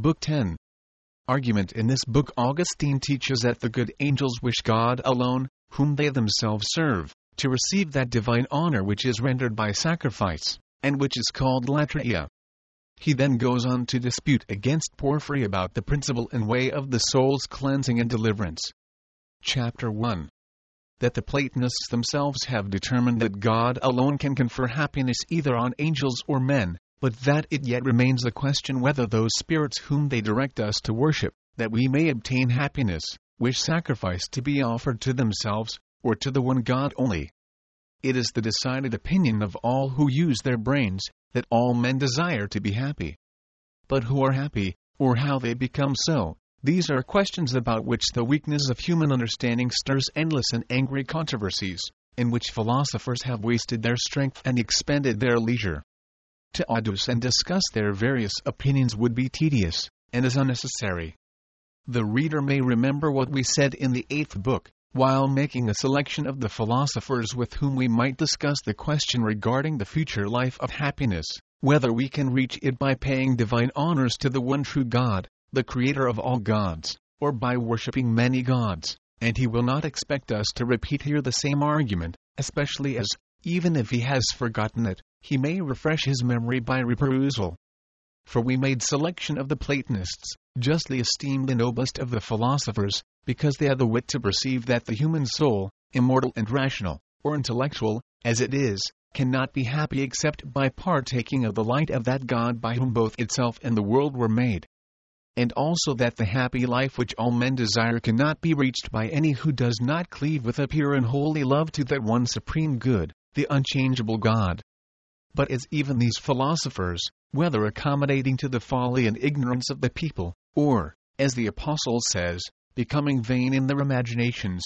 Book 10. Argument. In this book Augustine teaches that the good angels wish God alone, whom they themselves serve, to receive that divine honor which is rendered by sacrifice, and which is called latria. He then goes on to dispute against Porphyry about the principle and way of the soul's cleansing and deliverance. Chapter 1. That the Platonists themselves have determined that God alone can confer happiness either on angels or men, but that it yet remains a question whether those spirits whom they direct us to worship, that we may obtain happiness, wish sacrifice to be offered to themselves, or to the one God only. It is the decided opinion of all who use their brains, that all men desire to be happy. But who are happy, or how they become so, these are questions about which the weakness of human understanding stirs endless and angry controversies, in which philosophers have wasted their strength and expended their leisure. To adduce and discuss their various opinions would be tedious, and is unnecessary. The reader may remember what we said in the 8th book, while making a selection of the philosophers with whom we might discuss the question regarding the future life of happiness, whether we can reach it by paying divine honors to the one true God, the creator of all gods, or by worshipping many gods, and he will not expect us to repeat here the same argument, especially as, even if he has forgotten it, he may refresh his memory by reperusal. For we made selection of the Platonists, justly esteemed the noblest of the philosophers, because they had the wit to perceive that the human soul, immortal and rational, or intellectual, as it is, cannot be happy except by partaking of the light of that God by whom both itself and the world were made. And also that the happy life which all men desire cannot be reached by any who does not cleave with a pure and holy love to that one supreme good, the unchangeable God. But as even these philosophers, whether accommodating to the folly and ignorance of the people, or, as the Apostle says, becoming vain in their imaginations,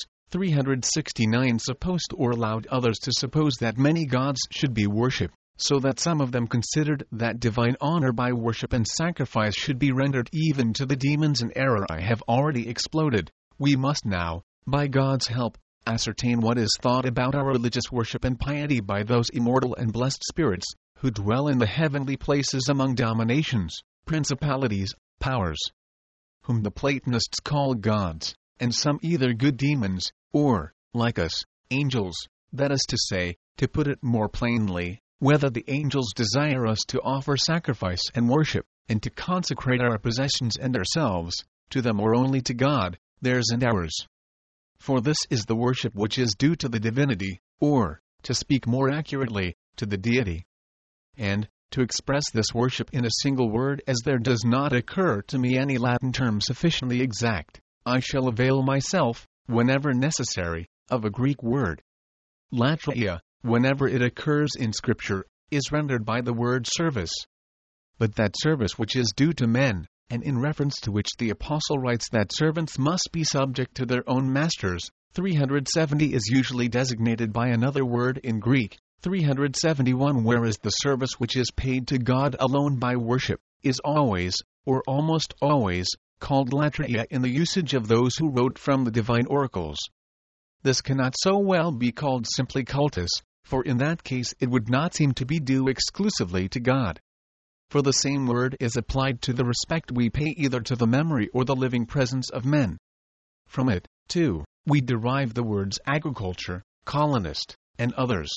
369 supposed or allowed others to suppose that many gods should be worshipped, so that some of them considered that divine honor by worship and sacrifice should be rendered even to the demons, an error I have already exploded. We must now, by God's help, ascertain what is thought about our religious worship and piety by those immortal and blessed spirits, who dwell in the heavenly places among dominations, principalities, powers, whom the Platonists call gods, and some either good demons, or, like us, angels, that is to say, to put it more plainly, whether the angels desire us to offer sacrifice and worship, and to consecrate our possessions and ourselves, to them or only to God, theirs and ours. For this is the worship which is due to the divinity, or, to speak more accurately, to the deity. And, to express this worship in a single word, as there does not occur to me any Latin term sufficiently exact, I shall avail myself, whenever necessary, of a Greek word. Latria, whenever it occurs in Scripture, is rendered by the word service. But that service which is due to men, and in reference to which the Apostle writes that servants must be subject to their own masters, 370 is usually designated by another word in Greek, 371, whereas the service which is paid to God alone by worship, is always, or almost always, called latria in the usage of those who wrote from the divine oracles. This cannot so well be called simply cultus, for in that case it would not seem to be due exclusively to God. For the same word is applied to the respect we pay either to the memory or the living presence of men. From it, too, we derive the words agriculture, colonist, and others.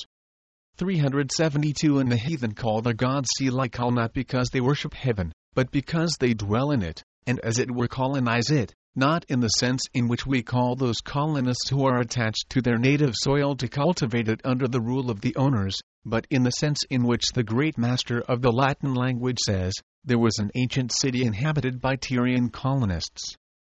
372 And the heathen call their gods Selachal not because they worship heaven, but because they dwell in it, and as it were colonize it, not in the sense in which we call those colonists who are attached to their native soil to cultivate it under the rule of the owners, but in the sense in which the great master of the Latin language says, there was an ancient city inhabited by Tyrian colonists.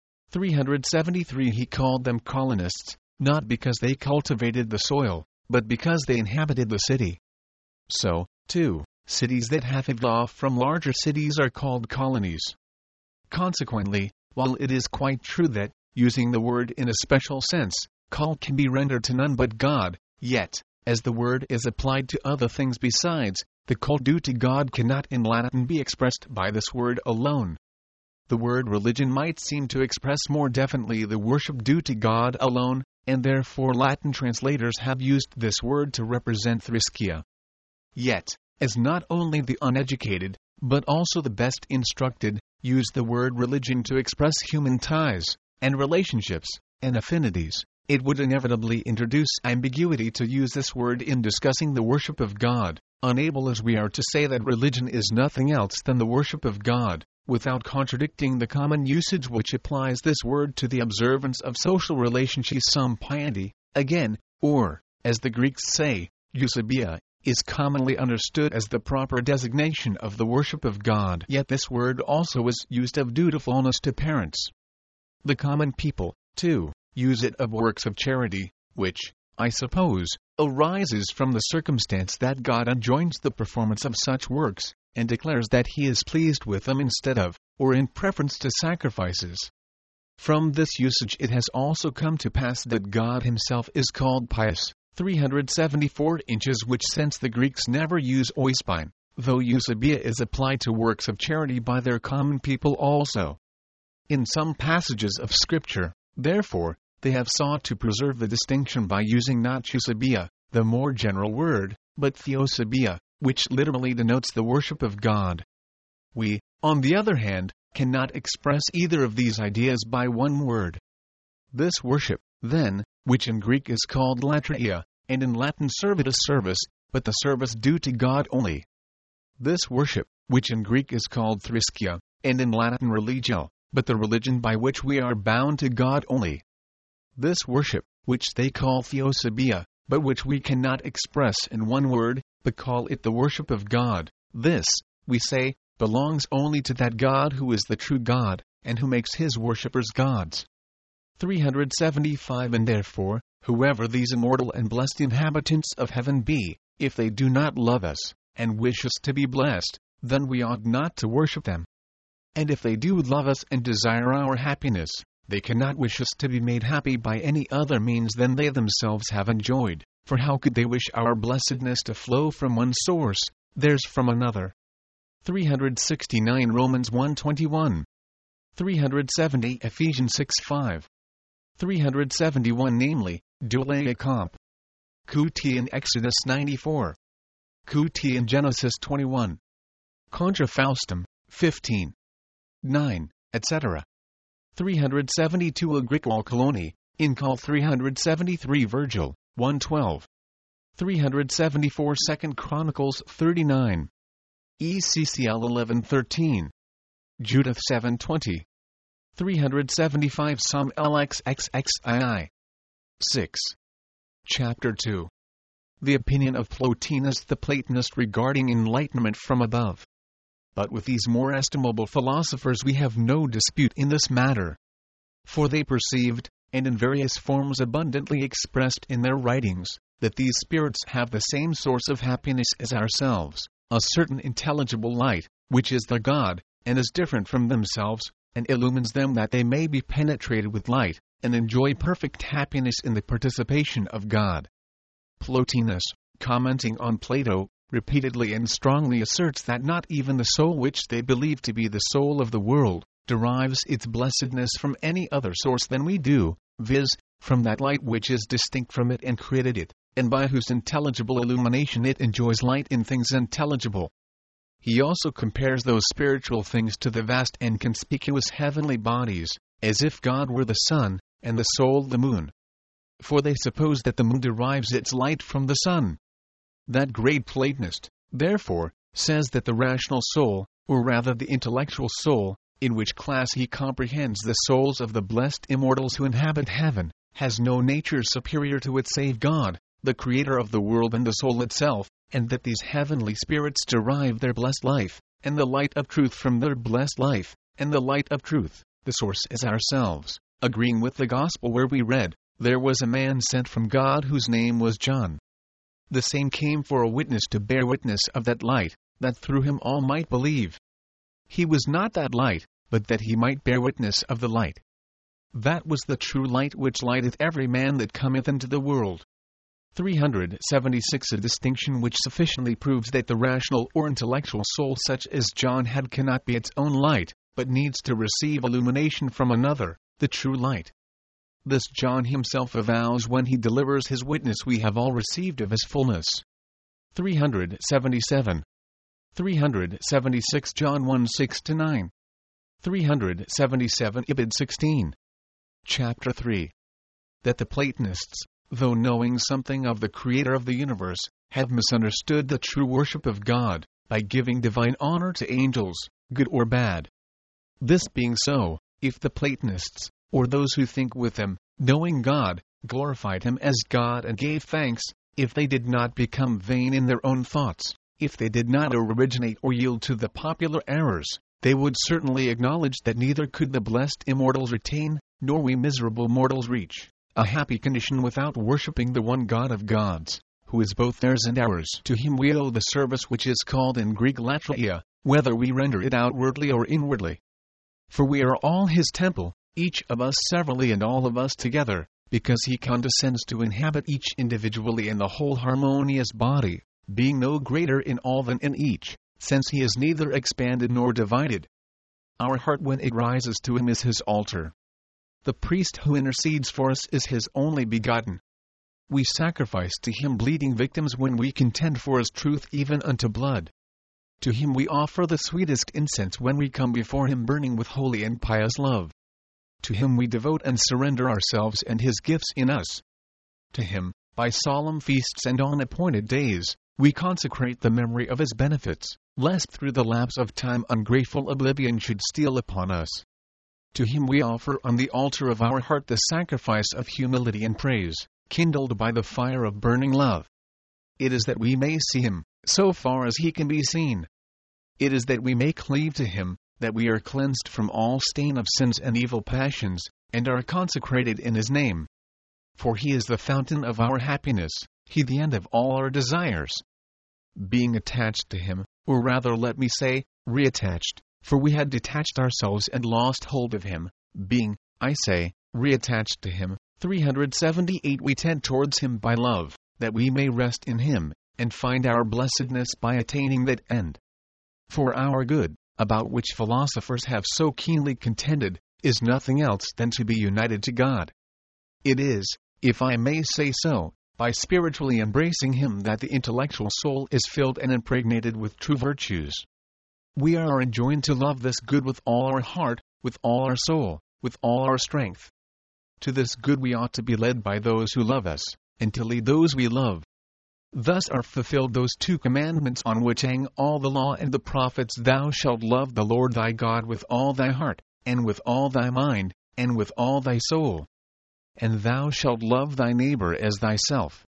373 He called them colonists, not because they cultivated the soil, but because they inhabited the city. So, too, cities that have evolved off from larger cities are called colonies. Consequently, while it is quite true that, using the word in a special sense, cult can be rendered to none but God, yet, as the word is applied to other things besides, the cult due to God cannot in Latin be expressed by this word alone. The word religion might seem to express more definitely the worship due to God alone, and therefore Latin translators have used this word to represent thrischia. Yet, as not only the uneducated, but also the best instructed, use the word religion to express human ties, and relationships, and affinities, it would inevitably introduce ambiguity to use this word in discussing the worship of God, unable as we are to say that religion is nothing else than the worship of God, without contradicting the common usage which applies this word to the observance of social relationships. Some piety, again, or, as the Greeks say, eusebia, is commonly understood as the proper designation of the worship of God. Yet this word also is used of dutifulness to parents. The common people, too, use it of works of charity, which, I suppose, arises from the circumstance that God enjoins the performance of such works, and declares that He is pleased with them instead of, or in preference to sacrifices. From this usage it has also come to pass that God Himself is called pious, 374 inches, which since the Greeks never use oispine, though eusebia is applied to works of charity by their common people also. In some passages of Scripture, therefore, they have sought to preserve the distinction by using not eusebia, the more general word, but theosebia, which literally denotes the worship of God. We, on the other hand, cannot express either of these ideas by one word. This worship, then, which in Greek is called latria, and in Latin servitus service, but the service due to God only. This worship, which in Greek is called thrischia, and in Latin religio, but the religion by which we are bound to God only. This worship, which they call theosebia, but which we cannot express in one word, but call it the worship of God, this, we say, belongs only to that God who is the true God, and who makes His worshippers gods. 375 And therefore, whoever these immortal and blessed inhabitants of heaven be, if they do not love us, and wish us to be blessed, then we ought not to worship them. And if they do love us and desire our happiness, they cannot wish us to be made happy by any other means than they themselves have enjoyed, for how could they wish our blessedness to flow from one source, theirs from another? 369 Romans 1:21. 370 Ephesians 6:5. 371 Namely, Douleia comp. Kuti in Exodus 94. Kuti in Genesis 21. Contra Faustum, 15. 9, etc. 372 Agricola Coloni, in Call 373 Virgil, 112. 374 2 Chronicles 39. ECCL 11:13. Judith 7:20. 375 Psalm LXXXII. 6. Chapter 2. The opinion of Plotinus the Platonist regarding enlightenment from above. But with these more estimable philosophers we have no dispute in this matter. For they perceived, and in various forms abundantly expressed in their writings, that these spirits have the same source of happiness as ourselves, a certain intelligible light, which is their God, and is different from themselves, and illumines them that they may be penetrated with light, and enjoy perfect happiness in the participation of God. Plotinus, commenting on Plato, repeatedly and strongly asserts that not even the soul which they believe to be the soul of the world, derives its blessedness from any other source than we do, viz., from that light which is distinct from it and created it, and by whose intelligible illumination it enjoys light in things intelligible. He also compares those spiritual things to the vast and conspicuous heavenly bodies, as if God were the sun, and the soul the moon. For they suppose that the moon derives its light from the sun. That great Platonist, therefore, says that the rational soul, or rather the intellectual soul, in which class he comprehends the souls of the blessed immortals who inhabit heaven, has no nature superior to it save God, the creator of the world and the soul itself, and that these heavenly spirits derive their blessed life, and the light of truth from their blessed life, and the light of truth, the source is ourselves, agreeing with the Gospel where we read, "There was a man sent from God whose name was John. The same came for a witness to bear witness of that light, that through him all might believe. He was not that light, but that he might bear witness of the light. That was the true light which lighteth every man that cometh into the world." 376 A distinction which sufficiently proves that the rational or intellectual soul such as John had cannot be its own light, but needs to receive illumination from another, the true light. This John himself avows when he delivers his witness, "We have all received of his fullness." 377. 376 John 1:6-9. 377 Ibid 16. Chapter 3. That the Platonists, though knowing something of the Creator of the universe, have misunderstood the true worship of God, by giving divine honor to angels, good or bad. This being so, if the Platonists, or those who think with them, knowing God, glorified him as God and gave thanks, if they did not become vain in their own thoughts, if they did not originate or yield to the popular errors, they would certainly acknowledge that neither could the blessed immortals retain, nor we miserable mortals reach, a happy condition without worshipping the one God of gods, who is both theirs and ours. To him we owe the service which is called in Greek latreia, whether we render it outwardly or inwardly. For we are all his temple, each of us severally and all of us together, because he condescends to inhabit each individually in the whole harmonious body, being no greater in all than in each, since he is neither expanded nor divided. Our heart when it rises to him is his altar. The priest who intercedes for us is his only begotten. We sacrifice to him bleeding victims when we contend for his truth even unto blood. To him we offer the sweetest incense when we come before him burning with holy and pious love. To him we devote and surrender ourselves and his gifts in us. To him, by solemn feasts and on appointed days, we consecrate the memory of his benefits, lest through the lapse of time ungrateful oblivion should steal upon us. To him we offer on the altar of our heart the sacrifice of humility and praise, kindled by the fire of burning love. It is that we may see him, so far as he can be seen. It is that we may cleave to him, that we are cleansed from all stain of sins and evil passions, and are consecrated in his name. For he is the fountain of our happiness, he the end of all our desires. Being attached to him, or rather let me say, reattached, for we had detached ourselves and lost hold of him, being, I say, reattached to him, 378 we tend towards him by love, that we may rest in him, and find our blessedness by attaining that end. For our good, about which philosophers have so keenly contended, is nothing else than to be united to God. It is, if I may say so, by spiritually embracing him that the intellectual soul is filled and impregnated with true virtues. We are enjoined to love this good with all our heart, with all our soul, with all our strength. To this good we ought to be led by those who love us, and to lead those we love. Thus are fulfilled those 2 commandments on which hang all the law and the prophets. Thou shalt love the Lord thy God with all thy heart, and with all thy mind, and with all thy soul. And thou shalt love thy neighbor as thyself.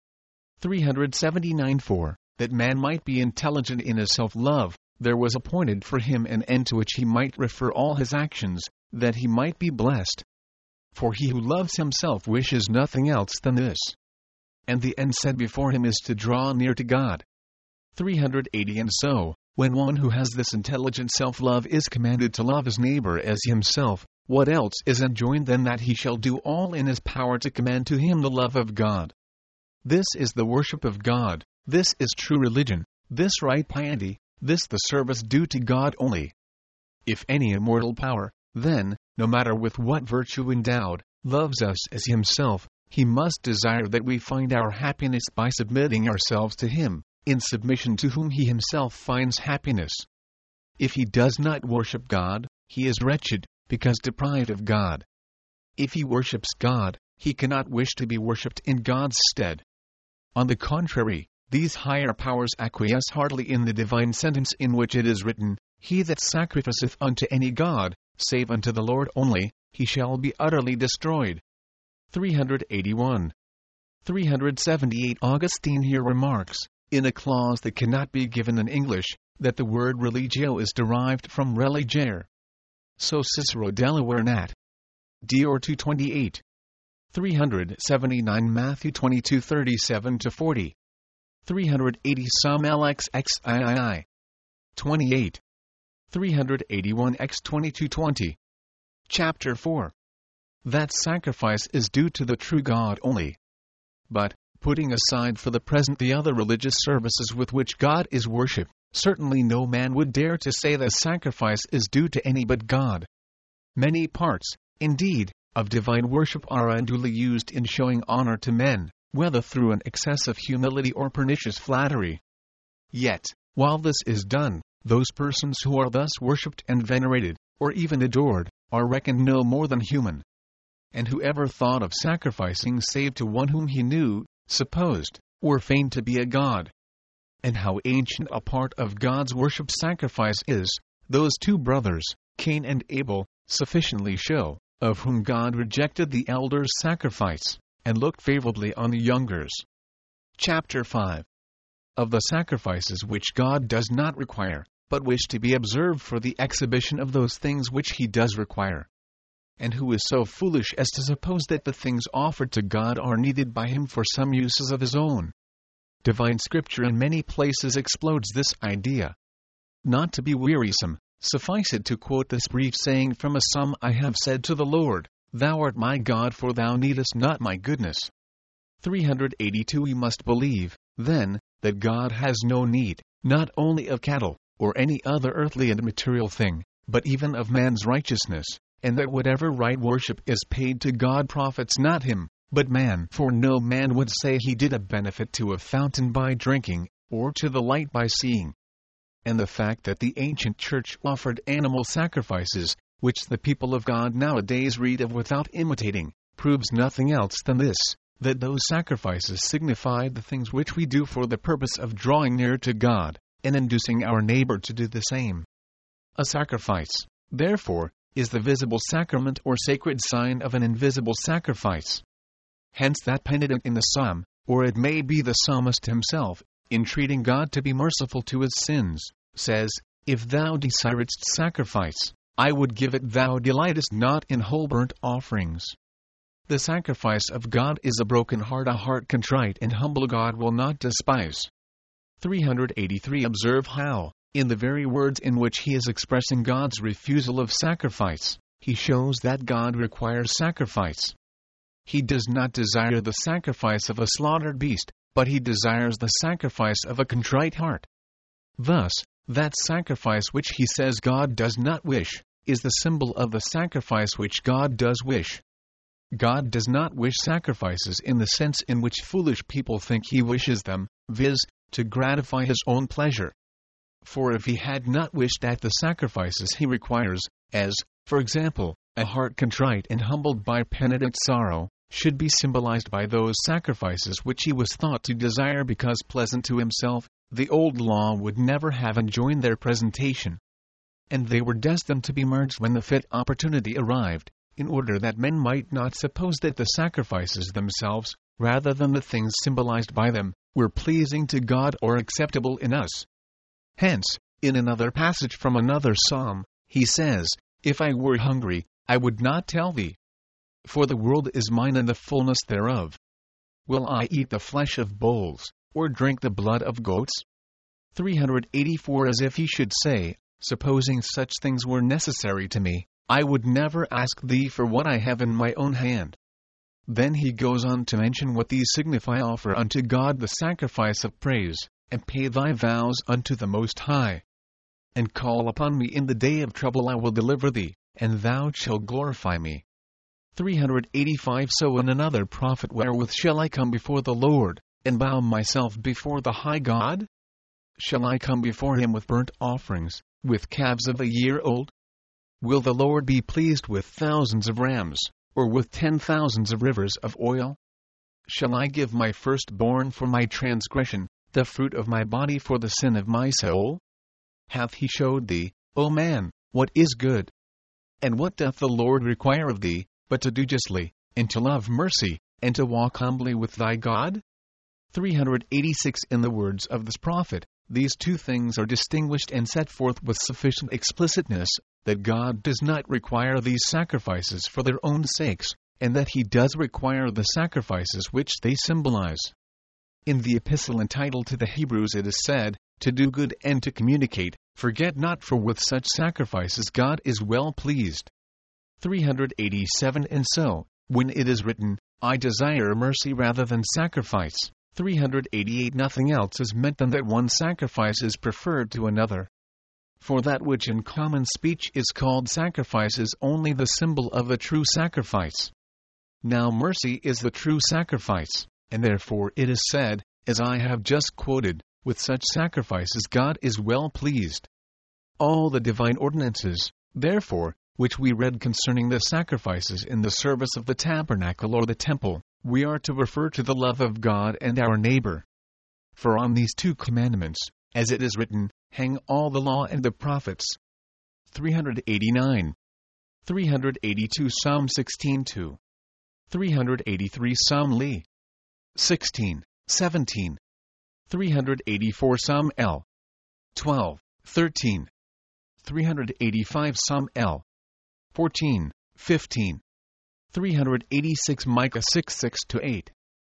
379 For, that man might be intelligent in his self-love, there was appointed for him an end to which he might refer all his actions, that he might be blessed. For he who loves himself wishes nothing else than this. And the end set before him is to draw near to God. 380 And so, when one who has this intelligent self-love is commanded to love his neighbor as himself, what else is enjoined than that he shall do all in his power to command to him the love of God? This is the worship of God, this is true religion, this right piety, this the service due to God only. If any immortal power, then, no matter with what virtue endowed, loves us as himself, he must desire that we find our happiness by submitting ourselves to him, in submission to whom he himself finds happiness. If he does not worship God, he is wretched, because deprived of God. If he worships God, he cannot wish to be worshipped in God's stead. On the contrary, these higher powers acquiesce heartily in the divine sentence in which it is written, He that sacrificeth unto any god, save unto the Lord only, he shall be utterly destroyed. 381. 378 Augustine here remarks, in a clause that cannot be given in English, that the word religio is derived from religere. So Cicero Delaware Nat. Dior 228. 379 Matthew 22:37-40. 380 Psalm LXXII. 28. 381 X 22:20. Chapter 4. That sacrifice is due to the true God only. But, putting aside for the present the other religious services with which God is worshipped, certainly no man would dare to say that sacrifice is due to any but God. Many parts, indeed, of divine worship are unduly used in showing honor to men, whether through an excess of humility or pernicious flattery. Yet, while this is done, those persons who are thus worshipped and venerated, or even adored, are reckoned no more than human. And whoever thought of sacrificing save to one whom he knew, supposed, or feigned to be a god. And how ancient a part of God's worship sacrifice is, those two brothers, Cain and Abel, sufficiently show, of whom God rejected the elders' sacrifice, and looked favorably on the youngers. Chapter 5. Of the sacrifices which God does not require, but wish to be observed for the exhibition of those things which he does require. And who is so foolish as to suppose that the things offered to God are needed by him for some uses of his own? Divine Scripture in many places explodes this idea. Not to be wearisome, suffice it to quote this brief saying from a psalm: I have said to the Lord, Thou art my God, for thou needest not my goodness. 382. We must believe, then, that God has no need, not only of cattle, or any other earthly and material thing, but even of man's righteousness, and that whatever right worship is paid to God profits not him, but man. For no man would say he did a benefit to a fountain by drinking, or to the light by seeing. And the fact that the ancient church offered animal sacrifices, which the people of God nowadays read of without imitating, proves nothing else than this, that those sacrifices signified the things which we do for the purpose of drawing near to God, and inducing our neighbor to do the same. A sacrifice, therefore, is the visible sacrament or sacred sign of an invisible sacrifice. Hence that penitent in the psalm, or it may be the psalmist himself, entreating God to be merciful to his sins, says, If thou desiredst sacrifice, I would give it. Thou delightest not in whole burnt offerings. The sacrifice of God is a broken heart. A heart contrite and humble God will not despise. 383. Observe how, in the very words in which he is expressing God's refusal of sacrifice, he shows that God requires sacrifice. He does not desire the sacrifice of a slaughtered beast, but he desires the sacrifice of a contrite heart. Thus, that sacrifice which he says God does not wish, is the symbol of the sacrifice which God does wish. God does not wish sacrifices in the sense in which foolish people think he wishes them, viz., to gratify his own pleasure. For if he had not wished that the sacrifices he requires, as, for example, a heart contrite and humbled by penitent sorrow, should be symbolized by those sacrifices which he was thought to desire because pleasant to himself, the old law would never have enjoined their presentation. And they were destined to be merged when the fit opportunity arrived, in order that men might not suppose that the sacrifices themselves, rather than the things symbolized by them, were pleasing to God or acceptable in us. Hence, in another passage from another psalm, he says, If I were hungry, I would not tell thee. For the world is mine and the fullness thereof. Will I eat the flesh of bulls, or drink the blood of goats? 384. As if he should say, Supposing such things were necessary to me, I would never ask thee for what I have in my own hand. Then he goes on to mention what these signify: offer unto God the sacrifice of praise, and pay thy vows unto the Most High. And call upon me in the day of trouble, I will deliver thee, and thou shalt glorify me. 385. So in another prophet, wherewith shall I come before the Lord, and bow myself before the high God? Shall I come before him with burnt offerings, with calves of a year old? Will the Lord be pleased with thousands of rams, or with 10,000s of rivers of oil? Shall I give my firstborn for my transgression, the fruit of my body for the sin of my soul? Hath he showed thee, O man, what is good? And what doth the Lord require of thee, but to do justly, and to love mercy, and to walk humbly with thy God? 386. In the words of this prophet, these two things are distinguished and set forth with sufficient explicitness, that God does not require these sacrifices for their own sakes, and that he does require the sacrifices which they symbolize. In the epistle entitled to the Hebrews it is said, To do good and to communicate, forget not, for with such sacrifices God is well pleased. 387. And so, when it is written, I desire mercy rather than sacrifice, 388. Nothing else is meant than that one sacrifice is preferred to another. For that which in common speech is called sacrifice is only the symbol of a true sacrifice. Now mercy is the true sacrifice, and therefore it is said, as I have just quoted, with such sacrifices God is well pleased. All the divine ordinances, therefore, which we read concerning the sacrifices in the service of the tabernacle or the temple, we are to refer to the love of God and our neighbor. For on these two commandments, as it is written, hang all the law and the prophets. 389. 382 Psalm 16:2. 383 Psalm Li. 16, 17. 384 Psalm L. 12, 13. 385 Psalm L. 14, 15. 386 Micah 6:6-8.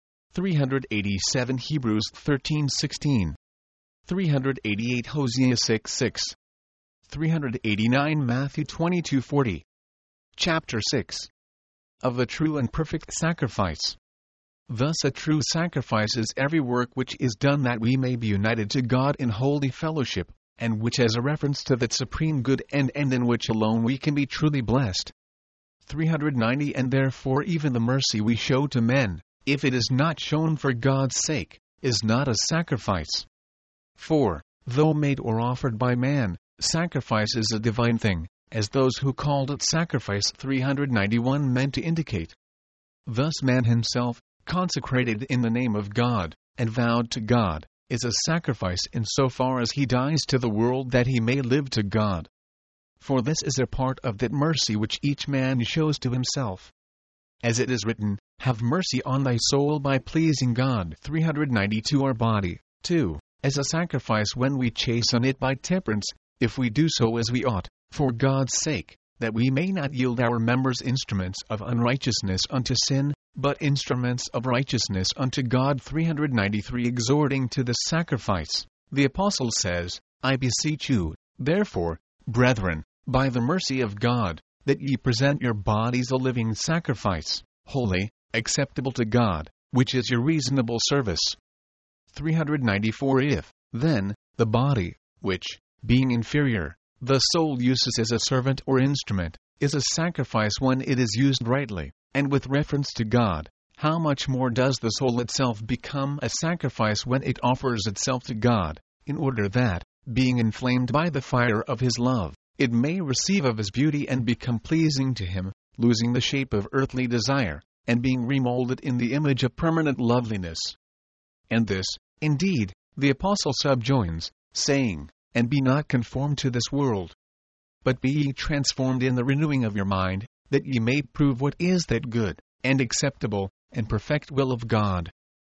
387 Hebrews 13:16. 388 Hosea 6:6. 389 Matthew 22:40. Chapter 6. Of the true and perfect sacrifice. Thus a true sacrifice is every work which is done that we may be united to God in holy fellowship, and which has a reference to that supreme good end and in which alone we can be truly blessed. 390 And therefore even the mercy we show to men, if it is not shown for God's sake, is not a sacrifice. 4. Though made or offered by man, sacrifice is a divine thing, as those who called it sacrifice 391 meant to indicate. Thus man himself, consecrated in the name of God, and vowed to God, is a sacrifice in so far as he dies to the world that he may live to God. For this is a part of that mercy which each man shows to himself. As it is written, have mercy on thy soul by pleasing God. 392 Our body, too, as a sacrifice when we chasten it by temperance, if we do so as we ought, for God's sake, that we may not yield our members instruments of unrighteousness unto sin, but instruments of righteousness unto God. 393 Exhorting to this sacrifice, the Apostle says, I beseech you, therefore, brethren, by the mercy of God, that ye present your bodies a living sacrifice, holy, acceptable to God, which is your reasonable service. 394 If, then, the body, which, being inferior, the soul uses as a servant or instrument, is a sacrifice when it is used rightly, and with reference to God, how much more does the soul itself become a sacrifice when it offers itself to God, in order that, being inflamed by the fire of His love, it may receive of His beauty and become pleasing to Him, losing the shape of earthly desire, and being remolded in the image of permanent loveliness. And this, indeed, the Apostle subjoins, saying, and be not conformed to this world, but be ye transformed in the renewing of your mind, that ye may prove what is that good, and acceptable, and perfect will of God.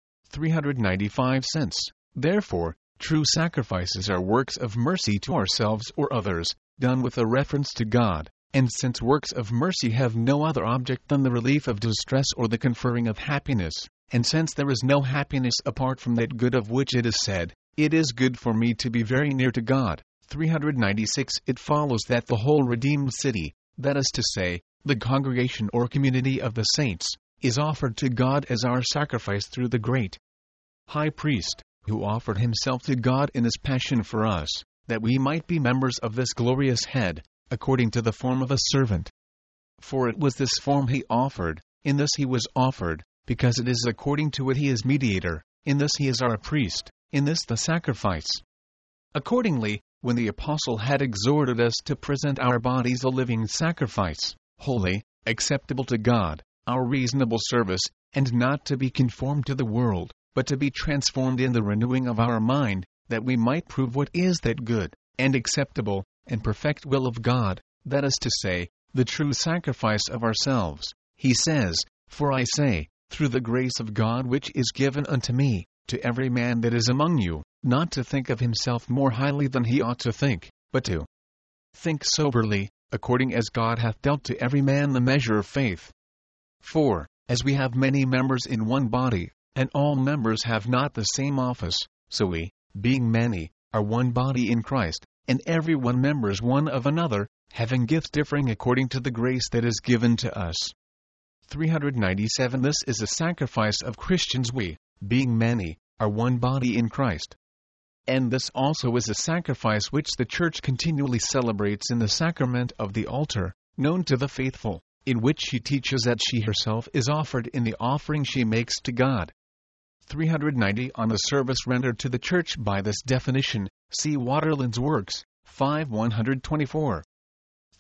395 Since, therefore, true sacrifices are works of mercy to ourselves or others, done with a reference to God, and since works of mercy have no other object than the relief of distress or the conferring of happiness, and since there is no happiness apart from that good of which it is said, it is good for me to be very near to God. 396 It follows that the whole redeemed city, that is to say, the congregation or community of the saints, is offered to God as our sacrifice through the great High Priest, who offered himself to God in his passion for us, that we might be members of this glorious head, according to the form of a servant. For it was this form he offered, in this he was offered, because it is according to it he is mediator, in this he is our priest, in this the sacrifice. Accordingly, when the Apostle had exhorted us to present our bodies a living sacrifice, holy, acceptable to God, our reasonable service, and not to be conformed to the world, but to be transformed in the renewing of our mind, that we might prove what is that good, and acceptable, and perfect will of God, that is to say, the true sacrifice of ourselves, he says, For I say, through the grace of God which is given unto me, to every man that is among you, not to think of himself more highly than he ought to think, but to think soberly, according as God hath dealt to every man the measure of faith. 4. As we have many members in one body, and all members have not the same office, so we, being many, are one body in Christ, and every one members one of another, having gifts differing according to the grace that is given to us. 397 This is a sacrifice of Christians. We, being many, are one body in Christ. And this also is a sacrifice which the Church continually celebrates in the sacrament of the altar, known to the faithful, in which she teaches that she herself is offered in the offering she makes to God. 390 On the service rendered to the Church by this definition, see Waterland's Works, 5 124.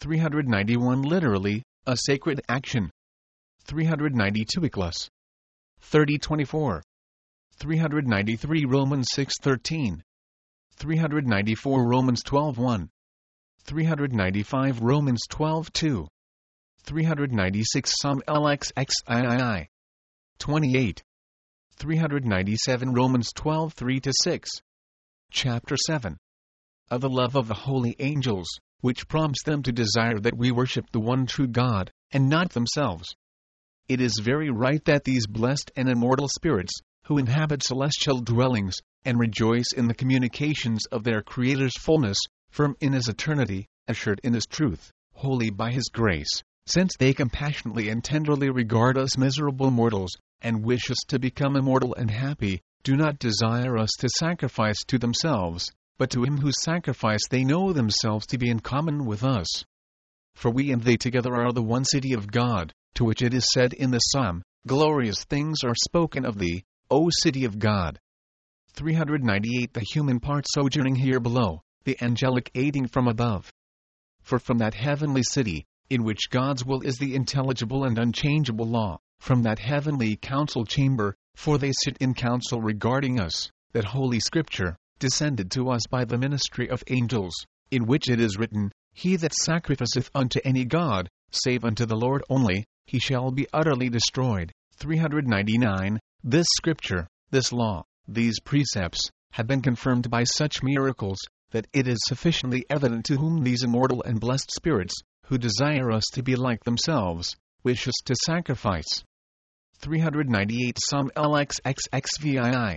391 literally, a sacred action. 392 eklos. 30:24. 393 Romans 6:13. 394 Romans 12:1. 395 Romans 12:2. 396 Psalm LXXII. 28. 397 Romans 12:3-6. Chapter 7. Of the love of the holy angels, which prompts them to desire that we worship the one true God, and not themselves. It is very right that these blessed and immortal spirits, who inhabit celestial dwellings, and rejoice in the communications of their Creator's fullness, firm in His eternity, assured in His truth, holy by His grace, since they compassionately and tenderly regard us miserable mortals, and wish us to become immortal and happy, do not desire us to sacrifice to themselves, but to Him whose sacrifice they know themselves to be in common with us. For we and they together are the one city of God, to which it is said in the Psalm, Glorious things are spoken of thee, O city of God. 398 The human part sojourning here below, the angelic aiding from above. For from that heavenly city, in which God's will is the intelligible and unchangeable law, from that heavenly council chamber, for they sit in council regarding us, that holy Scripture, descended to us by the ministry of angels, in which it is written, He that sacrificeth unto any god, save unto the Lord only, he shall be utterly destroyed. 399 This Scripture, this law, these precepts, have been confirmed by such miracles, that it is sufficiently evident to whom these immortal and blessed spirits, who desire us to be like themselves, wish us to sacrifice. 398 Psalm LXXXVII.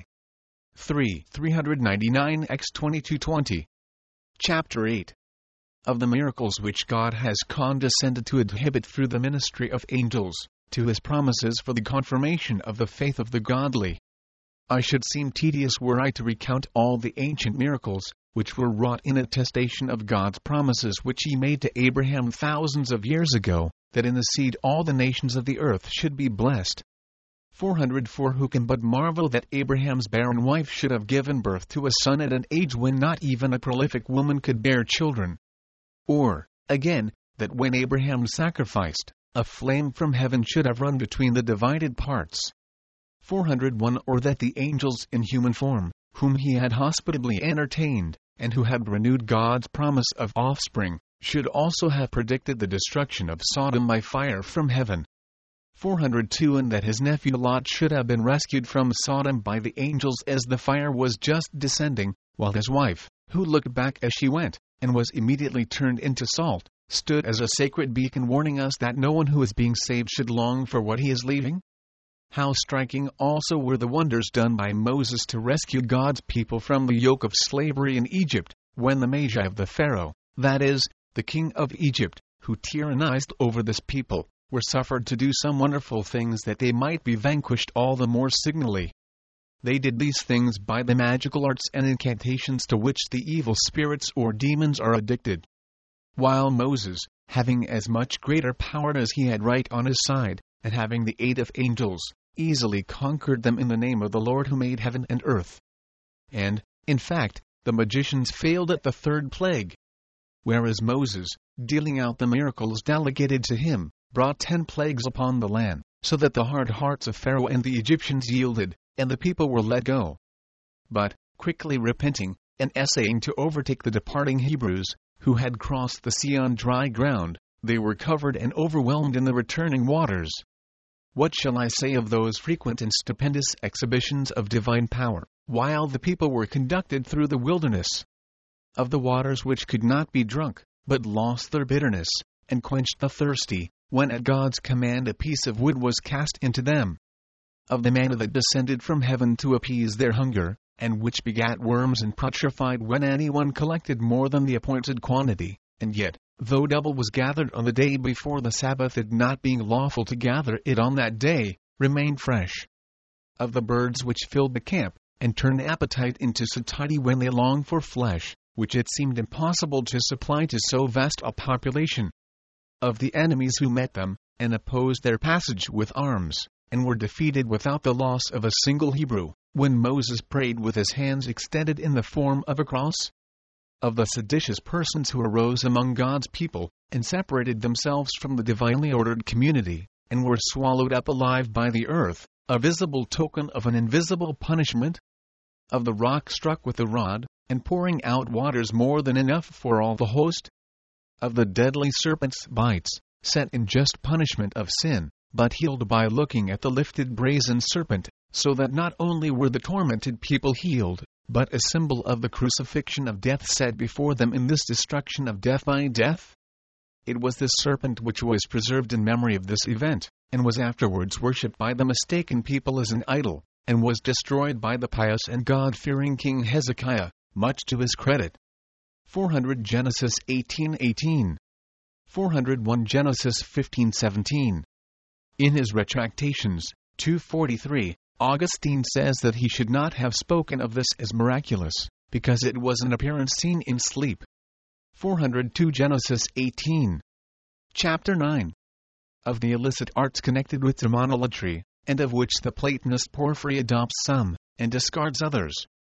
399 x 22:20. Chapter 8. Of the miracles which God has condescended to exhibit through the ministry of angels, to His promises for the confirmation of the faith of the godly. I should seem tedious were I to recount all the ancient miracles, which were wrought in attestation of God's promises which He made to Abraham thousands of years ago, that in the seed all the nations of the earth should be blessed. 404 Who can but marvel that Abraham's barren wife should have given birth to a son at an age when not even a prolific woman could bear children? Or, again, that when Abraham sacrificed, a flame from heaven should have run between the divided parts. 401 Or that the angels in human form, whom He had hospitably entertained, and who had renewed God's promise of offspring, should also have predicted the destruction of Sodom by fire from heaven. 402 And that his nephew Lot should have been rescued from Sodom by the angels as the fire was just descending, while his wife, who looked back as she went, and was immediately turned into salt, stood as a sacred beacon warning us that no one who is being saved should long for what he is leaving. How striking also were the wonders done by Moses to rescue God's people from the yoke of slavery in Egypt, when the Magi of the Pharaoh, that is, the king of Egypt, who tyrannized over this people, were suffered to do some wonderful things that they might be vanquished all the more signally. They did these things by the magical arts and incantations to which the evil spirits or demons are addicted. While Moses, having as much greater power as he had right on his side, and having the aid of angels, easily conquered them in the name of the Lord who made heaven and earth. And, in fact, the magicians failed at the third plague. Whereas Moses, dealing out the miracles delegated to him, brought 10 plagues upon the land, so that the hard hearts of Pharaoh and the Egyptians yielded, and the people were let go. But, quickly repenting, and essaying to overtake the departing Hebrews, who had crossed the sea on dry ground, they were covered and overwhelmed in the returning waters. What shall I say of those frequent and stupendous exhibitions of divine power, while the people were conducted through the wilderness? Of the waters which could not be drunk, but lost their bitterness, and quenched the thirsty, when at God's command a piece of wood was cast into them. Of the manna that descended from heaven to appease their hunger, and which begat worms and putrefied when anyone collected more than the appointed quantity, and yet, though double was gathered on the day before the Sabbath, it not being lawful to gather it on that day, remained fresh. Of the birds which filled the camp, and turned appetite into satiety when they longed for flesh, which it seemed impossible to supply to so vast a population. Of the enemies who met them, and opposed their passage with arms, and were defeated without the loss of a single Hebrew, when Moses prayed with his hands extended in the form of a cross. of the seditious persons who arose among God's people, and separated themselves from the divinely ordered community, and were swallowed up alive by the earth, a visible token of an invisible punishment? Of the rock struck with the rod, and pouring out waters more than enough for all the host? Of the deadly serpent's bites, set in just punishment of sin, but healed by looking at the lifted brazen serpent, so that not only were the tormented people healed, but a symbol of the crucifixion of death set before them in this destruction of death by death? It was this serpent which was preserved in memory of this event, and was afterwards worshipped by the mistaken people as an idol, and was destroyed by the pious and God-fearing King Hezekiah, much to his credit. 400 Genesis 18:18. 401 Genesis 15:17. In his Retractations, 243, Augustine says that he should not have spoken of this as miraculous, because it was an appearance seen in sleep. 402 Genesis 18. Chapter 9. Of the illicit arts connected with demonolatry, and of which the Platonist Porphyry adopts some, and discards others.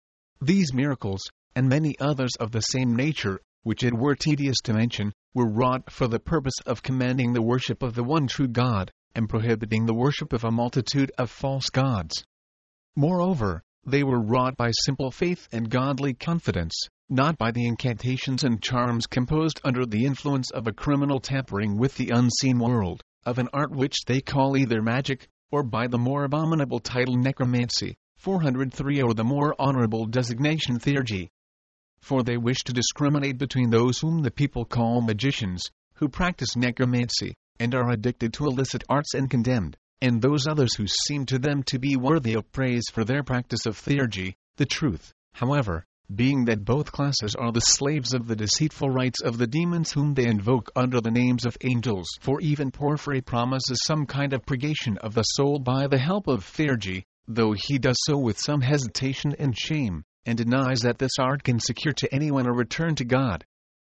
These miracles, and many others of the same nature, which it were tedious to mention, were wrought for the purpose of commanding the worship of the one true God, and prohibiting the worship of a multitude of false gods. Moreover, they were wrought by simple faith and godly confidence, not by the incantations and charms composed under the influence of a criminal tampering with the unseen world, of an art which they call either magic, or by the more abominable title necromancy, 403, or the more honorable designation theurgy. For they wish to discriminate between those whom the people call magicians, who practice necromancy, and are addicted to illicit arts and condemned, and those others who seem to them to be worthy of praise for their practice of theurgy. The truth, however, being that both classes are the slaves of the deceitful rites of the demons whom they invoke under the names of angels. For even Porphyry promises some kind of purgation of the soul by the help of theurgy, though he does so with some hesitation and shame, and denies that this art can secure to anyone a return to God.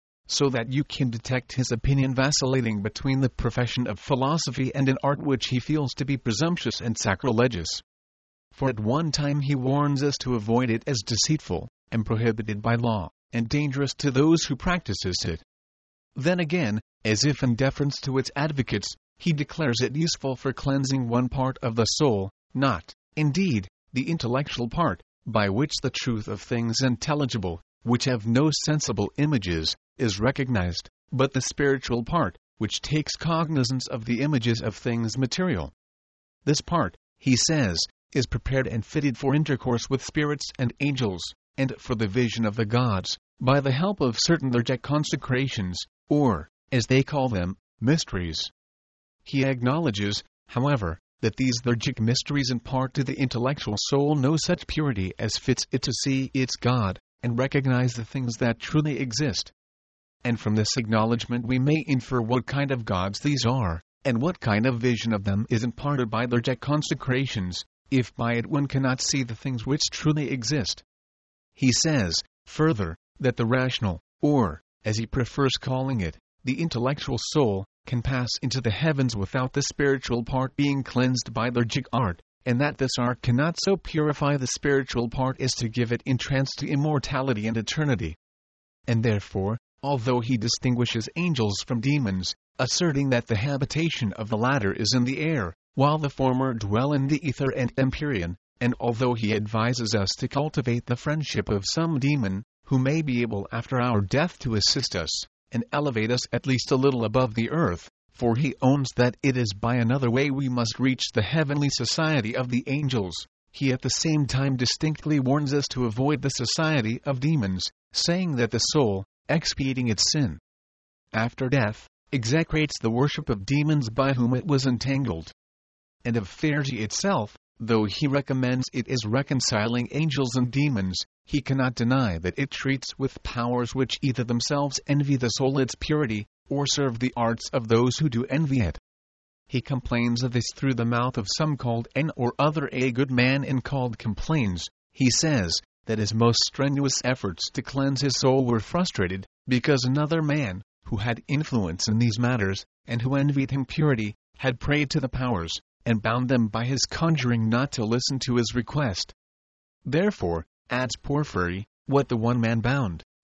So that you can detect his opinion vacillating between the profession of philosophy and an art which he feels to be presumptuous and sacrilegious. For at one time he warns us to avoid it as deceitful, and prohibited by law, and dangerous to those who practices it. Then again, as if in deference to its advocates, he declares it useful for cleansing one part of the soul, not, indeed, the intellectual part, by which the truth of things intelligible, which have no sensible images, is recognized, but the spiritual part, which takes cognizance of the images of things material. This part, he says, is prepared and fitted for intercourse with spirits and angels, and for the vision of the gods, by the help of certain liturgic consecrations, or, as they call them, mysteries. He acknowledges, however, that these liturgic mysteries impart to the intellectual soul no such purity as fits it to see its God, and recognize the things that truly exist. And from this acknowledgment we may infer what kind of gods these are, and what kind of vision of them is imparted by liturgic consecrations, if by it one cannot see the things which truly exist. He says, further, that the rational, or, as he prefers calling it, the intellectual soul, can pass into the heavens without the spiritual part being cleansed by liturgic art, and that this art cannot so purify the spiritual part as to give it entrance to immortality and eternity. And therefore, although he distinguishes angels from demons, asserting that the habitation of the latter is in the air, while the former dwell in the ether and empyrean, and although he advises us to cultivate the friendship of some demon, who may be able after our death to assist us, and elevate us at least a little above the earth, for he owns that it is by another way we must reach the heavenly society of the angels, he at the same time distinctly warns us to avoid the society of demons, saying that the soul, expiating its sin after death, execrates the worship of demons by whom it was entangled. And of theurgy itself, though he recommends it as reconciling angels and demons, he cannot deny that it treats with powers which either themselves envy the soul its purity, or serve the arts of those who do envy it. He complains of this through the mouth of some called N or other a good man, and called complains, he says, that his most strenuous efforts to cleanse his soul were frustrated, because another man, who had influence in these matters, and who envied him purity, had prayed to the powers, and bound them by his conjuring not to listen to his request. Therefore, adds Porphyry, what the one man bound,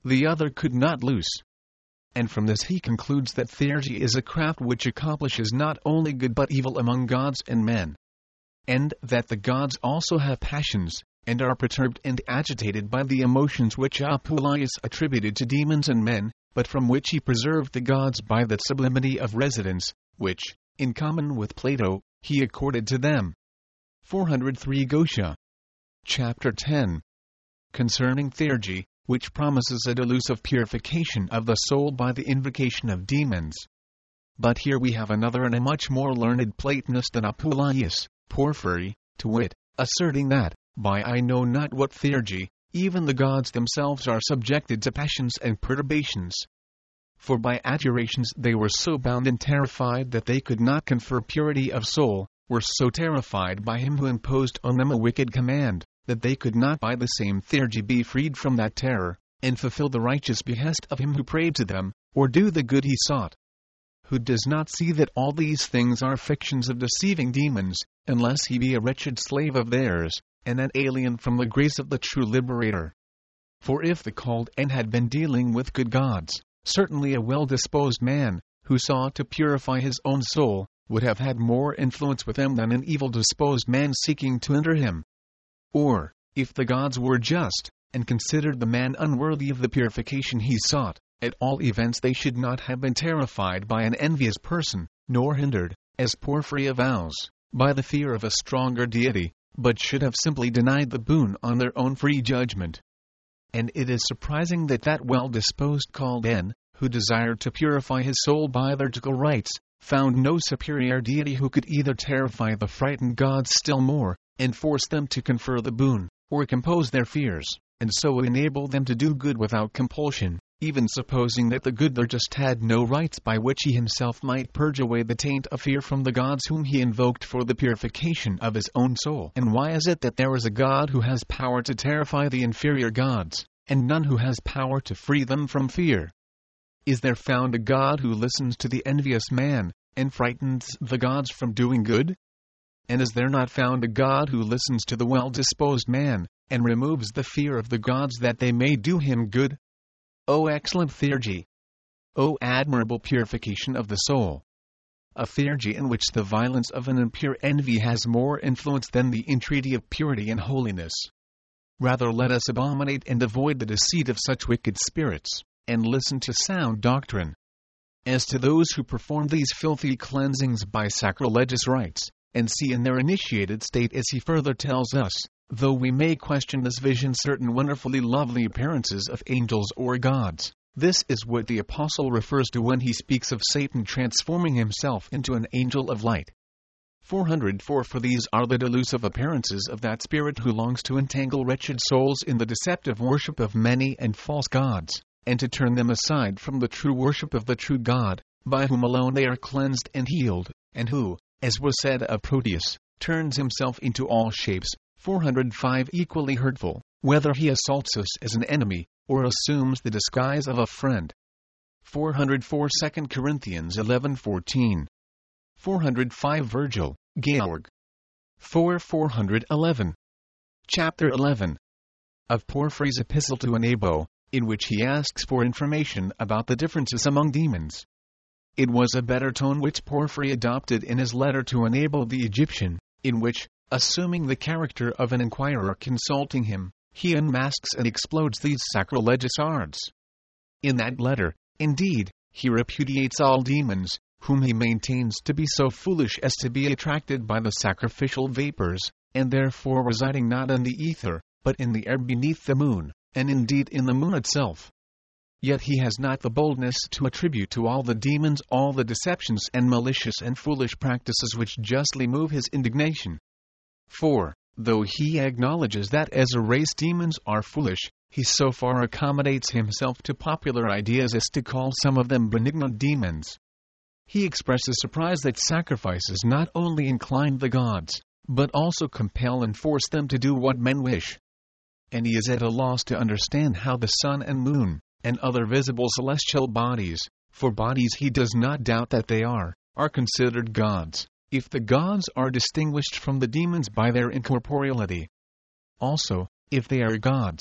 the other could not loose. And from this he concludes that theurgy is a craft which accomplishes not only good but evil among gods and men. And that the gods also have passions, and are perturbed and agitated by the emotions which Apuleius attributed to demons and men, but from which he preserved the gods by that sublimity of residence, which, in common with Plato, he accorded to them. 403 Gosha. Chapter 10. Concerning theurgy, which promises a delusive purification of the soul by the invocation of demons. But here we have another and a much more learned Platonist than Apuleius, Porphyry, to wit, asserting that, by I know not what theurgy, even the gods themselves are subjected to passions and perturbations. For by adjurations they were so bound and terrified that they could not confer purity of soul, were so terrified by him who imposed on them a wicked command, that they could not by the same theurgy be freed from that terror, and fulfill the righteous behest of him who prayed to them, or do the good he sought. Who does not see that all these things are fictions of deceiving demons, unless he be a wretched slave of theirs, and an alien from the grace of the true liberator? For if the called end had been dealing with good gods, certainly a well-disposed man, who sought to purify his own soul, would have had more influence with them than an evil-disposed man seeking to enter him. Or, if the gods were just, and considered the man unworthy of the purification he sought, at all events they should not have been terrified by an envious person, nor hindered, as Porphyry avows, by the fear of a stronger deity, but should have simply denied the boon on their own free judgment. And it is surprising that that well-disposed called en, who desired to purify his soul by liturgical rites, found no superior deity who could either terrify the frightened gods still more, and force them to confer the boon, or compose their fears, and so enable them to do good without compulsion, even supposing that the good there just had no rites by which he himself might purge away the taint of fear from the gods whom he invoked for the purification of his own soul. And why is it that there is a god who has power to terrify the inferior gods, and none who has power to free them from fear? Is there found a god who listens to the envious man, and frightens the gods from doing good? And is there not found a god who listens to the well-disposed man, and removes the fear of the gods that they may do him good? O excellent theurgy! O admirable purification of the soul! A theurgy in which the violence of an impure envy has more influence than the entreaty of purity and holiness. Rather let us abominate and avoid the deceit of such wicked spirits, and listen to sound doctrine. As to those who perform these filthy cleansings by sacrilegious rites, and see in their initiated state, as he further tells us, though we may question this vision certain wonderfully lovely appearances of angels or gods, this is what the apostle refers to when he speaks of Satan transforming himself into an angel of light. 404 For these are the delusive appearances of that spirit who longs to entangle wretched souls in the deceptive worship of many and false gods, and to turn them aside from the true worship of the true God, by whom alone they are cleansed and healed, and who, as was said of Proteus, turns himself into all shapes. 405 Equally hurtful, whether he assaults us as an enemy, or assumes the disguise of a friend. 404 2 Corinthians 11:14. 405 Virgil, Georg. 411. Chapter 11. Of Porphyry's epistle to Anabo, in which he asks for information about the differences among demons. It was a better tone which Porphyry adopted in his letter to Anabo the Egyptian, in which, assuming the character of an inquirer consulting him, he unmasks and explodes these sacrilegious arts. In that letter, indeed, he repudiates all demons, whom he maintains to be so foolish as to be attracted by the sacrificial vapors, and therefore residing not in the ether, but in the air beneath the moon, and indeed in the moon itself. Yet he has not the boldness to attribute to all the demons all the deceptions and malicious and foolish practices which justly move his indignation. For, though he acknowledges that as a race demons are foolish, he so far accommodates himself to popular ideas as to call some of them benignant demons. He expresses surprise that sacrifices not only incline the gods, but also compel and force them to do what men wish. And he is at a loss to understand how the sun and moon, and other visible celestial bodies, for bodies he does not doubt that they are considered gods, if the gods are distinguished from the demons by their incorporeality. Also, if they are gods,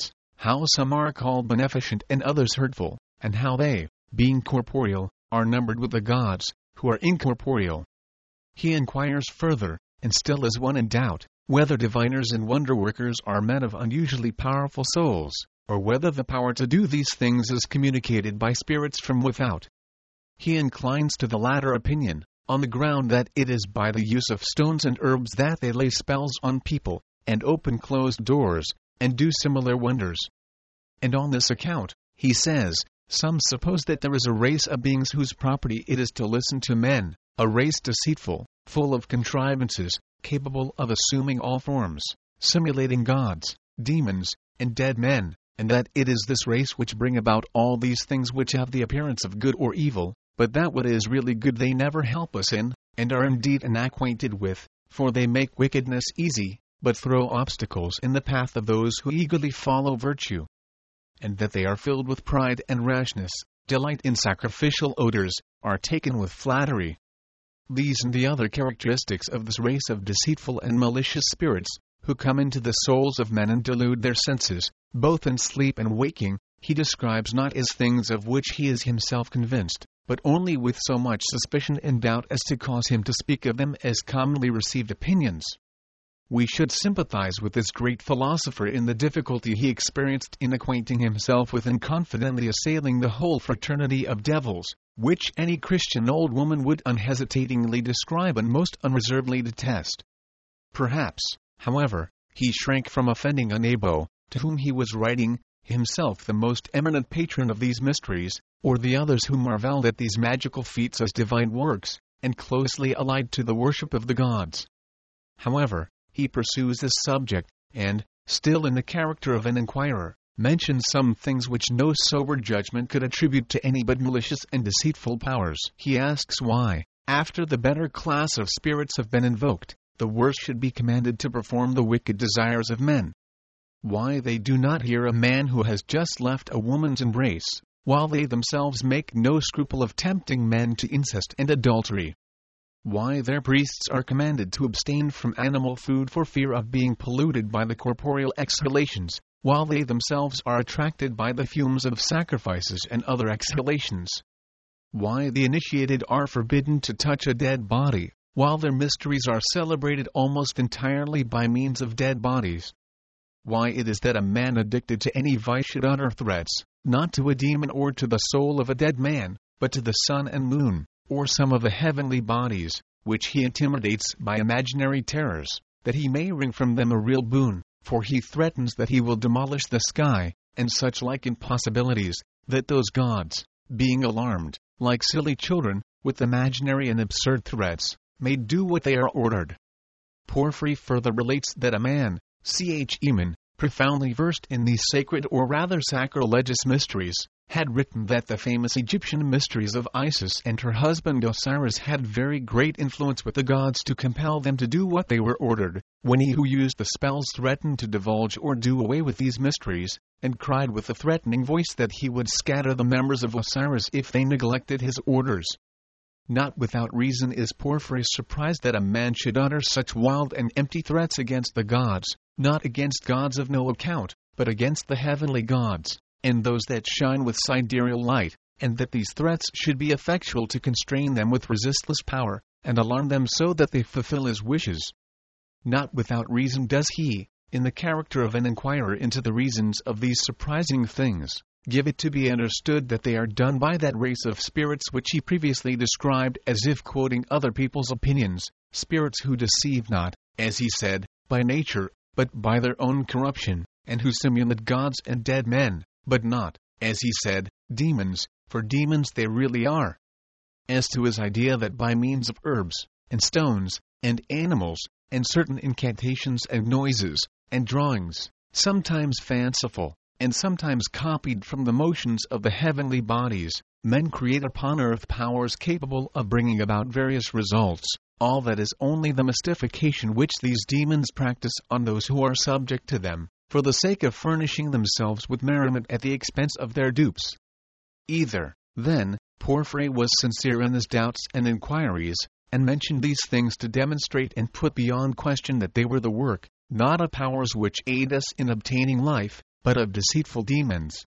how some are called beneficent and others hurtful, and how they, being corporeal, are numbered with the gods, who are incorporeal. He inquires further, and still is one in doubt, whether diviners and wonder-workers are men of unusually powerful souls, or whether the power to do these things is communicated by spirits from without. He inclines to the latter opinion, on the ground that it is by the use of stones and herbs that they lay spells on people, and open closed doors, and do similar wonders. And on this account, he says, some suppose that there is a race of beings whose property it is to listen to men, a race deceitful, full of contrivances, capable of assuming all forms, simulating gods, demons, and dead men, and that it is this race which bring about all these things which have the appearance of good or evil, but that what is really good they never help us in, and are indeed unacquainted with, for they make wickedness easy, but throw obstacles in the path of those who eagerly follow virtue. And that they are filled with pride and rashness, delight in sacrificial odors, are taken with flattery. These and the other characteristics of this race of deceitful and malicious spirits, who come into the souls of men and delude their senses, both in sleep and waking, he describes not as things of which he is himself convinced, but only with so much suspicion and doubt as to cause him to speak of them as commonly received opinions. We should sympathize with this great philosopher in the difficulty he experienced in acquainting himself with and confidently assailing the whole fraternity of devils, which any Christian old woman would unhesitatingly describe and most unreservedly detest. Perhaps, however, he shrank from offending Anabo, to whom he was writing, himself the most eminent patron of these mysteries, or the others who marvel at these magical feats as divine works, and closely allied to the worship of the gods. However, he pursues this subject, and, still in the character of an inquirer, mentions some things which no sober judgment could attribute to any but malicious and deceitful powers. He asks why, after the better class of spirits have been invoked, the worse should be commanded to perform the wicked desires of men. Why they do not hear a man who has just left a woman's embrace, while they themselves make no scruple of tempting men to incest and adultery. Why their priests are commanded to abstain from animal food for fear of being polluted by the corporeal exhalations, while they themselves are attracted by the fumes of sacrifices and other exhalations. Why the initiated are forbidden to touch a dead body, while their mysteries are celebrated almost entirely by means of dead bodies. Why it is that a man addicted to any vice should utter threats, not to a demon or to the soul of a dead man, but to the sun and moon, or some of the heavenly bodies, which he intimidates by imaginary terrors, that he may wring from them a real boon, for he threatens that he will demolish the sky, and such like impossibilities, that those gods, being alarmed, like silly children, with imaginary and absurd threats, may do what they are ordered. Porphyry further relates that a man, Ch. Eamon, profoundly versed in these sacred or rather sacrilegious mysteries, had written that the famous Egyptian mysteries of Isis and her husband Osiris had very great influence with the gods to compel them to do what they were ordered, when he who used the spells threatened to divulge or do away with these mysteries, and cried with a threatening voice that he would scatter the members of Osiris if they neglected his orders. Not without reason is Porphyry surprised that a man should utter such wild and empty threats against the gods, not against gods of no account, but against the heavenly gods, and those that shine with sidereal light, and that these threats should be effectual to constrain them with resistless power, and alarm them so that they fulfill his wishes. Not without reason does he, in the character of an inquirer into the reasons of these surprising things, give it to be understood that they are done by that race of spirits which he previously described as if quoting other people's opinions, spirits who deceive not, as he said, by nature, but by their own corruption, and who simulate gods and dead men, but not, as he said, demons, for demons they really are. As to his idea that by means of herbs, and stones, and animals, and certain incantations and noises, and drawings, sometimes fanciful, and sometimes copied from the motions of the heavenly bodies, men create upon earth powers capable of bringing about various results, all that is only the mystification which these demons practice on those who are subject to them, for the sake of furnishing themselves with merriment at the expense of their dupes. Either, then, Porphyry was sincere in his doubts and inquiries, and mentioned these things to demonstrate and put beyond question that they were the work, not of powers which aid us in obtaining life, but of deceitful demons.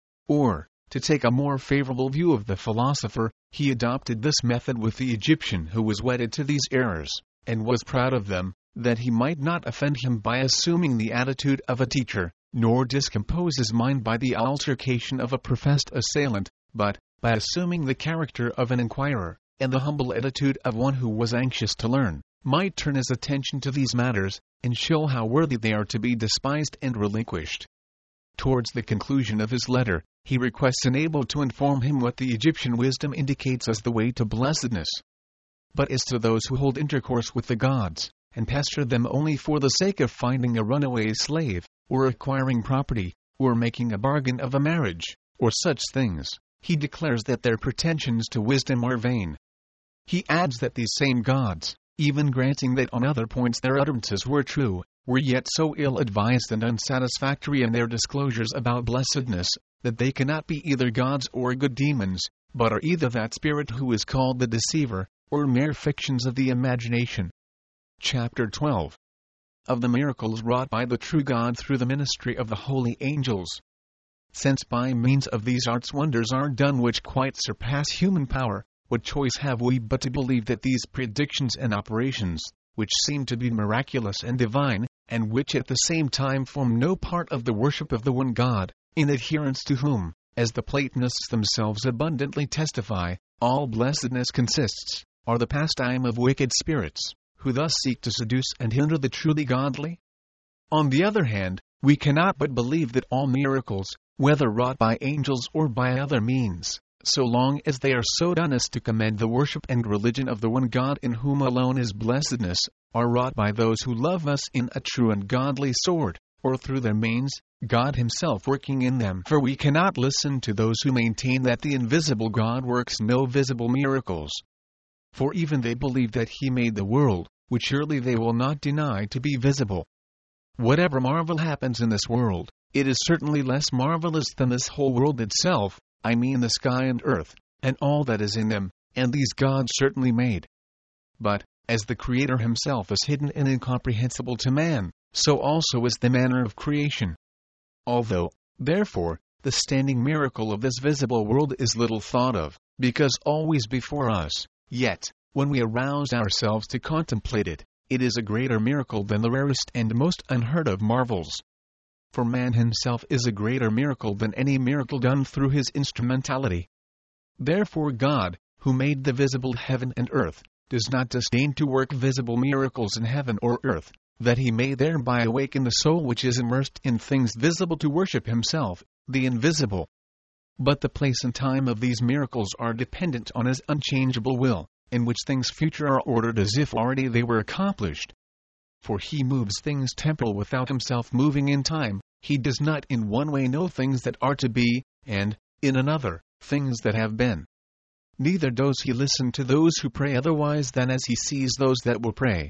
Or, to take a more favorable view of the philosopher, he adopted this method with the Egyptian who was wedded to these errors, and was proud of them, that he might not offend him by assuming the attitude of a teacher, nor discompose his mind by the altercation of a professed assailant, but, by assuming the character of an inquirer, and the humble attitude of one who was anxious to learn, might turn his attention to these matters, and show how worthy they are to be despised and relinquished. Towards the conclusion of his letter, he requests an able to inform him what the Egyptian wisdom indicates as the way to blessedness. But as to those who hold intercourse with the gods, and pester them only for the sake of finding a runaway slave, or acquiring property, or making a bargain of a marriage, or such things, he declares that their pretensions to wisdom are vain. He adds that these same gods, even granting that on other points their utterances were true, were yet so ill-advised and unsatisfactory in their disclosures about blessedness, that they cannot be either gods or good demons, but are either that spirit who is called the deceiver, or mere fictions of the imagination. Chapter 12. Of the miracles wrought by the true God through the ministry of the holy angels. Since by means of these arts wonders are done which quite surpass human power, what choice have we but to believe that these predictions and operations, which seem to be miraculous and divine, and which at the same time form no part of the worship of the one God, in adherence to whom, as the Platonists themselves abundantly testify, all blessedness consists, are the pastime of wicked spirits, who thus seek to seduce and hinder the truly godly? On the other hand, we cannot but believe that all miracles, whether wrought by angels or by other means, so long as they are so done as to commend the worship and religion of the one God in whom alone is blessedness, are wrought by those who love us in a true and godly sort, or through their means, God himself working in them. For we cannot listen to those who maintain that the invisible God works no visible miracles. For even they believe that he made the world, which surely they will not deny to be visible. Whatever marvel happens in this world, it is certainly less marvelous than this whole world itself, I mean the sky and earth, and all that is in them, and these gods certainly made. But, as the Creator himself is hidden and incomprehensible to man, so also is the manner of creation. Although, therefore, the standing miracle of this visible world is little thought of, because always before us, yet, when we arouse ourselves to contemplate it, it is a greater miracle than the rarest and most unheard of marvels. For man himself is a greater miracle than any miracle done through his instrumentality. Therefore God, who made the visible heaven and earth, does not disdain to work visible miracles in heaven or earth, that he may thereby awaken the soul which is immersed in things visible to worship himself, the invisible. But the place and time of these miracles are dependent on his unchangeable will, in which things future are ordered as if already they were accomplished. For he moves things temporal without himself moving in time. He does not in one way know things that are to be, and, in another, things that have been. Neither does he listen to those who pray otherwise than as he sees those that will pray.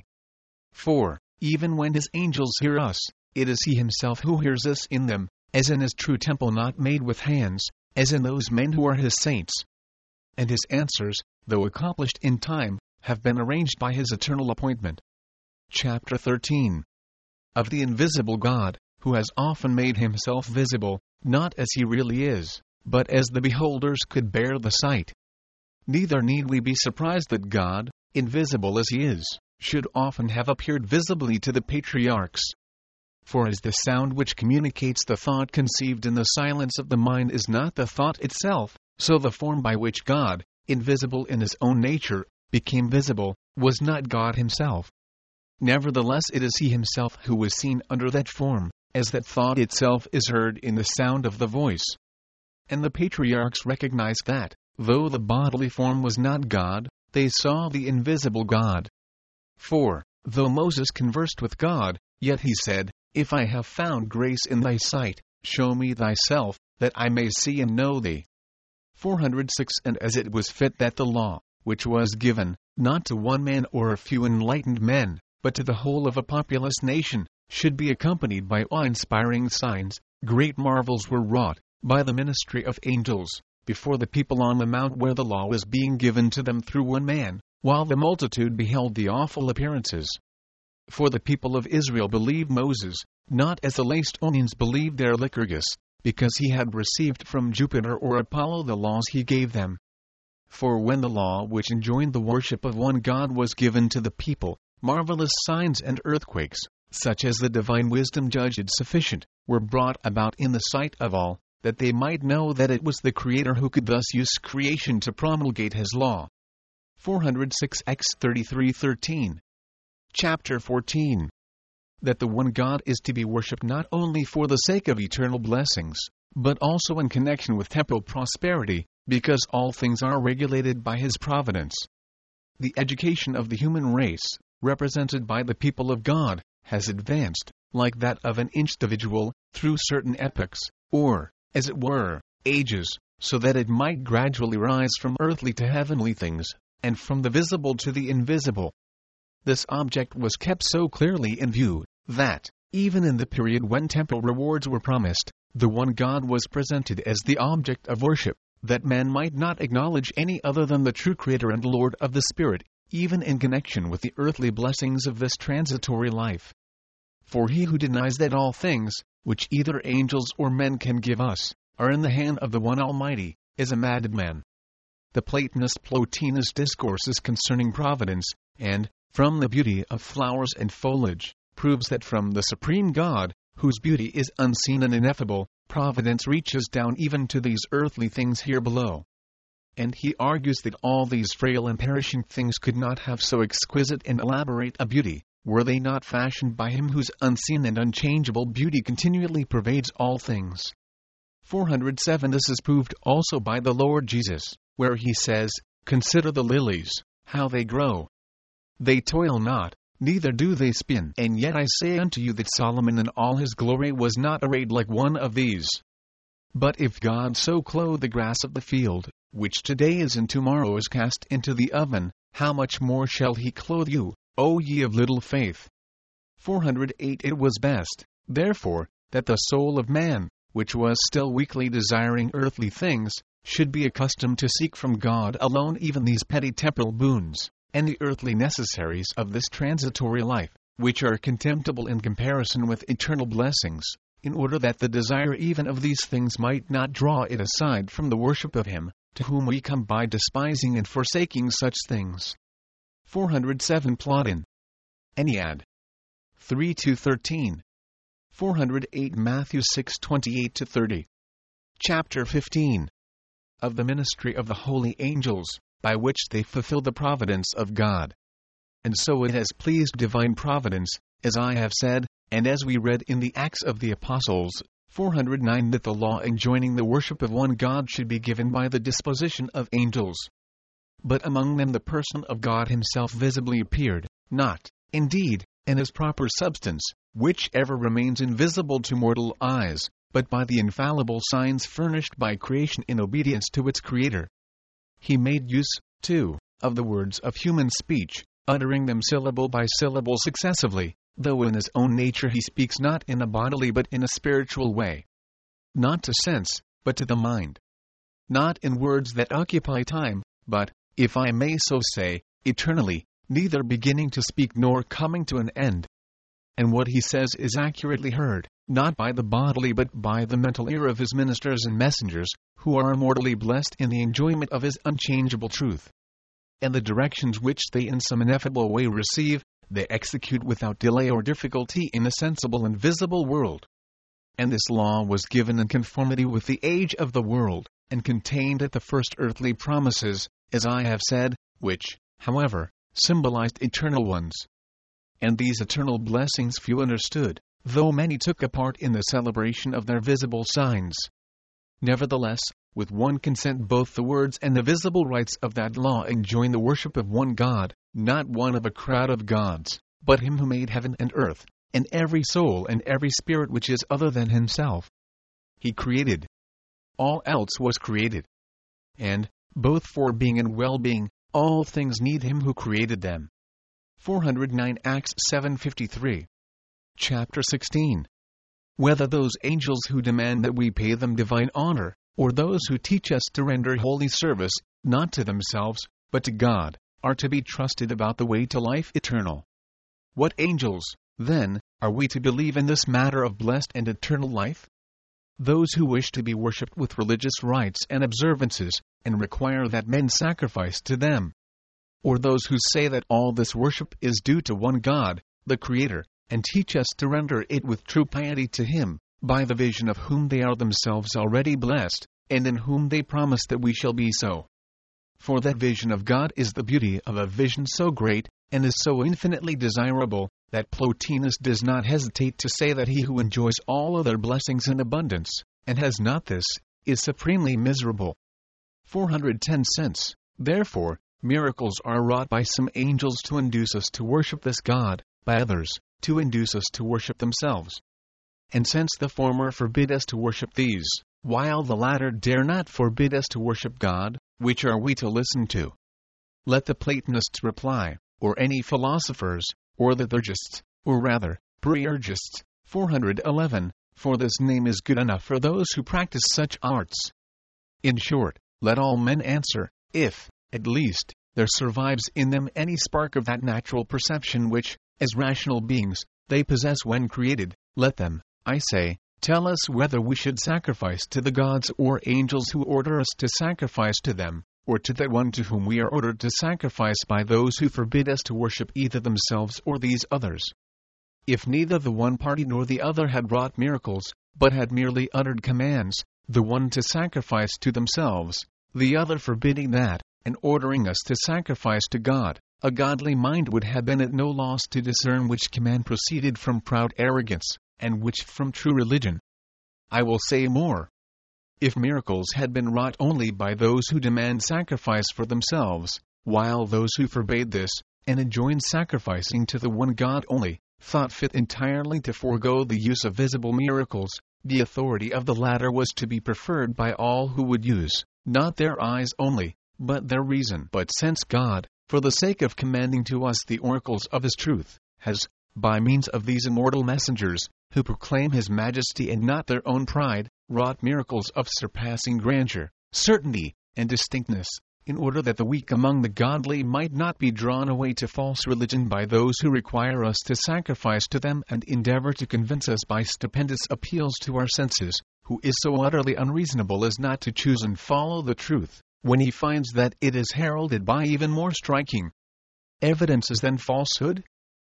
For, even when his angels hear us, it is he himself who hears us in them, as in his true temple not made with hands, as in those men who are his saints. And his answers, though accomplished in time, have been arranged by his eternal appointment. Chapter 13. Of the invisible God, who has often made himself visible, not as he really is, but as the beholders could bear the sight. Neither need we be surprised that God, invisible as he is, should often have appeared visibly to the patriarchs. For as the sound which communicates the thought conceived in the silence of the mind is not the thought itself, so the form by which God, invisible in his own nature, became visible, was not God himself. Nevertheless it is he himself who was seen under that form, as that thought itself is heard in the sound of the voice. And the patriarchs recognized that, though the bodily form was not God, they saw the invisible God. For, though Moses conversed with God, yet he said, "If I have found grace in thy sight, show me thyself, that I may see and know thee." 406. And as it was fit that the law, which was given, not to one man or a few enlightened men, but to the whole of a populous nation, should be accompanied by awe-inspiring signs, great marvels were wrought, by the ministry of angels, before the people on the mount where the law was being given to them through one man, while the multitude beheld the awful appearances. For the people of Israel believed Moses, not as the Laestonians believed their Lycurgus, because he had received from Jupiter or Apollo the laws he gave them. For when the law which enjoined the worship of one God was given to the people, marvelous signs and earthquakes, such as the divine wisdom judged sufficient, were brought about in the sight of all, that they might know that it was the Creator who could thus use creation to promulgate his law. 406 X 33:13. Chapter 14. That the one God is to be worshipped not only for the sake of eternal blessings, but also in connection with temporal prosperity, because all things are regulated by his providence. The education of the human race, represented by the people of God, has advanced, like that of an individual, through certain epochs, or, as it were, ages, so that it might gradually rise from earthly to heavenly things, and from the visible to the invisible. This object was kept so clearly in view, that, even in the period when temporal rewards were promised, the one God was presented as the object of worship, that man might not acknowledge any other than the true Creator and Lord of the Spirit, even in connection with the earthly blessings of this transitory life. For he who denies that all things, which either angels or men can give us, are in the hand of the one Almighty, is a madman. The Platonist Plotinus discourses concerning providence, and, from the beauty of flowers and foliage, proves that from the supreme God, whose beauty is unseen and ineffable, providence reaches down even to these earthly things here below. And he argues that all these frail and perishing things could not have so exquisite and elaborate a beauty, were they not fashioned by him whose unseen and unchangeable beauty continually pervades all things. 407 This is proved also by the Lord Jesus, where he says, "Consider the lilies, how they grow. They toil not, neither do they spin. And yet I say unto you that Solomon in all his glory was not arrayed like one of these. But if God so clothe the grass of the field, which today is and tomorrow is cast into the oven, how much more shall he clothe you, O ye of little faith?" 408 It was best, therefore, that the soul of man, which was still weakly desiring earthly things, should be accustomed to seek from God alone even these petty temporal boons, and the earthly necessaries of this transitory life, which are contemptible in comparison with eternal blessings, in order that the desire even of these things might not draw it aside from the worship of him, to whom we come by despising and forsaking such things. 407 Plodin. Ennead. 3-13. 408 Matthew 6:28-30. Chapter 15. Of the ministry of the holy angels, by which they fulfill the providence of God. And so it has pleased divine providence, as I have said, and as we read in the Acts of the Apostles, 409 that the law enjoining the worship of one God should be given by the disposition of angels. But among them the person of God himself visibly appeared, not, indeed, in his proper substance, which ever remains invisible to mortal eyes, but by the infallible signs furnished by creation in obedience to its Creator. He made use, too, of the words of human speech, uttering them syllable by syllable successively, though in his own nature he speaks not in a bodily but in a spiritual way. Not to sense, but to the mind. Not in words that occupy time, but, if I may so say, eternally, neither beginning to speak nor coming to an end. And what he says is accurately heard, not by the bodily but by the mental ear of his ministers and messengers, who are immortally blessed in the enjoyment of his unchangeable truth. And the directions which they in some ineffable way receive, they execute without delay or difficulty in a sensible and visible world. And this law was given in conformity with the age of the world, and contained at the first earthly promises, as I have said, which, however, symbolized eternal ones. And these eternal blessings few understood, though many took a part in the celebration of their visible signs. Nevertheless, with one consent both the words and the visible rites of that law enjoin the worship of one God, not one of a crowd of gods, but him who made heaven and earth, and every soul and every spirit which is other than himself. He created. All else was created. And, both for being and well-being, all things need him who created them. 409 Acts 7:53. Chapter 16. Whether those angels who demand that we pay them divine honor, or those who teach us to render holy service, not to themselves, but to God, are to be trusted about the way to life eternal. What angels, then, are we to believe in this matter of blessed and eternal life? Those who wish to be worshipped with religious rites and observances, and require that men sacrifice to them. Or those who say that all this worship is due to one God, the Creator, and teach us to render it with true piety to Him, by the vision of whom they are themselves already blessed, and in whom they promise that we shall be so. For that vision of God is the beauty of a vision so great, and is so infinitely desirable, that Plotinus does not hesitate to say that he who enjoys all other blessings in abundance, and has not this, is supremely miserable. 410 cents. Therefore, miracles are wrought by some angels to induce us to worship this God, by others, to induce us to worship themselves. And since the former forbid us to worship these, while the latter dare not forbid us to worship God, which are we to listen to? Let the Platonists reply, or any philosophers, or the Theurgists, or rather, Periurgists, 411, for this name is good enough for those who practice such arts. In short, let all men answer, if, at least, there survives in them any spark of that natural perception which, as rational beings, they possess when created, let them, I say, tell us whether we should sacrifice to the gods or angels who order us to sacrifice to them, or to that one to whom we are ordered to sacrifice by those who forbid us to worship either themselves or these others. If neither the one party nor the other had wrought miracles, but had merely uttered commands, the one to sacrifice to themselves, the other forbidding that, and ordering us to sacrifice to God, a godly mind would have been at no loss to discern which command proceeded from proud arrogance, and which from true religion. I will say more. If miracles had been wrought only by those who demand sacrifice for themselves, while those who forbade this, and enjoined sacrificing to the one God only, thought fit entirely to forego the use of visible miracles, the authority of the latter was to be preferred by all who would use, not their eyes only, but their reason. But since God, for the sake of commanding to us the oracles of His truth, has, by means of these immortal messengers, who proclaim His majesty and not their own pride, wrought miracles of surpassing grandeur, certainty, and distinctness, in order that the weak among the godly might not be drawn away to false religion by those who require us to sacrifice to them and endeavor to convince us by stupendous appeals to our senses, who is so utterly unreasonable as not to choose and follow the truth, when he finds that it is heralded by even more striking evidences than falsehood?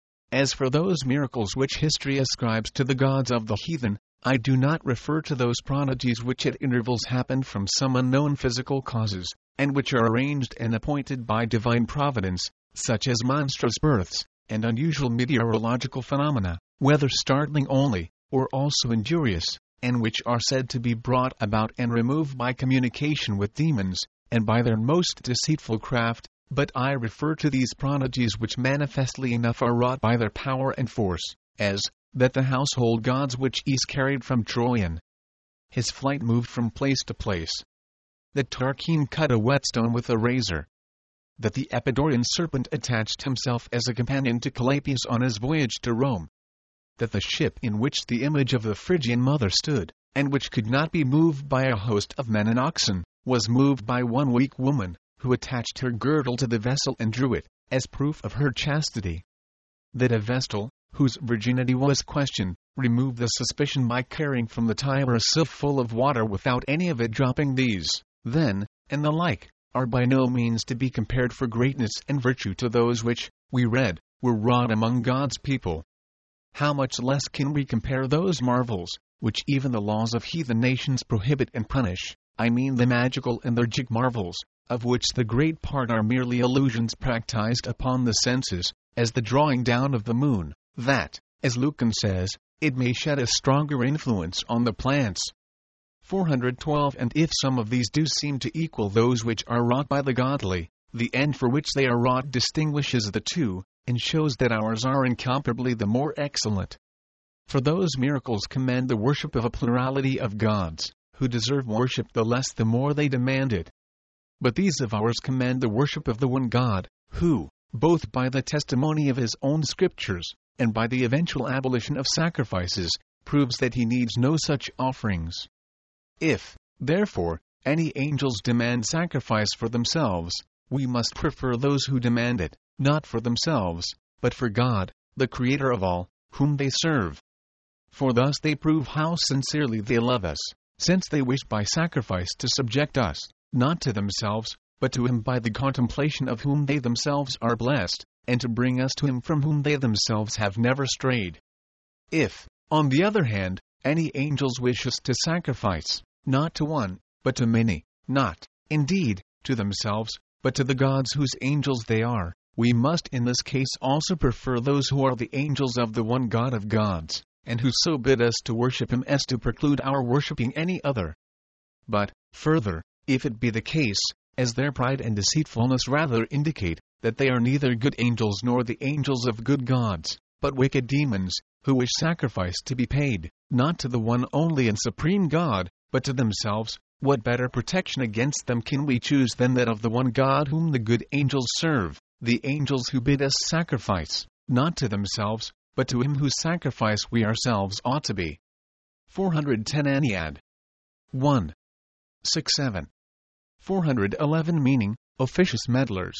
As for those miracles which history ascribes to the gods of the heathen, I do not refer to those prodigies which at intervals happen from some unknown physical causes, and which are arranged and appointed by divine providence, such as monstrous births, and unusual meteorological phenomena, whether startling only, or also injurious, and which are said to be brought about and removed by communication with demons, and by their most deceitful craft, but I refer to these prodigies which manifestly enough are wrought by their power and force, as, that the household gods which Aes carried from Troyan, his flight moved from place to place, that Tarquin cut a whetstone with a razor, that the Epidaurian serpent attached himself as a companion to Calapius on his voyage to Rome, that the ship in which the image of the Phrygian mother stood, and which could not be moved by a host of men and oxen, was moved by one weak woman, who attached her girdle to the vessel and drew it, as proof of her chastity. That a Vestal, whose virginity was questioned, removed the suspicion by carrying from the Tiber a sieve full of water without any of it dropping. These, then, and the like, are by no means to be compared for greatness and virtue to those which, we read, were wrought among God's people. How much less can we compare those marvels, which even the laws of heathen nations prohibit and punish, I mean the magical and theurgic marvels, of which the great part are merely illusions practiced upon the senses, as the drawing down of the moon, that, as Lucan says, it may shed a stronger influence on the plants. 412 And if some of these do seem to equal those which are wrought by the godly, the end for which they are wrought distinguishes the two, and shows that ours are incomparably the more excellent. For those miracles command the worship of a plurality of gods, who deserve worship the less the more they demand it. But these of ours command the worship of the one God, who, both by the testimony of His own scriptures, and by the eventual abolition of sacrifices, proves that He needs no such offerings. If, therefore, any angels demand sacrifice for themselves, we must prefer those who demand it, not for themselves, but for God, the Creator of all, whom they serve. For thus they prove how sincerely they love us, since they wish by sacrifice to subject us, not to themselves, but to Him by the contemplation of whom they themselves are blessed, and to bring us to Him from whom they themselves have never strayed. If, on the other hand, any angels wish us to sacrifice, not to one, but to many, not, indeed, to themselves, but to the gods whose angels they are, we must in this case also prefer those who are the angels of the one God of gods, and who so bid us to worship Him as to preclude our worshipping any other. But, further, if it be the case, as their pride and deceitfulness rather indicate, that they are neither good angels nor the angels of good gods, but wicked demons, who wish sacrifice to be paid, not to the one only and supreme God, but to themselves, what better protection against them can we choose than that of the one God whom the good angels serve, the angels who bid us sacrifice, not to themselves, but to Him whose sacrifice we ourselves ought to be. 410 Ennead. 1. 6-7. 411 Meaning, officious meddlers.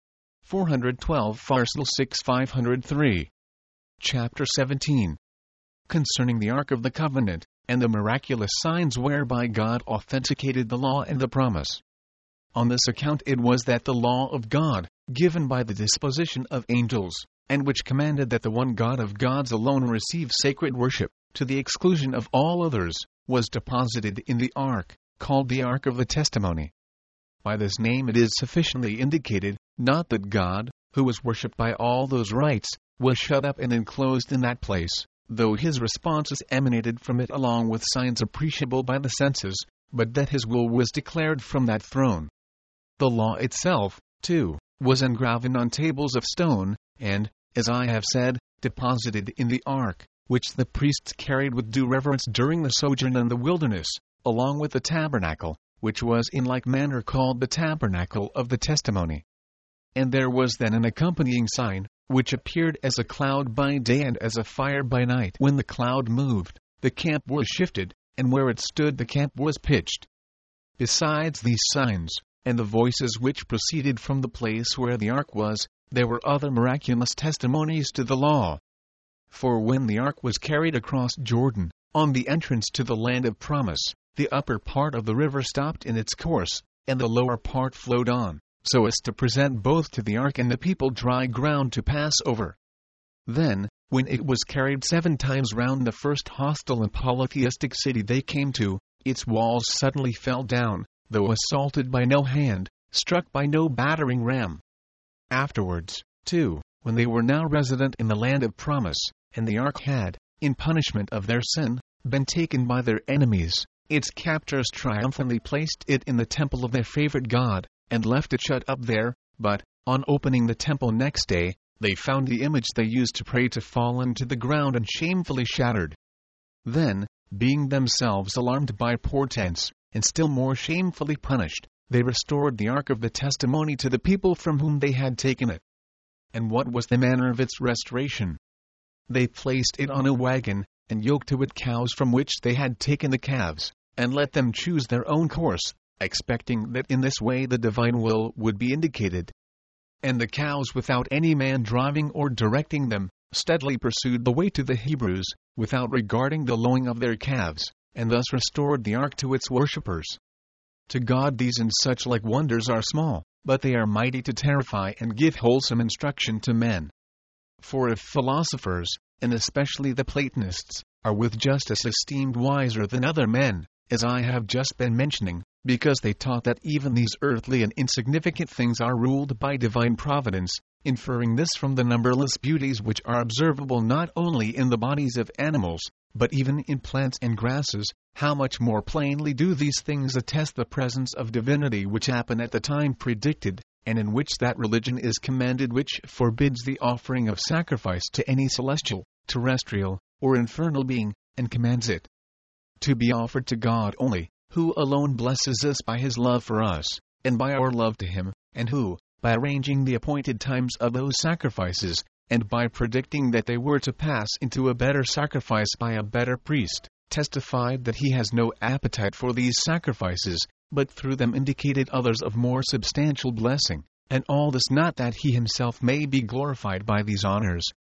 412 Farsal 6 503. Chapter 17. Concerning the Ark of the Covenant, and the miraculous signs whereby God authenticated the law and the promise. On this account it was that the law of God, given by the disposition of angels, and which commanded that the one God of gods alone receive sacred worship, to the exclusion of all others, was deposited in the ark, called the Ark of the Testimony. By this name it is sufficiently indicated, not that God, who was worshipped by all those rites, was shut up and enclosed in that place, though His responses emanated from it along with signs appreciable by the senses, but that His will was declared from that throne. The law itself, too, was engraven on tables of stone, and, as I have said, deposited in the ark, which the priests carried with due reverence during the sojourn in the wilderness, along with the tabernacle, which was in like manner called the tabernacle of the testimony. And there was then an accompanying sign, which appeared as a cloud by day and as a fire by night. When the cloud moved, the camp was shifted, and where it stood the camp was pitched. Besides these signs, and the voices which proceeded from the place where the ark was, there were other miraculous testimonies to the law. For when the ark was carried across Jordan, on the entrance to the land of promise, the upper part of the river stopped in its course, and the lower part flowed on, so as to present both to the ark and the people dry ground to pass over. Then, when it was carried 7 times round the first hostile and polytheistic city they came to, its walls suddenly fell down, though assaulted by no hand, struck by no battering ram. Afterwards, too, when they were now resident in the land of promise, and the ark had, in punishment of their sin, been taken by their enemies, its captors triumphantly placed it in the temple of their favorite god, and left it shut up there, but, on opening the temple next day, they found the image they used to pray to fallen to the ground and shamefully shattered. Then, being themselves alarmed by portents, and still more shamefully punished, they restored the Ark of the Testimony to the people from whom they had taken it. And what was the manner of its restoration? They placed it on a wagon, and yoked to it cows from which they had taken the calves, and let them choose their own course, expecting that in this way the divine will would be indicated. And the cows, without any man driving or directing them, steadily pursued the way to the Hebrews, without regarding the lowing of their calves, and thus restored the ark to its worshippers. To God these and such like wonders are small, but they are mighty to terrify and give wholesome instruction to men. For if philosophers, and especially the Platonists, are with justice esteemed wiser than other men, as I have just been mentioning, because they taught that even these earthly and insignificant things are ruled by divine providence, inferring this from the numberless beauties which are observable not only in the bodies of animals, but even in plants and grasses, how much more plainly do these things attest the presence of divinity which happen at the time predicted, and in which that religion is commanded which forbids the offering of sacrifice to any celestial, terrestrial, or infernal being, and commands it to be offered to God only, who alone blesses us by His love for us, and by our love to Him, and who, by arranging the appointed times of those sacrifices, and by predicting that they were to pass into a better sacrifice by a better priest, testified that He has no appetite for these sacrifices, but through them indicated others of more substantial blessing, and all this not that He Himself may be glorified by these honors,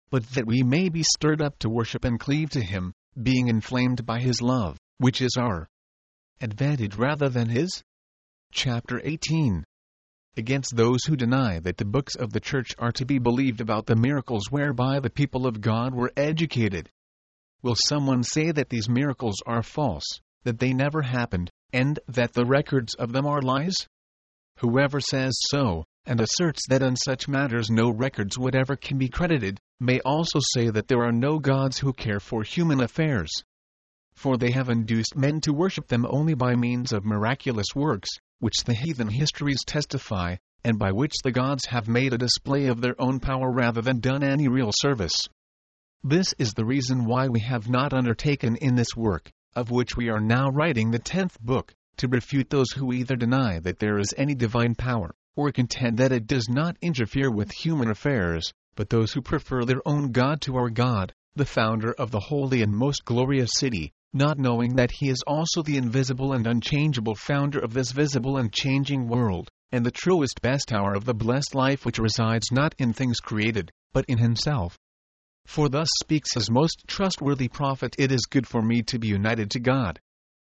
but that we may be stirred up to worship and cleave to him, being inflamed by his love, which is our advantage rather than his. Chapter 18. Against those who deny that the books of the church are to be believed about the miracles whereby the people of God were educated. Will someone say that these miracles are false, that they never happened, and that the records of them are lies? Whoever says so, and asserts that on such matters no records whatever can be credited, may also say that there are no gods who care for human affairs. For they have induced men to worship them only by means of miraculous works, which the heathen histories testify, and by which the gods have made a display of their own power rather than done any real service. This is the reason why we have not undertaken in this work, of which we are now writing the 10th book, to refute those who either deny that there is any divine power, or contend that it does not interfere with human affairs, but those who prefer their own God to our God, the founder of the holy and most glorious city, not knowing that he is also the invisible and unchangeable founder of this visible and changing world, and the truest best hour of the blessed life which resides not in things created, but in himself. For thus speaks his most trustworthy prophet, "It is good for me to be united to God."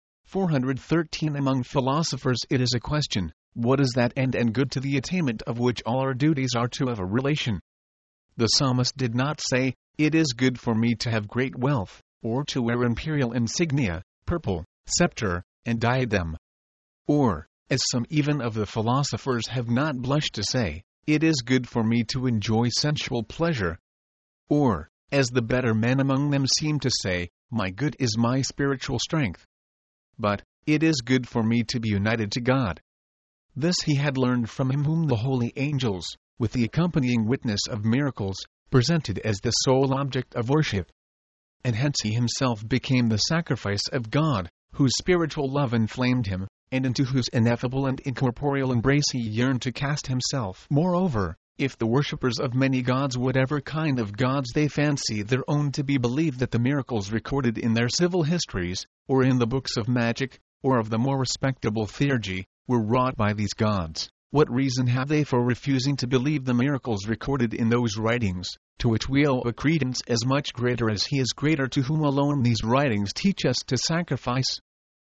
413. Among philosophers it is a question, what is that end and good to the attainment of which all our duties are to have a relation? The psalmist did not say, "It is good for me to have great wealth, or to wear imperial insignia, purple, scepter, and diadem." Or, as some even of the philosophers have not blushed to say, "It is good for me to enjoy sensual pleasure." Or, as the better men among them seem to say, "My good is my spiritual strength." But, "It is good for me to be united to God." This he had learned from him whom the holy angels, with the accompanying witness of miracles, presented as the sole object of worship. And hence he himself became the sacrifice of God, whose spiritual love inflamed him, and into whose ineffable and incorporeal embrace he yearned to cast himself. Moreover, if the worshippers of many gods, whatever kind of gods they fancy their own to be, believe that the miracles recorded in their civil histories, or in the books of magic, or of the more respectable theurgy, were wrought by these gods, what reason have they for refusing to believe the miracles recorded in those writings, to which we owe a credence as much greater as he is greater, to whom alone these writings teach us to sacrifice?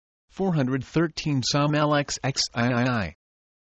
413. Psalm LXXII.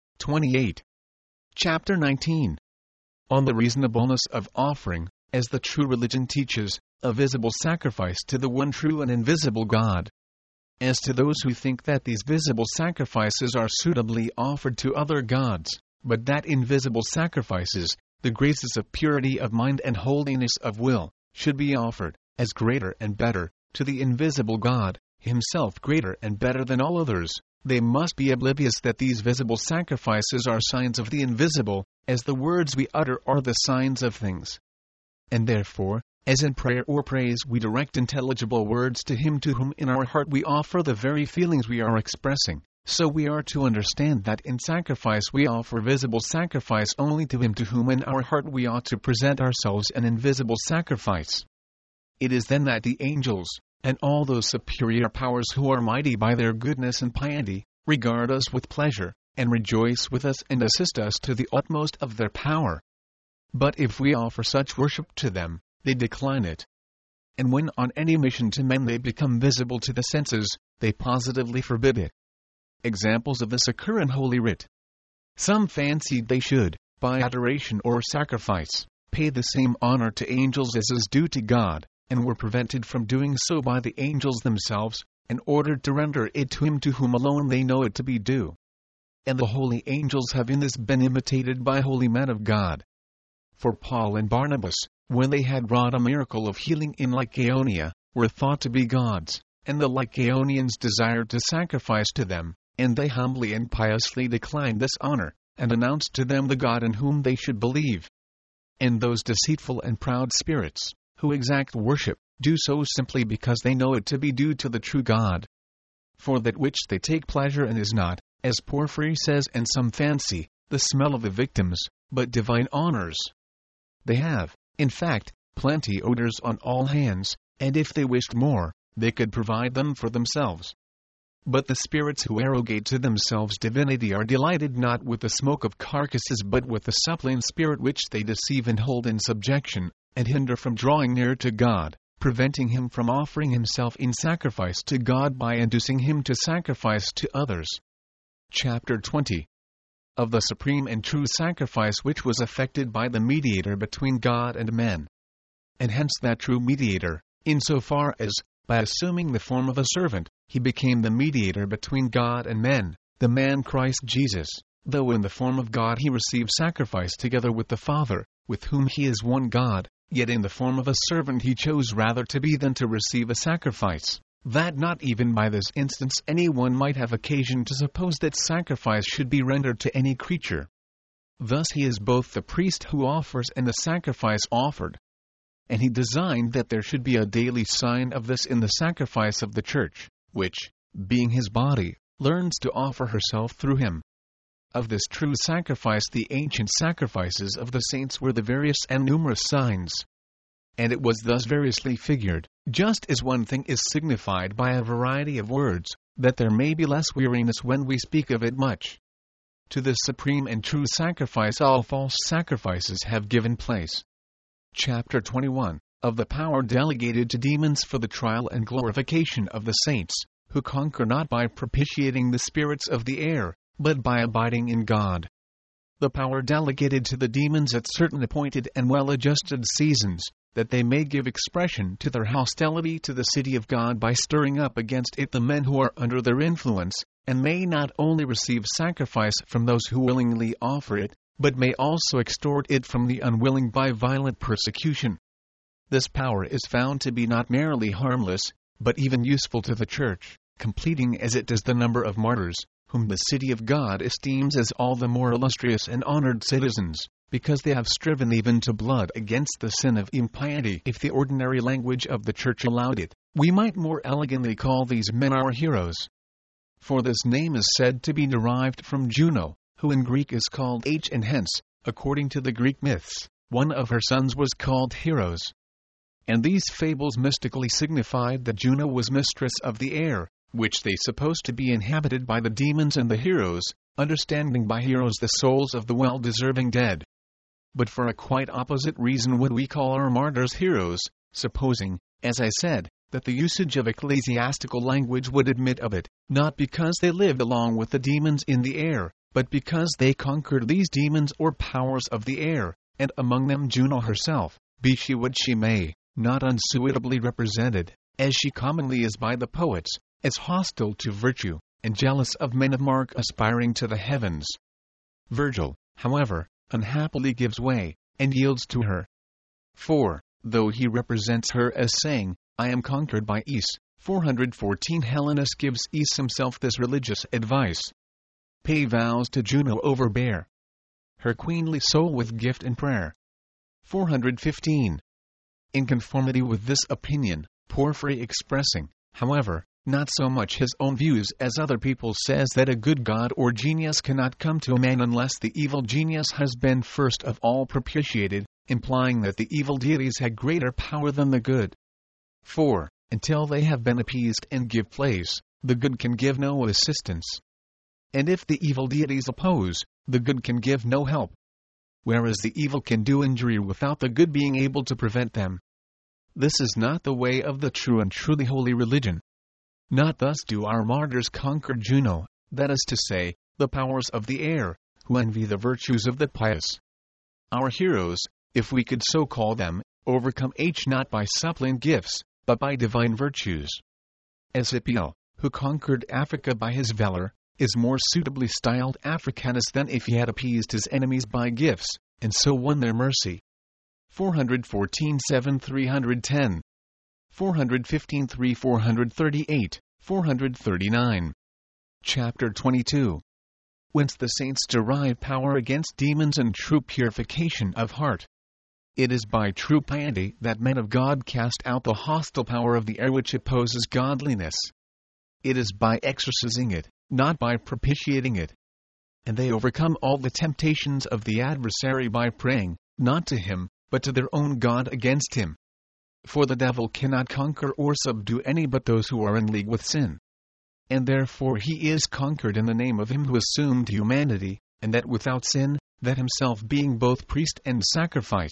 28. Chapter 19. On the reasonableness of offering, as the true religion teaches, a visible sacrifice to the one true and invisible God. As to those who think that these visible sacrifices are suitably offered to other gods, but that invisible sacrifices, the graces of purity of mind and holiness of will, should be offered, as greater and better, to the invisible God, himself greater and better than all others, they must be oblivious that these visible sacrifices are signs of the invisible, as the words we utter are the signs of things. And therefore, as in prayer or praise we direct intelligible words to him to whom in our heart we offer the very feelings we are expressing, so we are to understand that in sacrifice we offer visible sacrifice only to him to whom in our heart we ought to present ourselves an invisible sacrifice. It is then that the angels, and all those superior powers who are mighty by their goodness and piety, regard us with pleasure, and rejoice with us and assist us to the utmost of their power. But if we offer such worship to them, they decline it. And when on any mission to men they become visible to the senses, they positively forbid it. Examples of this occur in Holy Writ. Some fancied they should, by adoration or sacrifice, pay the same honor to angels as is due to God, and were prevented from doing so by the angels themselves, and ordered to render it to him to whom alone they know it to be due. And the holy angels have in this been imitated by holy men of God. For Paul and Barnabas, when they had wrought a miracle of healing in Lycaonia, were thought to be gods, and the Lycaonians desired to sacrifice to them, and they humbly and piously declined this honor, and announced to them the God in whom they should believe. And those deceitful and proud spirits, who exact worship, do so simply because they know it to be due to the true God. For that which they take pleasure in is not, as Porphyry says and some fancy, the smell of the victims, but divine honors. They have, in fact, plenty odors on all hands, and if they wished more, they could provide them for themselves. But the spirits who arrogate to themselves divinity are delighted not with the smoke of carcasses but with the suppling spirit which they deceive and hold in subjection, and hinder from drawing near to God, preventing him from offering himself in sacrifice to God by inducing him to sacrifice to others. Chapter 20. Of the supreme and true sacrifice which was effected by the mediator between God and men. And hence that true mediator, insofar as, by assuming the form of a servant, he became the mediator between God and men, the man Christ Jesus, though in the form of God he received sacrifice together with the Father, with whom he is one God, yet in the form of a servant he chose rather to be than to receive a sacrifice, that not even by this instance anyone might have occasion to suppose that sacrifice should be rendered to any creature. Thus he is both the priest who offers and the sacrifice offered. And he designed that there should be a daily sign of this in the sacrifice of the Church, which, being his body, learns to offer herself through him. Of this true sacrifice the ancient sacrifices of the saints were the various and numerous signs. And it was thus variously figured, just as one thing is signified by a variety of words, that there may be less weariness when we speak of it much. To this supreme and true sacrifice all false sacrifices have given place. Chapter 21. Of the power delegated to demons for the trial and glorification of the saints, who conquer not by propitiating the spirits of the air, but by abiding in God. The power delegated to the demons at certain appointed and well-adjusted seasons, that they may give expression to their hostility to the city of God by stirring up against it the men who are under their influence, and may not only receive sacrifice from those who willingly offer it, but may also extort it from the unwilling by violent persecution. This power is found to be not merely harmless, but even useful to the Church, completing as it does the number of martyrs, whom the city of God esteems as all the more illustrious and honored citizens, because they have striven even to blood against the sin of impiety. If the ordinary language of the Church allowed it, we might more elegantly call these men our heroes. For this name is said to be derived from Juno, who in Greek is called H, and hence, according to the Greek myths, one of her sons was called Heros. And these fables mystically signified that Juno was mistress of the air, which they supposed to be inhabited by the demons and the heroes, understanding by heroes the souls of the well-deserving dead. But for a quite opposite reason would we call our martyrs heroes, supposing, as I said, that the usage of ecclesiastical language would admit of it, not because they lived along with the demons in the air, but because they conquered these demons or powers of the air, and among them Juno herself, be she what she may, not unsuitably represented, as she commonly is by the poets, as hostile to virtue, and jealous of men of mark aspiring to the heavens. Virgil, however, unhappily gives way, and yields to her. For, though he represents her as saying, I am conquered by Is, 414 Helenus gives Is himself this religious advice. Pay vows to Juno, overbear her queenly soul with gift and prayer. 415. In conformity with this opinion, Porphyry expressing, however, not so much his own views as other people, says that a good god or genius cannot come to a man unless the evil genius has been first of all propitiated, implying that the evil deities had greater power than the good. For, until they have been appeased and give place, the good can give no assistance. And if the evil deities oppose, the good can give no help. Whereas the evil can do injury without the good being able to prevent them. This is not the way of the true and truly holy religion. Not thus do our martyrs conquer Juno, that is to say, the powers of the air, who envy the virtues of the pious. Our heroes, if we could so call them, overcome H not by suppliant gifts, but by divine virtues. As Hippias, who conquered Africa by his valor, is more suitably styled Africanus than if he had appeased his enemies by gifts, and so won their mercy. 414-7 310. 415-3 438, 439. Chapter 22. Whence the saints derive power against demons and true purification of heart. It is by true piety that men of God cast out the hostile power of the air which opposes godliness. It is by exorcising it, not by propitiating it. And they overcome all the temptations of the adversary by praying, not to him, but to their own God against him. For the devil cannot conquer or subdue any but those who are in league with sin. And therefore he is conquered in the name of him who assumed humanity, and that without sin, that himself being both priest and sacrifice,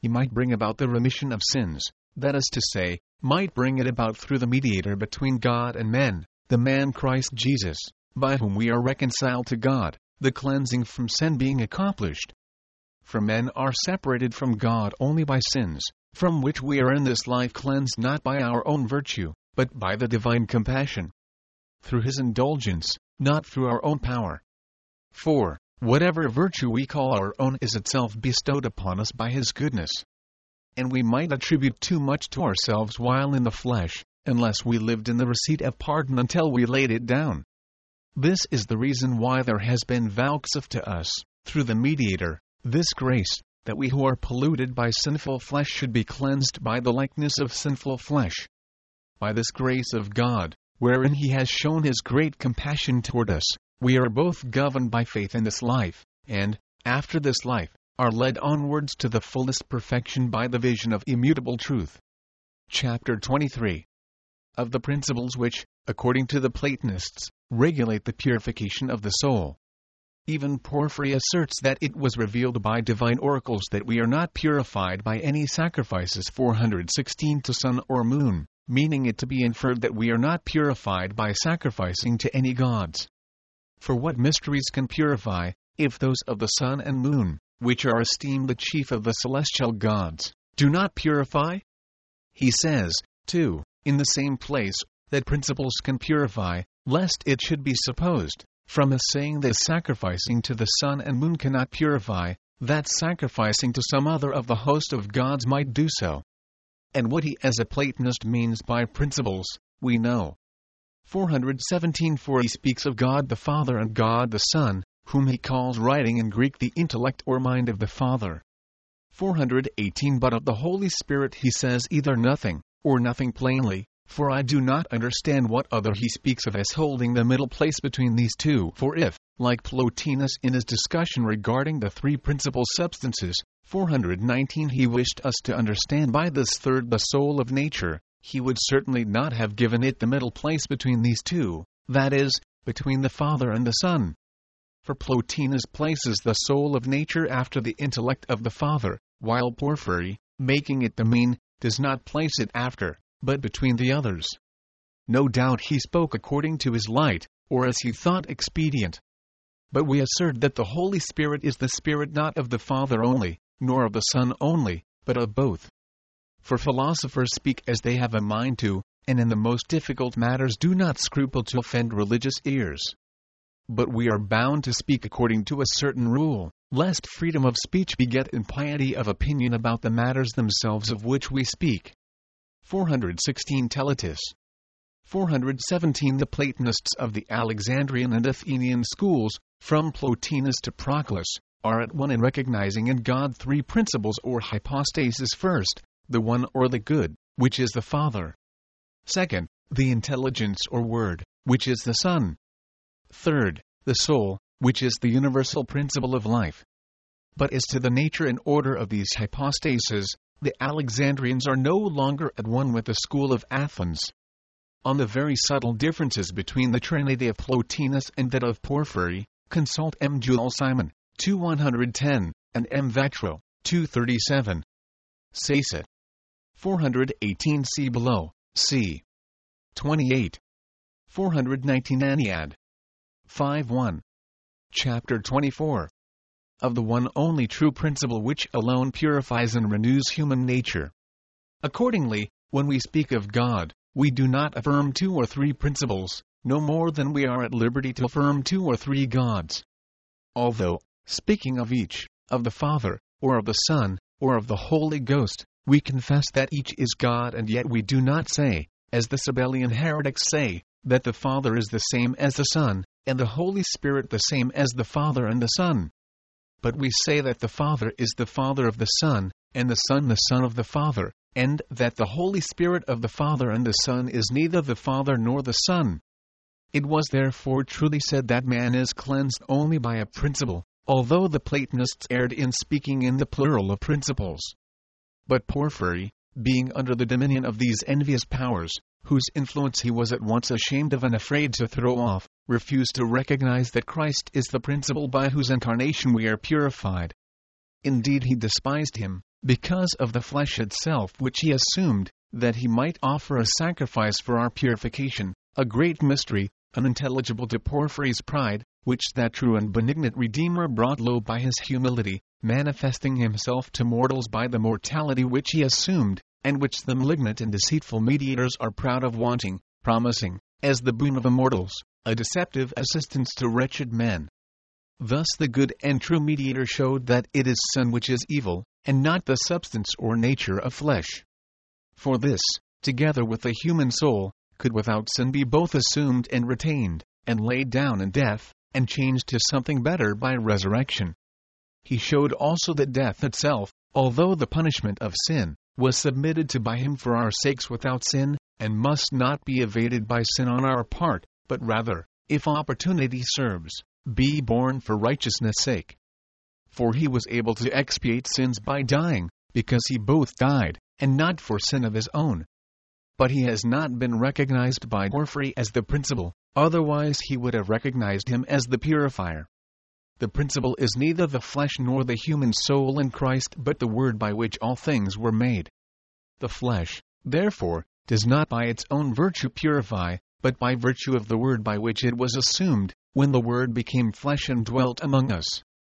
he might bring about the remission of sins, that is to say, might bring it about through the mediator between God and men, the man Christ Jesus, by whom we are reconciled to God, the cleansing from sin being accomplished. For men are separated from God only by sins, from which we are in this life cleansed not by our own virtue, but by the divine compassion. Through his indulgence, not through our own power. For whatever virtue we call our own is itself bestowed upon us by his goodness. And we might attribute too much to ourselves while in the flesh, unless we lived in the receipt of pardon until we laid it down. This is the reason why there has been vouchsafed to us, through the mediator, this grace, that we who are polluted by sinful flesh should be cleansed by the likeness of sinful flesh. By this grace of God, wherein he has shown his great compassion toward us, we are both governed by faith in this life, and, after this life, are led onwards to the fullest perfection by the vision of immutable truth. Chapter 23. Of the principles which, according to the Platonists, regulate the purification of the soul. Even Porphyry asserts that it was revealed by divine oracles that we are not purified by any sacrifices 416 to sun or moon, meaning it to be inferred that we are not purified by sacrificing to any gods. For what mysteries can purify, if those of the sun and moon, which are esteemed the chief of the celestial gods, do not purify? He says, too, in the same place, that principles can purify, lest it should be supposed, from his saying that sacrificing to the sun and moon cannot purify, that sacrificing to some other of the host of gods might do so. And what he as a Platonist means by principles, we know. 417 For he speaks of God the Father and God the Son, whom he calls writing in Greek the intellect or mind of the Father. 418 But of the Holy Spirit he says either nothing, or nothing plainly, for I do not understand what other he speaks of as holding the middle place between these two. For if, like Plotinus in his discussion regarding the three principal substances, 419 he wished us to understand by this third the soul of nature, he would certainly not have given it the middle place between these two, that is, between the Father and the Son. For Plotinus places the soul of nature after the intellect of the Father, while Porphyry, making it the mean, does not place it after, but between the others. No doubt he spoke according to his light, or as he thought expedient. But we assert that the Holy Spirit is the Spirit not of the Father only, nor of the Son only, but of both. For philosophers speak as they have a mind to, and in the most difficult matters do not scruple to offend religious ears. But we are bound to speak according to a certain rule, lest freedom of speech beget impiety of opinion about the matters themselves of which we speak. 416 Teletus. 417 The Platonists of the Alexandrian and Athenian schools, from Plotinus to Proclus, are at one in recognizing in God three principles or hypostases. First, the one or the good, which is the Father. Second, the intelligence or word, which is the Son. Third, the soul, which is the universal principle of life. But as to the nature and order of these hypostases, the Alexandrians are no longer at one with the school of Athens. On the very subtle differences between the Trinity of Plotinus and that of Porphyry, consult M. Jules Simon, 2110, and M. Vetro, 237. Sacet. 418 See below, c. 28. 419 Aniad. 5.1. Chapter 24. Of the one only true principle which alone purifies and renews human nature. Accordingly, when we speak of God, we do not affirm two or three principles, no more than we are at liberty to affirm two or three gods. Although, speaking of each, of the Father, or of the Son, or of the Holy Ghost, we confess that each is God, and yet we do not say, as the Sabellian heretics say, that the Father is the same as the Son, and the Holy Spirit the same as the Father and the Son. But we say that the Father is the Father of the Son, and the Son of the Father, and that the Holy Spirit of the Father and the Son is neither the Father nor the Son. It was therefore truly said that man is cleansed only by a principle, although the Platonists erred in speaking in the plural of principles. But Porphyry, being under the dominion of these envious powers, whose influence he was at once ashamed of and afraid to throw off, refused to recognize that Christ is the principle by whose incarnation we are purified. Indeed, he despised him, because of the flesh itself which he assumed, that he might offer a sacrifice for our purification, a great mystery, unintelligible to Porphyry's pride, which that true and benignant Redeemer brought low by his humility, manifesting himself to mortals by the mortality which he assumed, and which the malignant and deceitful mediators are proud of wanting, promising, as the boon of immortals, a deceptive assistance to wretched men. Thus the good and true mediator showed that it is sin which is evil, and not the substance or nature of flesh. For this, together with the human soul, could without sin be both assumed and retained, and laid down in death, and changed to something better by resurrection. He showed also that death itself, although the punishment of sin, was submitted to by him for our sakes without sin, and must not be evaded by sin on our part, but rather, if opportunity serves, be borne for righteousness' sake. For he was able to expiate sins by dying, because he both died, and not for sin of his own. But he has not been recognized by Porphyry as the principle, otherwise he would have recognized him as the purifier. The principle is neither the flesh nor the human soul in Christ, but the Word by which all things were made. The flesh, therefore, does not by its own virtue purify, but by virtue of the Word by which it was assumed, when the Word became flesh and dwelt among us.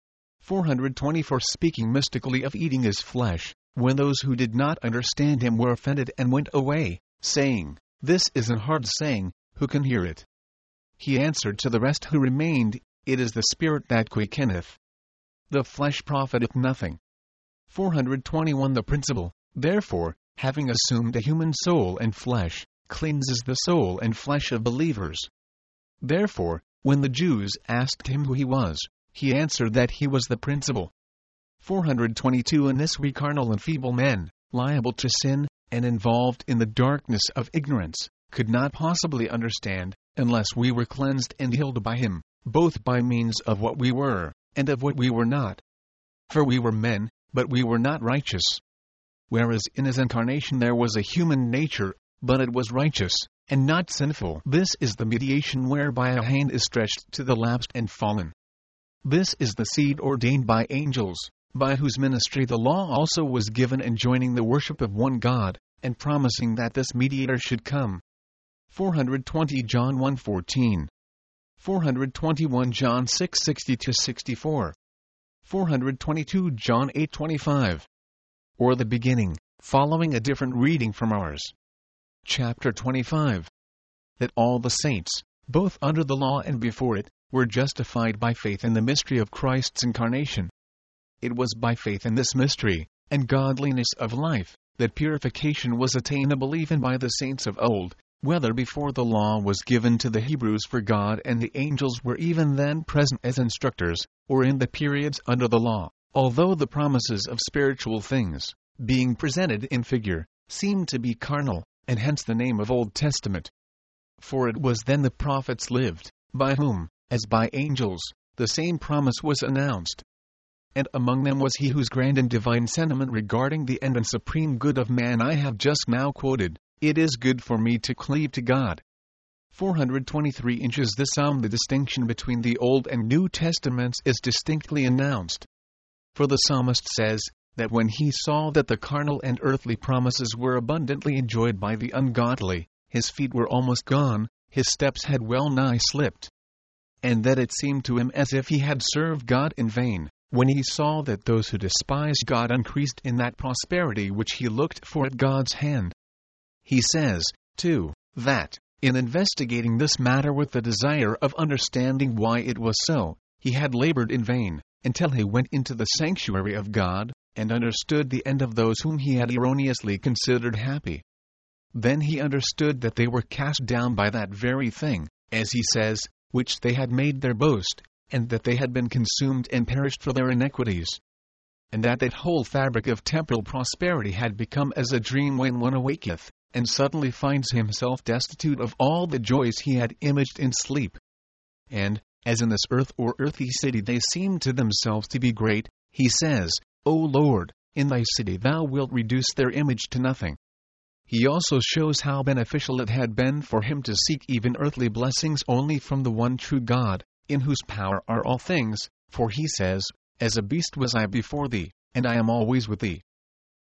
424 Speaking mystically of eating his flesh, when those who did not understand him were offended and went away, saying, "This is an hard saying, who can hear it?" He answered to the rest who remained, "It is the Spirit that quickeneth. The flesh profiteth nothing." 421 The principle, therefore, having assumed a human soul and flesh, cleanses the soul and flesh of believers. Therefore, when the Jews asked him who he was, he answered that he was the principle. 422 In this we carnal and feeble men, liable to sin, and involved in the darkness of ignorance, could not possibly understand, unless we were cleansed and healed by him, both by means of what we were, and of what we were not. For we were men, but we were not righteous. Whereas in his incarnation there was a human nature, but it was righteous, and not sinful. This is the mediation whereby a hand is stretched to the lapsed and fallen. This is the seed ordained by angels, by whose ministry the law also was given, enjoining the worship of one God, and promising that this mediator should come. 420 John 1:14. 421 John 6:60-64. 422 John 8:25. Or the beginning, following a different reading from ours. Chapter 25. That all the saints, both under the law and before it, were justified by faith in the mystery of Christ's incarnation. It was by faith in this mystery, and godliness of life, that purification was attainable even by the saints of old, whether before the law was given to the Hebrews, for God and the angels were even then present as instructors, or in the periods under the law, although the promises of spiritual things, being presented in figure, seemed to be carnal, and hence the name of Old Testament. For it was then the prophets lived, by whom, as by angels, the same promise was announced. And among them was he whose grand and divine sentiment regarding the end and supreme good of man I have just now quoted, "It is good for me to cleave to God." 423 inches The Psalm. The distinction between the Old and New Testaments is distinctly announced. For the psalmist says, that when he saw that the carnal and earthly promises were abundantly enjoyed by the ungodly, his feet were almost gone, his steps had well nigh slipped. And that it seemed to him as if he had served God in vain, when he saw that those who despised God increased in that prosperity which he looked for at God's hand. He says, too, that, in investigating this matter with the desire of understanding why it was so, he had labored in vain, until he went into the sanctuary of God, and understood the end of those whom he had erroneously considered happy. Then he understood that they were cast down by that very thing, as he says, which they had made their boast, and that they had been consumed and perished for their iniquities. And that whole fabric of temporal prosperity had become as a dream when one awaketh, and suddenly finds himself destitute of all the joys he had imaged in sleep. And, as in this earth or earthy city they seem to themselves to be great, he says, O Lord, in thy city thou wilt reduce their image to nothing. He also shows how beneficial it had been for him to seek even earthly blessings only from the one true God, in whose power are all things, for he says, As a beast was I before thee, and I am always with thee.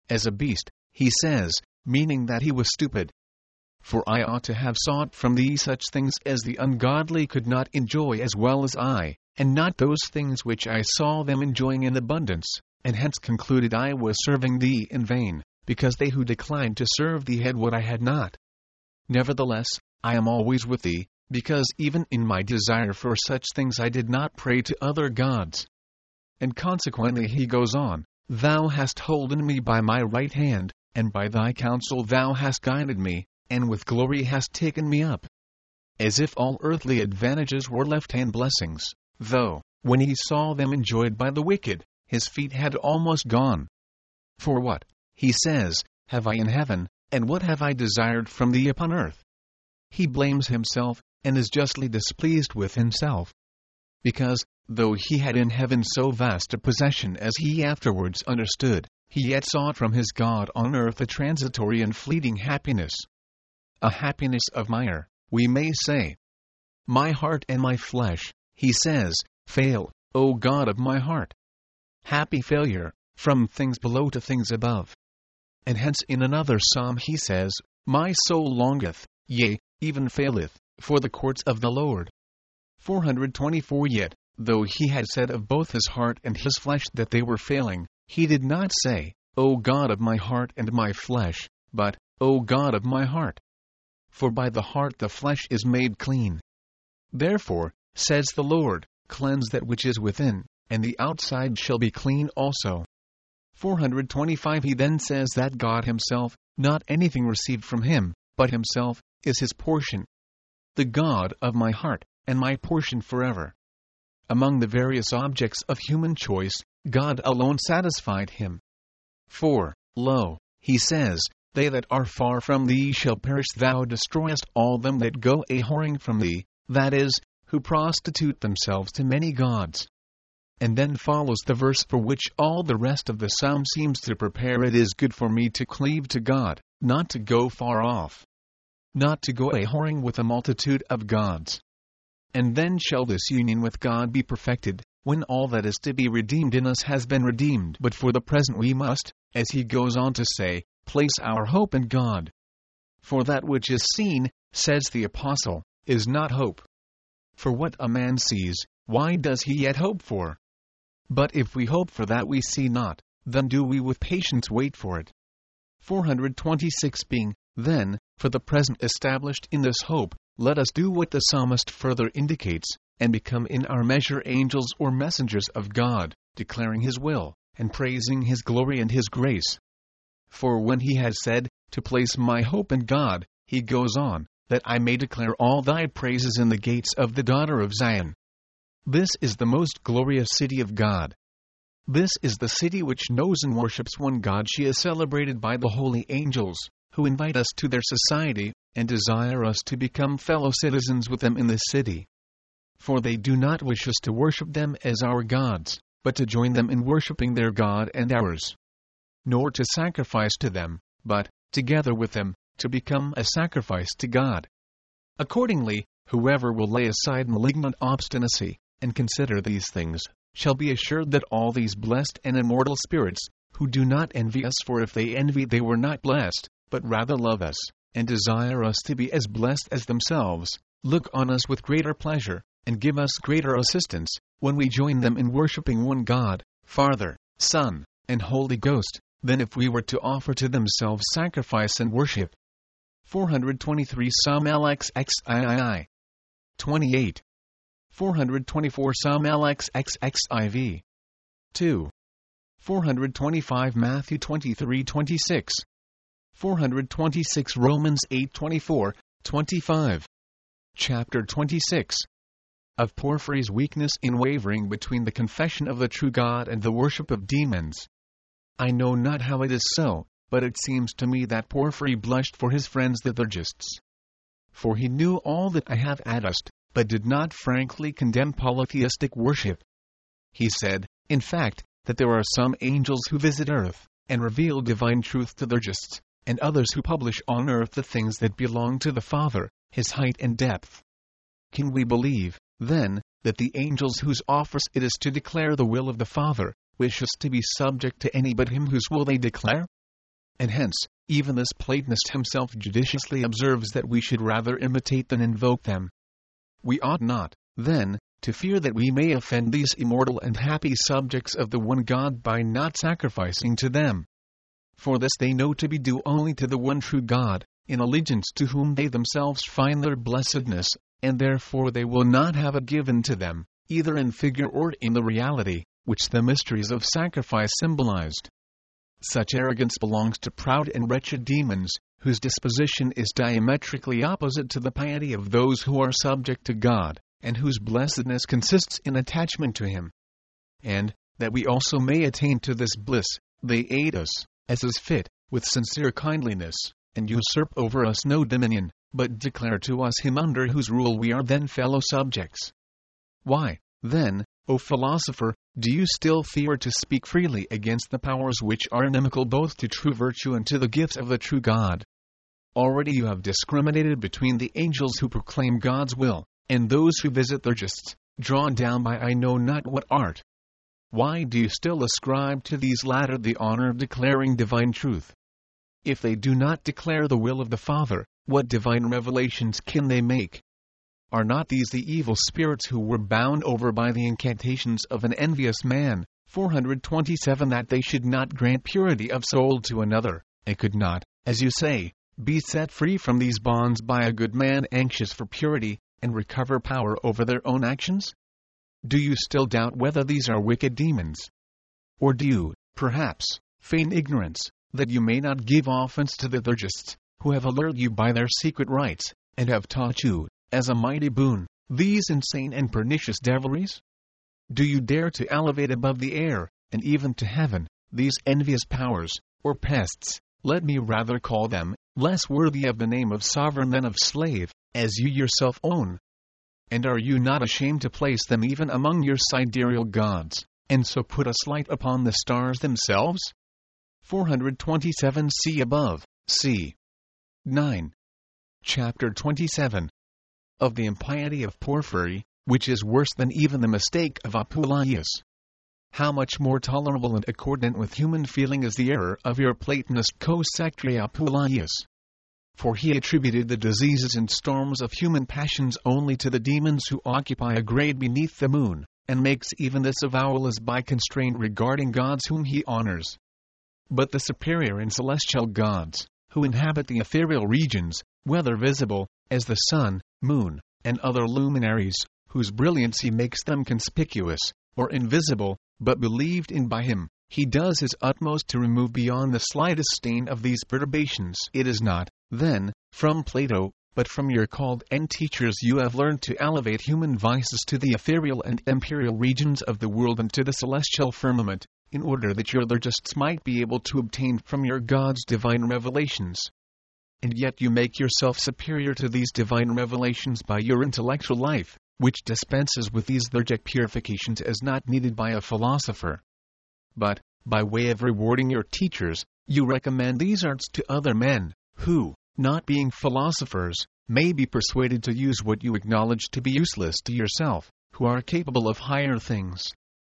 as a beast, he says, meaning that he was stupid. For I ought to have sought from thee such things as the ungodly could not enjoy as well as I, and not those things which I saw them enjoying in abundance, and hence concluded I was serving thee in vain, because they who declined to serve thee had what I had not. Nevertheless, I am always with thee, because even in my desire for such things I did not pray to other gods. And consequently he goes on, Thou hast holden me by my right hand, and by thy counsel thou hast guided me, and with glory hast taken me up. As if all earthly advantages were left-hand blessings, though, when he saw them enjoyed by the wicked, his feet had almost gone. For what, he says, have I in heaven, and what have I desired from thee upon earth? He blames himself, and is justly displeased with himself. Because, though he had in heaven so vast a possession as he afterwards understood, he yet sought from his God on earth a transitory and fleeting happiness. A happiness of mire, we may say. My heart and my flesh, he says, fail, O God of my heart. Happy failure, from things below to things above. And hence in another psalm he says, My soul longeth, yea, even faileth, for the courts of the Lord. 424 Yet, though he had said of both his heart and his flesh that they were failing, he did not say, O God of my heart and my flesh, but, O God of my heart. For by the heart the flesh is made clean. Therefore, says the Lord, cleanse that which is within, and the outside shall be clean also. 425 He then says that God himself, not anything received from him, but himself, is his portion. The God of my heart, and my portion forever. Among the various objects of human choice, God alone satisfied him. For, lo, he says, They that are far from thee shall perish. Thou destroyest all them that go a-whoring from thee, that is, who prostitute themselves to many gods. And then follows the verse for which all the rest of the psalm seems to prepare. It is good for me to cleave to God, not to go far off. Not to go a-whoring with a multitude of gods. And then shall this union with God be perfected, when all that is to be redeemed in us has been redeemed. But for the present we must, as he goes on to say, place our hope in God. For that which is seen, says the apostle, is not hope. For what a man sees, why does he yet hope for? But if we hope for that we see not, then do we with patience wait for it. 426 Being, then, for the present established in this hope, let us do what the psalmist further indicates, and become in our measure angels or messengers of God, declaring his will, and praising his glory and his grace. For when he has said, to place my hope in God, he goes on, that I may declare all thy praises in the gates of the daughter of Zion. This is the most glorious city of God. This is the city which knows and worships one God. She is celebrated by the holy angels, who invite us to their society, and desire us to become fellow citizens with them in this city. For they do not wish us to worship them as our gods, but to join them in worshipping their God and ours. Nor to sacrifice to them, but, together with them, to become a sacrifice to God. Accordingly, whoever will lay aside malignant obstinacy, and consider these things, shall be assured that all these blessed and immortal spirits, who do not envy us, for if they envy they were not blessed, but rather love us, and desire us to be as blessed as themselves, look on us with greater pleasure, and give us greater assistance, when we join them in worshipping one God, Father, Son, and Holy Ghost, than if we were to offer to themselves sacrifice and worship. 423 Psalm LXXII. 28. 424 Psalm LXXXIV. 2. 425 Matthew 23:26. 426 Romans 8:24, 25. Chapter 26. Of Porphyry's weakness in wavering between the confession of the true God and the worship of demons. I know not how it is so, but it seems to me that Porphyry blushed for his friends the liturgists. For he knew all that I have addressed, but did not frankly condemn polytheistic worship. He said, in fact, that there are some angels who visit earth, and reveal divine truth to liturgists, and others who publish on earth the things that belong to the Father, his height and depth. Can we believe, then, that the angels whose office it is to declare the will of the Father, wish us to be subject to any but him whose will they declare? and hence, even this Platonist himself judiciously observes that we should rather imitate than invoke them. We ought not, then, to fear that we may offend these immortal and happy subjects of the one God by not sacrificing to them. For this they know to be due only to the one true God, in allegiance to whom they themselves find their blessedness, and therefore they will not have it given to them, either in figure or in the reality, which the mysteries of sacrifice symbolized. Such arrogance belongs to proud and wretched demons, whose disposition is diametrically opposite to the piety of those who are subject to God, and whose blessedness consists in attachment to Him. And, that we also may attain to this bliss, they aid us, as is fit, with sincere kindliness, and usurp over us no dominion, but declare to us Him under whose rule we are then fellow subjects. Why, then, O philosopher, do you still fear to speak freely against the powers which are inimical both to true virtue and to the gifts of the true God? Already you have discriminated between the angels who proclaim God's will, and those who visit their justs, drawn down by I know not what art. Why do you still ascribe to these latter the honor of declaring divine truth? If they do not declare the will of the Father, what divine revelations can they make? Are not these the evil spirits who were bound over by the incantations of an envious man, 427, that they should not grant purity of soul to another, and could not, as you say, be set free from these bonds by a good man anxious for purity, and recover power over their own actions? Do you still doubt whether these are wicked demons? Or do you, perhaps, feign ignorance, that you may not give offense to the liturgists, who have allured you by their secret rites, and have taught you, as a mighty boon, these insane and pernicious devilries? Do you dare to elevate above the air, and even to heaven, these envious powers, or pests, let me rather call them, less worthy of the name of sovereign than of slave, as you yourself own? And are you not ashamed to place them even among your sidereal gods, and so put a slight upon the stars themselves? 427 See above, c. 9. Chapter 27. Of the impiety of Porphyry, which is worse than even the mistake of Apuleius. How much more tolerable and accordant with human feeling is the error of your Platonist co-sectary Apuleius. For he attributed the diseases and storms of human passions only to the demons who occupy a grade beneath the moon, and makes even this avowal as by constraint regarding gods whom he honors. But the superior and celestial gods, who inhabit the ethereal regions, whether visible, as the sun, moon, and other luminaries, whose brilliancy makes them conspicuous, or invisible, but believed in by him, he does his utmost to remove beyond the slightest stain of these perturbations. It is not, then, from Plato, but from your called end teachers you have learned to elevate human vices to the ethereal and imperial regions of the world and to the celestial firmament, in order that your liturgists might be able to obtain from your gods divine revelations. And yet you make yourself superior to these divine revelations by your intellectual life, which dispenses with these liturgic purifications as not needed by a philosopher. But, by way of rewarding your teachers, you recommend these arts to other men, who, not being philosophers, may be persuaded to use what you acknowledge to be useless to yourself, who are capable of higher things.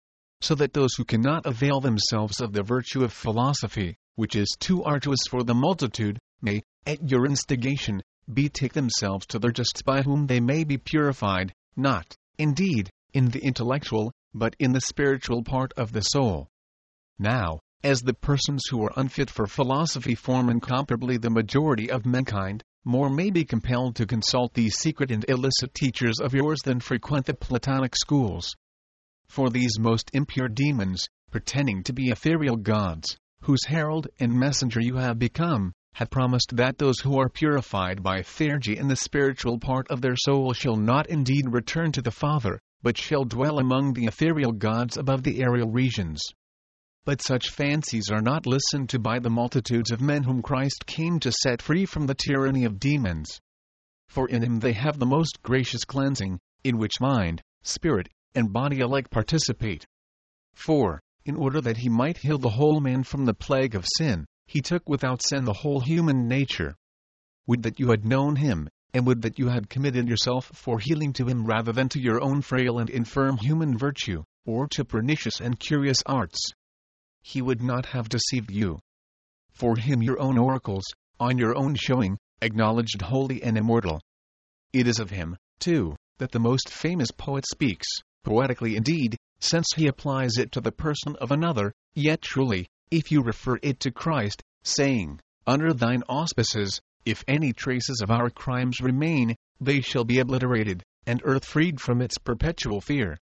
So that those who cannot avail themselves of the virtue of philosophy, which is too arduous for the multitude, may, at your instigation, betake themselves to their justs by whom they may be purified, not, indeed, in the intellectual, but in the spiritual part of the soul. Now, as the persons who are unfit for philosophy form incomparably the majority of mankind, more may be compelled to consult these secret and illicit teachers of yours than frequent the Platonic schools. For these most impure demons, pretending to be ethereal gods, whose herald and messenger you have become, have promised that those who are purified by theurgy in the spiritual part of their soul shall not indeed return to the Father, but shall dwell among the ethereal gods above the aerial regions. But such fancies are not listened to by the multitudes of men whom Christ came to set free from the tyranny of demons. For in him they have the most gracious cleansing, in which mind, spirit, and body alike participate. For, in order that he might heal the whole man from the plague of sin, he took without sin the whole human nature. Would that you had known him, and would that you had committed yourself for healing to him rather than to your own frail and infirm human virtue, or to pernicious and curious arts. He would not have deceived you. For him your own oracles, on your own showing, acknowledged holy and immortal. It is of him, too, that the most famous poet speaks, poetically indeed, since he applies it to the person of another, yet truly, if you refer it to Christ, saying, "Under thine auspices, if any traces of our crimes remain, they shall be obliterated, and earth freed from its perpetual fear."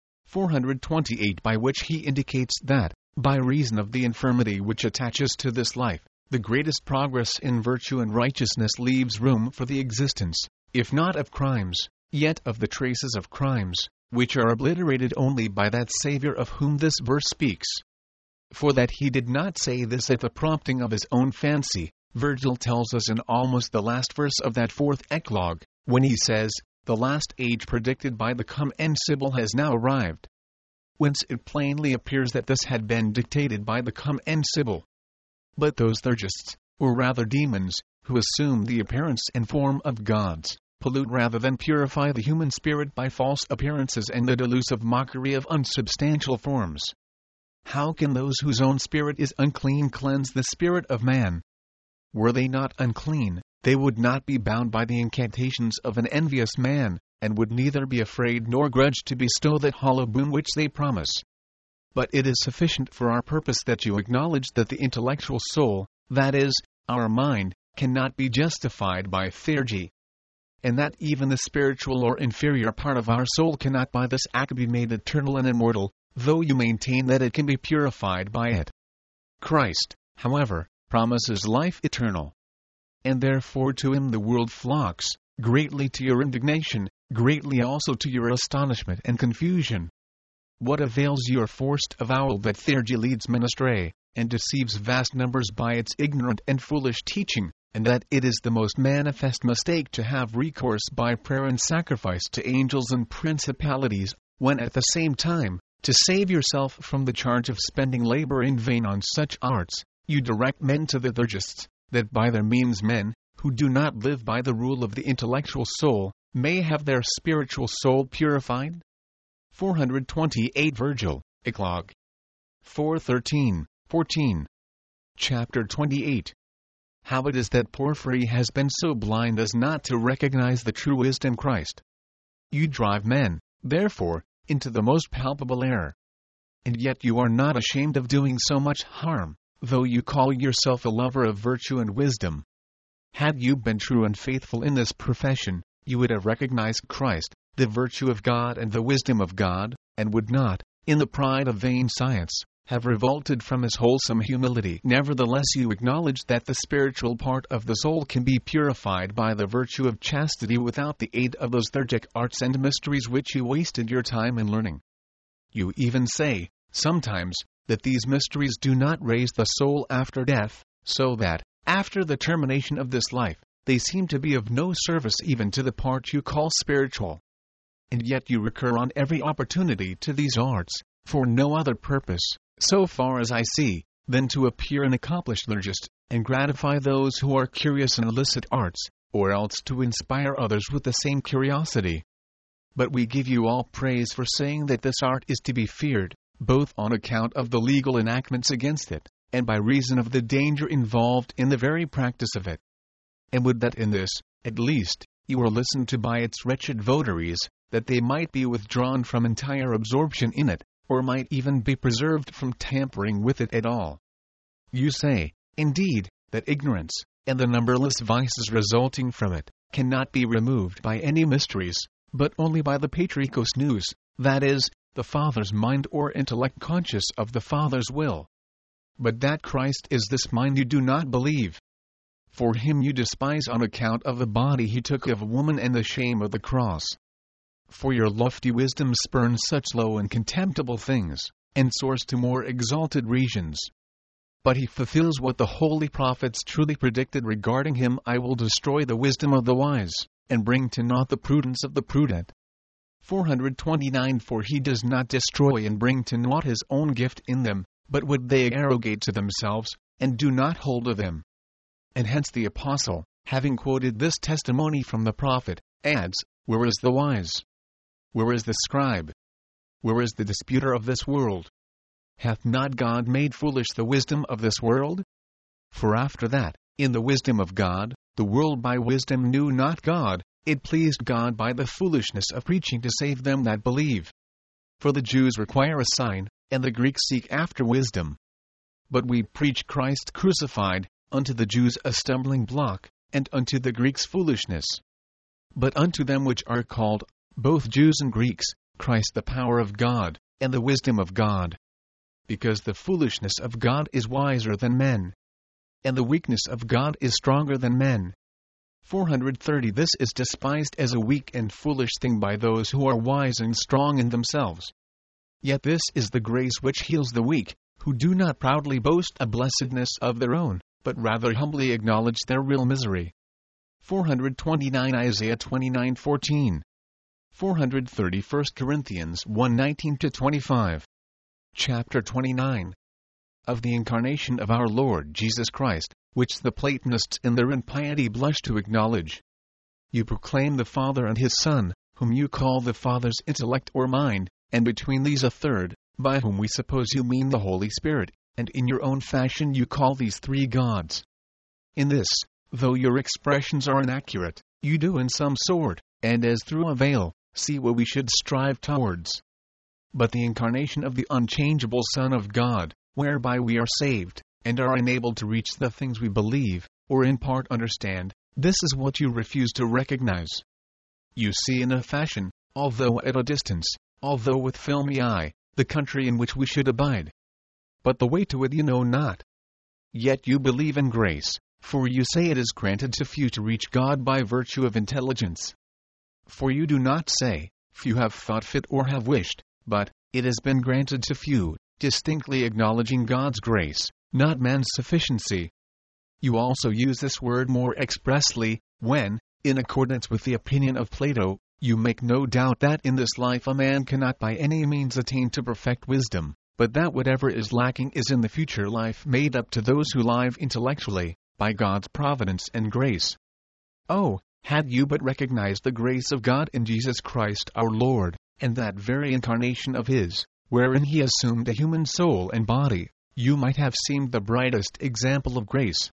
428 By which he indicates that, by reason of the infirmity which attaches to this life, the greatest progress in virtue and righteousness leaves room for the existence, if not of crimes, yet of the traces of crimes, which are obliterated only by that Saviour of whom this verse speaks. For that he did not say this at the prompting of his own fancy, Virgil tells us in almost the last verse of that fourth eclogue, when he says, "The last age predicted by the Come and Sibyl has now arrived." Whence it plainly appears that this had been dictated by the Come and Sibyl. But those Theurgists, or rather demons, who assume the appearance and form of gods, pollute rather than purify the human spirit by false appearances and the delusive mockery of unsubstantial forms. How can those whose own spirit is unclean cleanse the spirit of man? Were they not unclean, they would not be bound by the incantations of an envious man, and would neither be afraid nor grudge to bestow that hollow boon which they promise. But it is sufficient for our purpose that you acknowledge that the intellectual soul, that is, our mind, cannot be justified by theurgy, and that even the spiritual or inferior part of our soul cannot by this act be made eternal and immortal, though you maintain that it can be purified by it. Christ, however, promises life eternal. And therefore to him the world flocks, greatly to your indignation, greatly also to your astonishment and confusion. What avails your forced avowal that theurgy leads men astray, and deceives vast numbers by its ignorant and foolish teaching, and that it is the most manifest mistake to have recourse by prayer and sacrifice to angels and principalities, when at the same time, to save yourself from the charge of spending labor in vain on such arts, you direct men to the Theurgists, that by their means men, who do not live by the rule of the intellectual soul, may have their spiritual soul purified? 428 Virgil, Eclogue 4:13, 14. Chapter 28. How it is that Porphyry has been so blind as not to recognize the true wisdom Christ. You drive men, therefore, into the most palpable error. And yet you are not ashamed of doing so much harm, though you call yourself a lover of virtue and wisdom. Had you been true and faithful in this profession, you would have recognized Christ, the virtue of God and the wisdom of God, and would not, in the pride of vain science, have revolted from his wholesome humility. Nevertheless you acknowledge that the spiritual part of the soul can be purified by the virtue of chastity without the aid of those theurgic arts and mysteries which you wasted your time in learning. You even say, sometimes, that these mysteries do not raise the soul after death, so that, after the termination of this life, they seem to be of no service even to the part you call spiritual. And yet you recur on every opportunity to these arts, for no other purpose, so far as I see, than to appear an accomplished theurgist, and gratify those who are curious in illicit arts, or else to inspire others with the same curiosity. But we give you all praise for saying that this art is to be feared, both on account of the legal enactments against it, and by reason of the danger involved in the very practice of it. And would that in this, at least, you were listened to by its wretched votaries, that they might be withdrawn from entire absorption in it, or might even be preserved from tampering with it at all. You say, indeed, that ignorance, and the numberless vices resulting from it, cannot be removed by any mysteries, but only by the patrikos nous, that is, the Father's mind or intellect conscious of the Father's will. But that Christ is this mind you do not believe. For him you despise on account of the body he took of a woman and the shame of the cross. For your lofty wisdom spurns such low and contemptible things, and soars to more exalted regions. But he fulfills what the holy prophets truly predicted regarding him: I will destroy the wisdom of the wise, and bring to naught the prudence of the prudent. 429 For he does not destroy and bring to naught his own gift in them, but what they arrogate to themselves, and do not hold of them. And hence the apostle, having quoted this testimony from the prophet, adds, Where is the wise? Where is the scribe? Where is the disputer of this world? Hath not God made foolish the wisdom of this world? For after that, in the wisdom of God, the world by wisdom knew not God, it pleased God by the foolishness of preaching to save them that believe. For the Jews require a sign, and the Greeks seek after wisdom. But we preach Christ crucified, unto the Jews a stumbling block, and unto the Greeks foolishness. But unto them which are called, both Jews and Greeks, Christ the power of God, and the wisdom of God. Because the foolishness of God is wiser than men, and the weakness of God is stronger than men. 430 This is despised as a weak and foolish thing by those who are wise and strong in themselves. Yet this is the grace which heals the weak, who do not proudly boast a blessedness of their own, but rather humbly acknowledge their real misery. 429 Isaiah 29:14. 430 1 Corinthians 1:19-25. Chapter 29. Of the incarnation of our Lord Jesus Christ, which the Platonists in their impiety blush to acknowledge. You proclaim the Father and His Son, whom you call the Father's intellect or mind, and between these a third, by whom we suppose you mean the Holy Spirit, and in your own fashion you call these three gods. In this, though your expressions are inaccurate, you do in some sort, and as through a veil, see what we should strive towards. But the incarnation of the unchangeable Son of God, whereby we are saved, and are enabled to reach the things we believe, or in part understand, this is what you refuse to recognize. You see in a fashion, although at a distance, although with filmy eye, the country in which we should abide. But the way to it you know not. Yet you believe in grace, for you say it is granted to few to reach God by virtue of intelligence. For you do not say, few have thought fit or have wished, but, it has been granted to few, distinctly acknowledging God's grace, not man's sufficiency. You also use this word more expressly, when, in accordance with the opinion of Plato, you make no doubt that in this life a man cannot by any means attain to perfect wisdom, but that whatever is lacking is in the future life made up to those who live intellectually, by God's providence and grace. Oh, had you but recognized the grace of God in Jesus Christ our Lord, and that very incarnation of His, wherein He assumed a human soul and body, you might have seemed the brightest example of grace.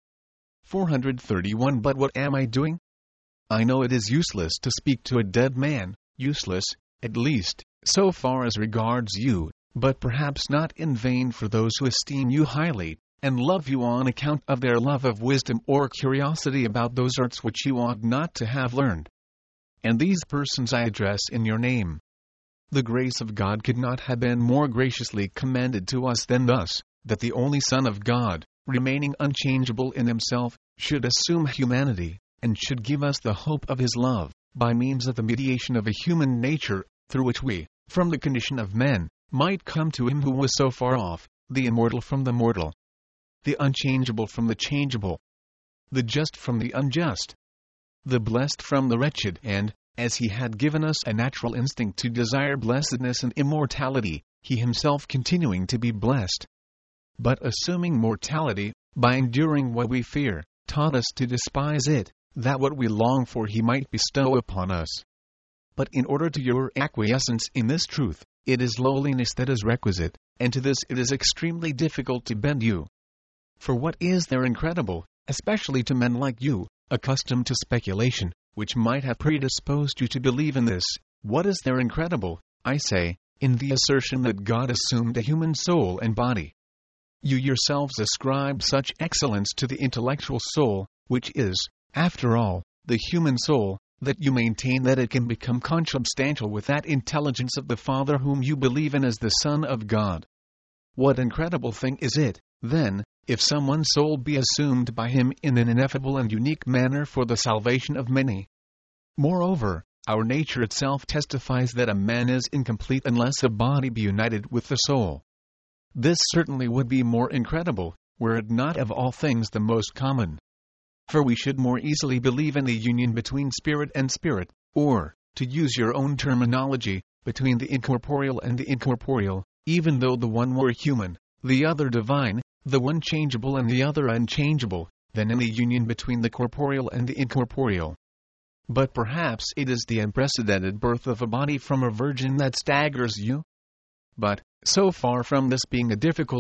431 But what am I doing? I know it is useless to speak to a dead man, useless, at least, so far as regards you, but perhaps not in vain for those who esteem you highly, and love you on account of their love of wisdom or curiosity about those arts which you ought not to have learned. And these persons I address in your name. The grace of God could not have been more graciously commended to us than thus, that the only Son of God, remaining unchangeable in Himself, should assume humanity, and should give us the hope of His love, by means of the mediation of a human nature, through which we, from the condition of men, might come to Him who was so far off, the immortal from the mortal, the unchangeable from the changeable, the just from the unjust, the blessed from the wretched, and, as He had given us a natural instinct to desire blessedness and immortality, He Himself continuing to be blessed, but assuming mortality, by enduring what we fear, taught us to despise it, that what we long for He might bestow upon us. But in order to your acquiescence in this truth, it is lowliness that is requisite, and to this it is extremely difficult to bend you. For what is there incredible, especially to men like you, accustomed to speculation, which might have predisposed you to believe in this? What is there incredible, I say, in the assertion that God assumed a human soul and body? You yourselves ascribe such excellence to the intellectual soul, which is, after all, the human soul, that you maintain that it can become consubstantial with that intelligence of the Father whom you believe in as the Son of God. What incredible thing is it, then, if someone's soul be assumed by Him in an ineffable and unique manner for the salvation of many? Moreover, our nature itself testifies that a man is incomplete unless a body be united with the soul. This certainly would be more incredible, were it not of all things the most common. For we should more easily believe in the union between spirit and spirit, or, to use your own terminology, between the incorporeal and the incorporeal, even though the one were human, the other divine, the one changeable and the other unchangeable, than in the union between the corporeal and the incorporeal. But perhaps it is the unprecedented birth of a body from a virgin that staggers you? But, so far from this being a difficulty,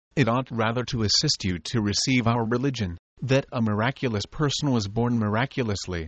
it ought rather to assist you to receive our religion, that a miraculous person was born miraculously.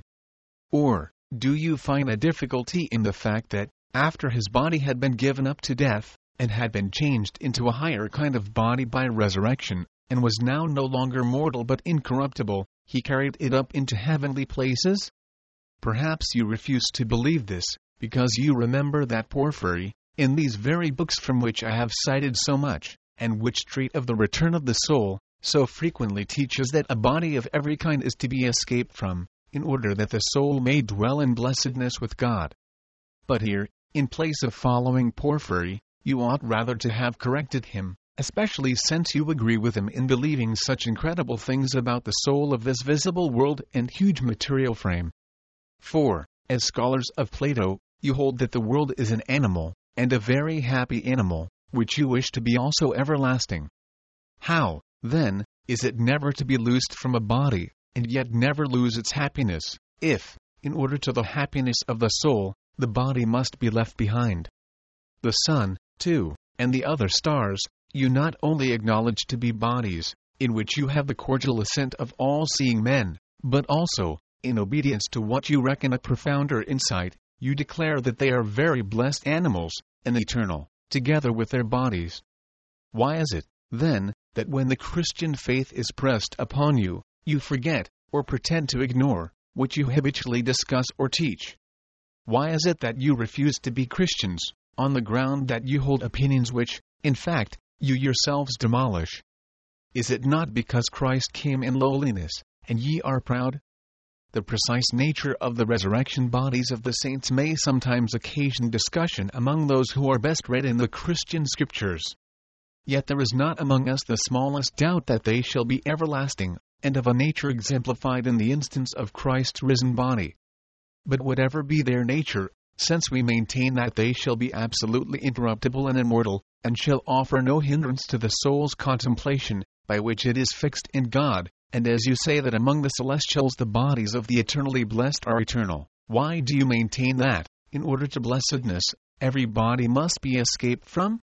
Or, do you find a difficulty in the fact that, after his body had been given up to death, and had been changed into a higher kind of body by resurrection, and was now no longer mortal but incorruptible, he carried it up into heavenly places? Perhaps you refuse to believe this, because you remember that Porphyry, in these very books from which I have cited so much, and which treat of the return of the soul, so frequently teaches that a body of every kind is to be escaped from, in order that the soul may dwell in blessedness with God. But here, in place of following Porphyry, you ought rather to have corrected him, especially since you agree with him in believing such incredible things about the soul of this visible world and huge material frame. For, as scholars of Plato, you hold that the world is an animal, and a very happy animal, which you wish to be also everlasting. How, then, is it never to be loosed from a body, and yet never lose its happiness, if, in order to the happiness of the soul, the body must be left behind? The sun, too, and the other stars, you not only acknowledge to be bodies, in which you have the cordial assent of all-seeing men, but also, in obedience to what you reckon a profounder insight, you declare that they are very blessed animals, and eternal, together with their bodies. Why is it, then, that when the Christian faith is pressed upon you, you forget, or pretend to ignore, what you habitually discuss or teach? Why is it that you refuse to be Christians, on the ground that you hold opinions which, in fact, you yourselves demolish? Is it not because Christ came in lowliness, and ye are proud? The precise nature of the resurrection bodies of the saints may sometimes occasion discussion among those who are best read in the Christian Scriptures. Yet there is not among us the smallest doubt that they shall be everlasting, and of a nature exemplified in the instance of Christ's risen body. But whatever be their nature, since we maintain that they shall be absolutely incorruptible and immortal, and shall offer no hindrance to the soul's contemplation, by which it is fixed in God, and as you say that among the celestials the bodies of the eternally blessed are eternal, why do you maintain that, in order to blessedness, every body must be escaped from?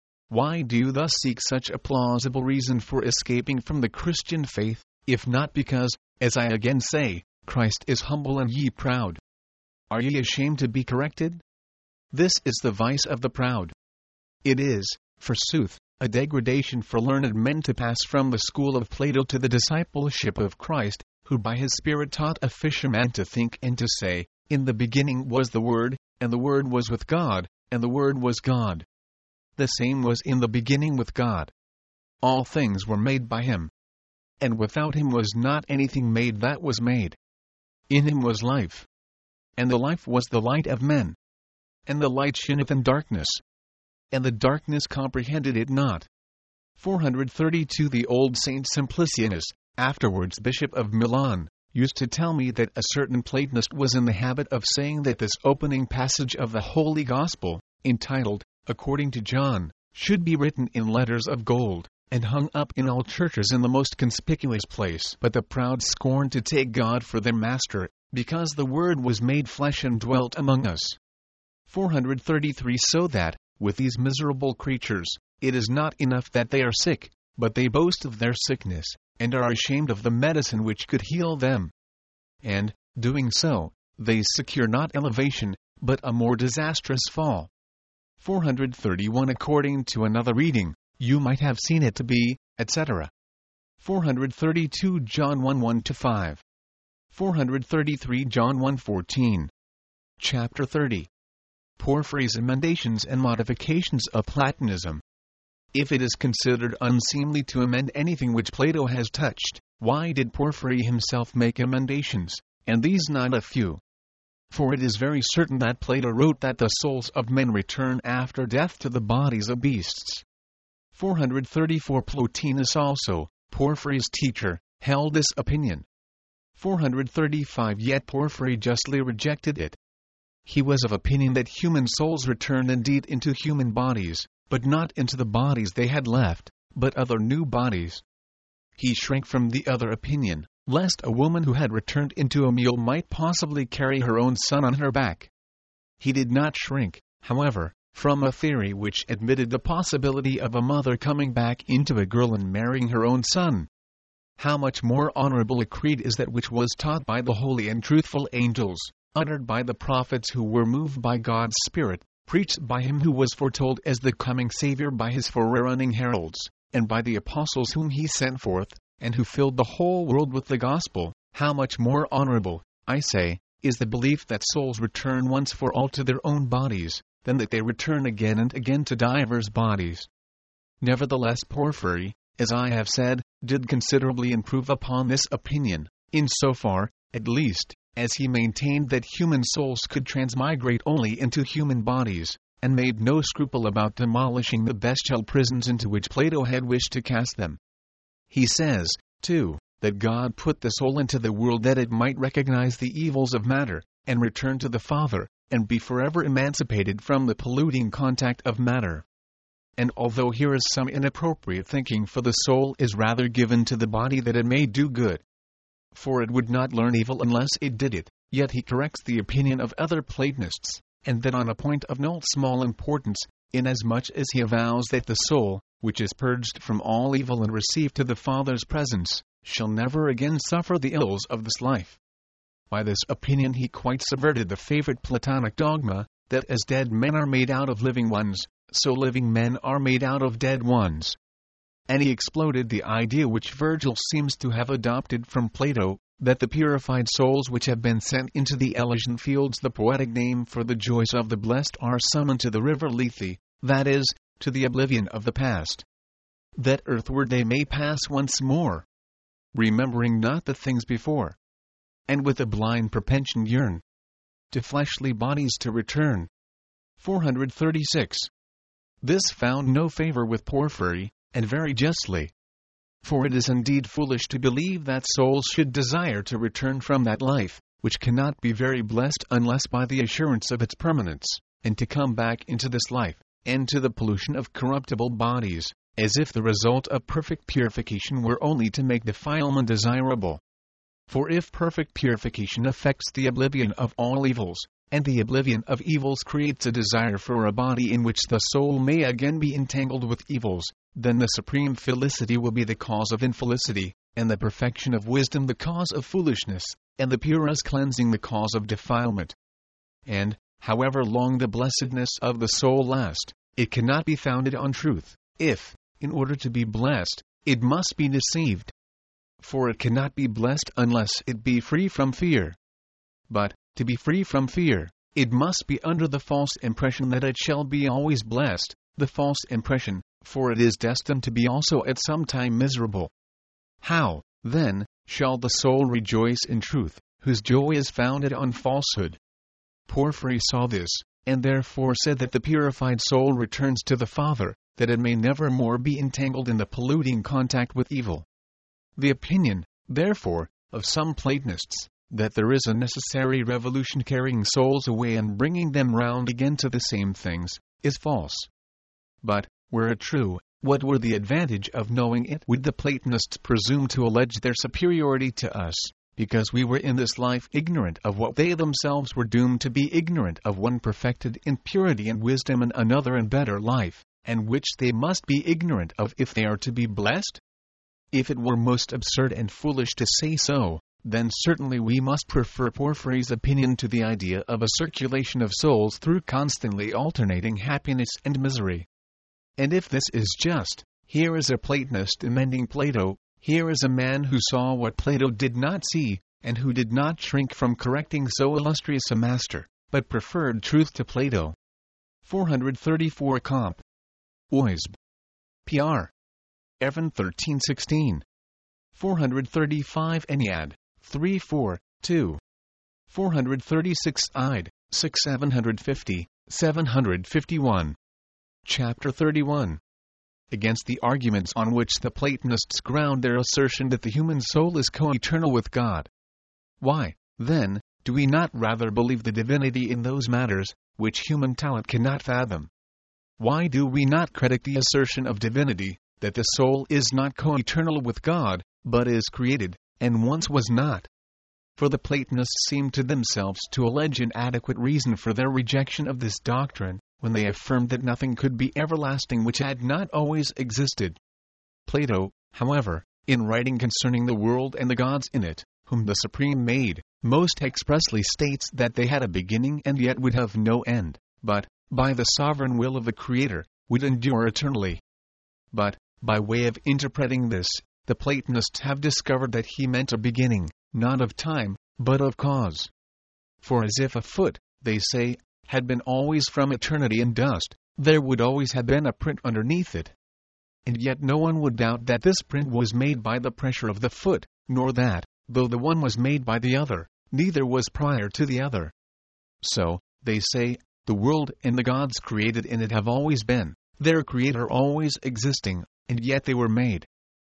Why do you thus seek such a plausible reason for escaping from the Christian faith, if not because, as I again say, Christ is humble and ye proud? Are ye ashamed to be corrected? This is the vice of the proud. It is, forsooth, a degradation for learned men to pass from the school of Plato to the discipleship of Christ, who by his Spirit taught a fisherman to think and to say, "In the beginning was the Word, and the Word was with God, and the Word was God. The same was in the beginning with God. All things were made by him. And without him was not anything made that was made. In him was life. And the life was the light of men. And the light shineth in darkness. And the darkness comprehended it not." 432 The old Saint Simplicianus, afterwards Bishop of Milan, used to tell me that a certain Platonist was in the habit of saying that this opening passage of the Holy Gospel, entitled, "According to John," should be written in letters of gold, and hung up in all churches in the most conspicuous place. But the proud scorned to take God for their master, because the Word was made flesh and dwelt among us. 433 So that, with these miserable creatures, it is not enough that they are sick, but they boast of their sickness, and are ashamed of the medicine which could heal them. And, doing so, they secure not elevation, but a more disastrous fall. 431 According to another reading, you might have seen it to be, etc. 432 John 1:1-5. 433 John 1:14. Chapter 30. Porphyry's emendations and modifications of Platonism. If it is considered unseemly to amend anything which Plato has touched, why did Porphyry himself make emendations, and these not a few? For it is very certain that Plato wrote that the souls of men return after death to the bodies of beasts. 434 Plotinus also, Porphyry's teacher, held this opinion. 435 Yet Porphyry justly rejected it. He was of opinion that human souls return indeed into human bodies, but not into the bodies they had left, but other new bodies. He shrank from the other opinion, lest a woman who had returned into a mule might possibly carry her own son on her back. He did not shrink, however, from a theory which admitted the possibility of a mother coming back into a girl and marrying her own son. How much more honorable a creed is that which was taught by the holy and truthful angels, uttered by the prophets who were moved by God's Spirit, preached by him who was foretold as the coming Savior by his forerunning heralds, and by the apostles whom he sent forth, and who filled the whole world with the gospel. How much more honorable, I say, is the belief that souls return once for all to their own bodies, than that they return again and again to divers bodies. Nevertheless, Porphyry, as I have said, did considerably improve upon this opinion, in so far, at least, as he maintained that human souls could transmigrate only into human bodies, and made no scruple about demolishing the bestial prisons into which Plato had wished to cast them. He says, too, that God put the soul into the world that it might recognize the evils of matter, and return to the Father, and be forever emancipated from the polluting contact of matter. And although here is some inappropriate thinking, for the soul is rather given to the body that it may do good, for it would not learn evil unless it did it, yet he corrects the opinion of other Platonists, and that on a point of no small importance, inasmuch as he avows that the soul, which is purged from all evil and received to the Father's presence, shall never again suffer the ills of this life. By this opinion he quite subverted the favorite Platonic dogma, that as dead men are made out of living ones, so living men are made out of dead ones. And he exploded the idea which Virgil seems to have adopted from Plato, that the purified souls which have been sent into the Elysian fields, the poetic name for the joys of the blessed, are summoned to the river Lethe, that is, to the oblivion of the past, that earthward they may pass once more, remembering not the things before, and with a blind propension yearn to fleshly bodies to return. 436. This found no favor with Porphyry, and very justly. For it is indeed foolish to believe that souls should desire to return from that life, which cannot be very blessed unless by the assurance of its permanence, and to come back into this life, and to the pollution of corruptible bodies, as if the result of perfect purification were only to make defilement desirable. For if perfect purification affects the oblivion of all evils, and the oblivion of evils creates a desire for a body in which the soul may again be entangled with evils, then the supreme felicity will be the cause of infelicity, and the perfection of wisdom the cause of foolishness, and the purest cleansing the cause of defilement. And, however long the blessedness of the soul last, it cannot be founded on truth, if, in order to be blessed, it must be deceived. For it cannot be blessed unless it be free from fear. But, to be free from fear, it must be under the false impression that it shall be always blessed, the false impression, for it is destined to be also at some time miserable. How, then, shall the soul rejoice in truth, whose joy is founded on falsehood? Porphyry saw this, and therefore said that the purified soul returns to the Father, that it may never more be entangled in the polluting contact with evil. The opinion, therefore, of some Platonists, that there is a necessary revolution carrying souls away and bringing them round again to the same things, is false. But, were it true, what were the advantage of knowing it? Would the Platonists presume to allege their superiority to us, because we were in this life ignorant of what they themselves were doomed to be ignorant of, one perfected in purity and wisdom and another in better life, and which they must be ignorant of if they are to be blessed? If it were most absurd and foolish to say so, then certainly we must prefer Porphyry's opinion to the idea of a circulation of souls through constantly alternating happiness and misery. And if this is just, here is a Platonist amending Plato, here is a man who saw what Plato did not see, and who did not shrink from correcting so illustrious a master, but preferred truth to Plato. 434 Comp. Oisb. Pr. Evan 1316. 435 Ennead. 3-4, 2. 436 Ide. 6 750, 751. Chapter 31. Against the arguments on which the Platonists ground their assertion that the human soul is co-eternal with God. Why, then, do we not rather believe the divinity in those matters, which human talent cannot fathom? Why do we not credit the assertion of divinity, that the soul is not co-eternal with God, but is created, and once was not? For the Platonists seem to themselves to allege an adequate reason for their rejection of this doctrine, when they affirmed that nothing could be everlasting which had not always existed. Plato, however, in writing concerning the world and the gods in it, whom the Supreme made, most expressly states that they had a beginning and yet would have no end, but, by the sovereign will of the Creator, would endure eternally. But, by way of interpreting this, the Platonists have discovered that he meant a beginning, not of time, but of cause. For as if a foot, they say, had been always from eternity in dust, there would always have been a print underneath it. And yet no one would doubt that this print was made by the pressure of the foot, nor that, though the one was made by the other, neither was prior to the other. So, they say, the world and the gods created in it have always been, their Creator always existing, and yet they were made.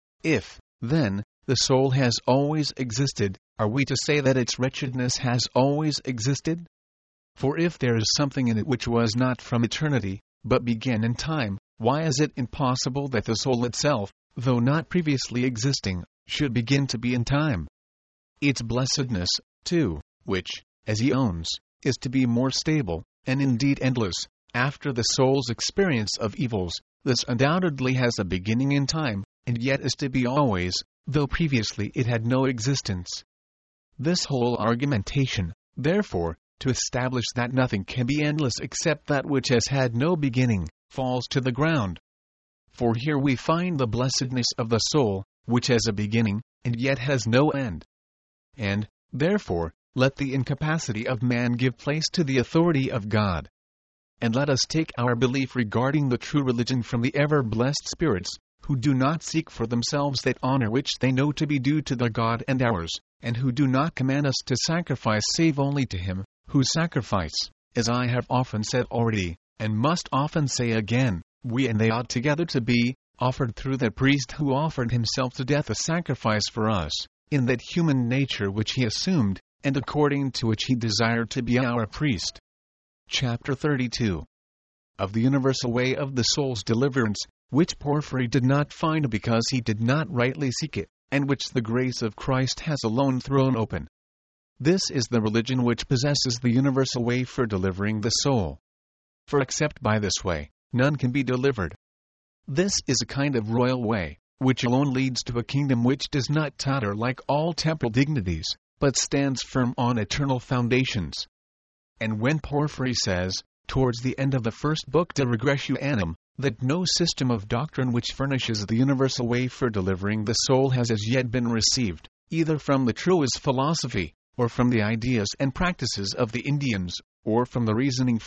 If, then, the soul has always existed, are we to say that its wretchedness has always existed? For if there is something in it which was not from eternity, but began in time, why is it impossible that the soul itself, though not previously existing, should begin to be in time? Its blessedness, too, which, as he owns, is to be more stable, and indeed endless, after the soul's experience of evils, this undoubtedly has a beginning in time, and yet is to be always, though previously it had no existence. This whole argumentation, therefore, to establish that nothing can be endless except that which has had no beginning, falls to the ground. For here we find the blessedness of the soul, which has a beginning, and yet has no end. And, therefore, let the incapacity of man give place to the authority of God. And let us take our belief regarding the true religion from the ever-blessed spirits, who do not seek for themselves that honor which they know to be due to their God and ours, and who do not command us to sacrifice save only to Him, whose sacrifice, as I have often said already, and must often say again, we and they ought together to be, offered through that priest who offered himself to death a sacrifice for us, in that human nature which he assumed, and according to which he desired to be our priest. Chapter 32. Of the universal way of the soul's deliverance, which Porphyry did not find because he did not rightly seek it, and which the grace of Christ has alone thrown open. This is the religion which possesses the universal way for delivering the soul. For except by this way, none can be delivered. This is a kind of royal way, which alone leads to a kingdom which does not totter like all temporal dignities, but stands firm on eternal foundations. And when Porphyry says, towards the end of the first book De Regressu Animum, that no system of doctrine which furnishes the universal way for delivering the soul has as yet been received, either from the truest philosophy, or from the ideas and practices of the Indians, or from the reasoning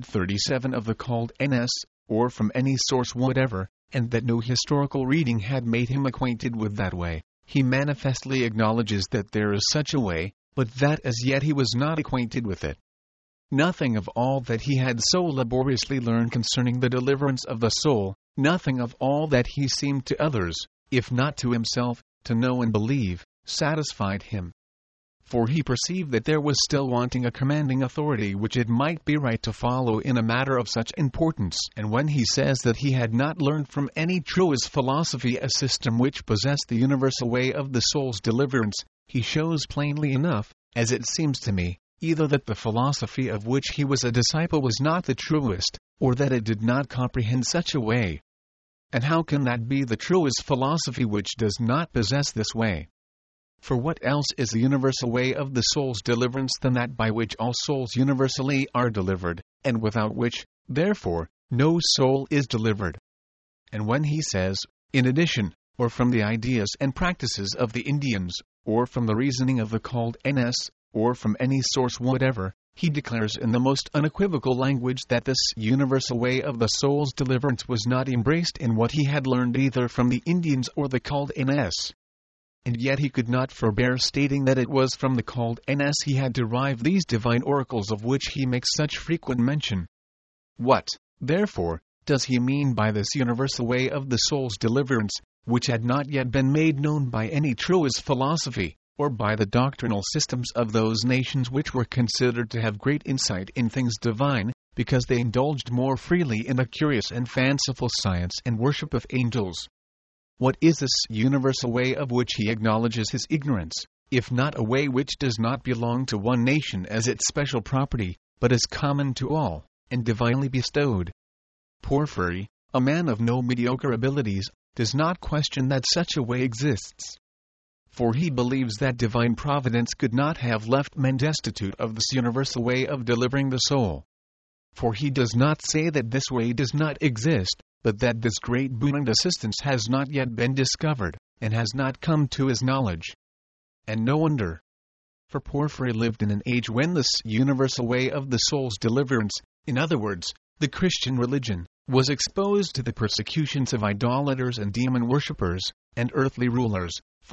437 of the called NS, or from any source whatever, and that no historical reading had made him acquainted with that way, he manifestly acknowledges that there is such a way, but that as yet he was not acquainted with it. Nothing of all that he had so laboriously learned concerning the deliverance of the soul, nothing of all that he seemed to others, if not to himself, to know and believe, satisfied him. For he perceived that there was still wanting a commanding authority which it might be right to follow in a matter of such importance. And when he says that he had not learned from any truest philosophy a system which possessed the universal way of the soul's deliverance, he shows plainly enough, as it seems to me, either that the philosophy of which he was a disciple was not the truest, or that it did not comprehend such a way. And how can that be the truest philosophy which does not possess this way? For what else is the universal way of the soul's deliverance than that by which all souls universally are delivered, and without which, therefore, no soul is delivered? And when he says, in addition, or from the ideas and practices of the Indians, or from the reasoning of the called NS, or from any source whatever, he declares in the most unequivocal language that this universal way of the soul's deliverance was not embraced in what he had learned either from the Indians or the called NS. And yet he could not forbear stating that it was from the called NS he had derived these divine oracles of which he makes such frequent mention. What, therefore, does he mean by this universal way of the soul's deliverance, which had not yet been made known by any truest philosophy, or by the doctrinal systems of those nations which were considered to have great insight in things divine, because they indulged more freely in a curious and fanciful science and worship of angels? What is this universal way of which he acknowledges his ignorance, if not a way which does not belong to one nation as its special property, but is common to all, and divinely bestowed. Porphyry, a man of no mediocre abilities, does not question that such a way exists. For he believes that divine providence could not have left men destitute of this universal way of delivering the soul. For he does not say that this way does not exist, but that this great boon and assistance has not yet been discovered, and has not come to his knowledge. And no wonder. For Porphyry lived in an age when this universal way of the soul's deliverance, in other words, the Christian religion, was exposed to the persecutions of idolaters and demon worshippers, and earthly rulers.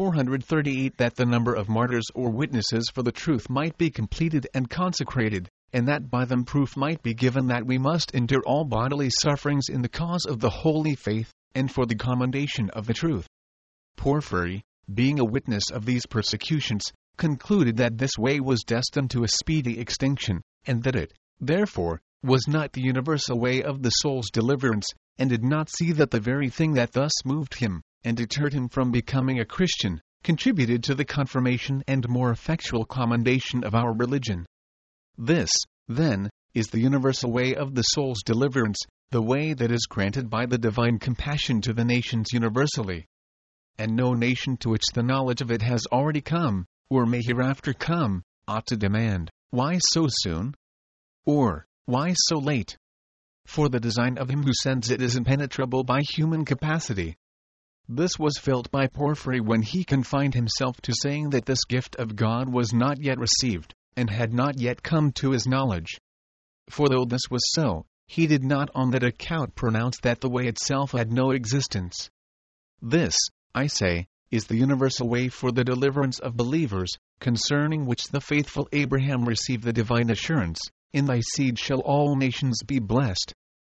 438 That the number of martyrs or witnesses for the truth might be completed and consecrated, and that by them proof might be given that we must endure all bodily sufferings in the cause of the holy faith, and for the commendation of the truth. Porphyry, being a witness of these persecutions, concluded that this way was destined to a speedy extinction, and that it, therefore, was not the universal way of the soul's deliverance, and did not see that the very thing that thus moved him, and deterred him from becoming a Christian, contributed to the confirmation and more effectual commendation of our religion. This, then, is the universal way of the soul's deliverance, the way that is granted by the divine compassion to the nations universally. And no nation to which the knowledge of it has already come, or may hereafter come, ought to demand, "Why so soon?" or, "Why so late?" For the design of him who sends it is impenetrable by human capacity. This was felt by Porphyry when he confined himself to saying that this gift of God was not yet received, and had not yet come to his knowledge. For though this was so, he did not on that account pronounce that the way itself had no existence. This, I say, is the universal way for the deliverance of believers, concerning which the faithful Abraham received the divine assurance, "In thy seed shall all nations be blessed."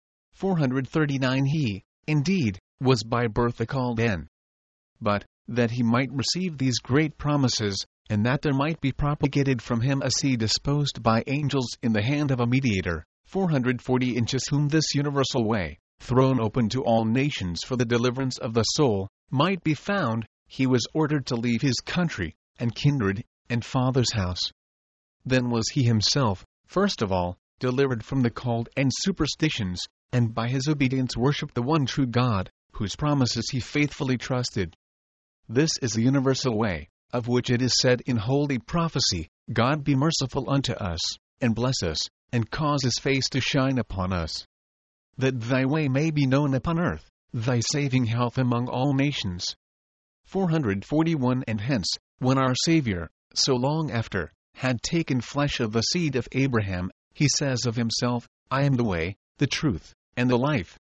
439 He, indeed, was by birth a Chaldean. But, that he might receive these great promises, and that there might be propagated from him a seed disposed by angels in the hand of a mediator, 440 inches, whom this universal way, thrown open to all nations for the deliverance of the soul, might be found, he was ordered to leave his country, and kindred, and father's house. Then was he himself, first of all, delivered from the Chaldean superstitions, and by his obedience worshipped the one true God, whose promises he faithfully trusted. This is the universal way, of which it is said in holy prophecy, "God be merciful unto us, and bless us, and cause his face to shine upon us. That thy way may be known upon earth, thy saving health among all nations." 441 And hence, when our Savior, so long after, had taken flesh of the seed of Abraham, he says of himself, "I am the way, the truth, and the life."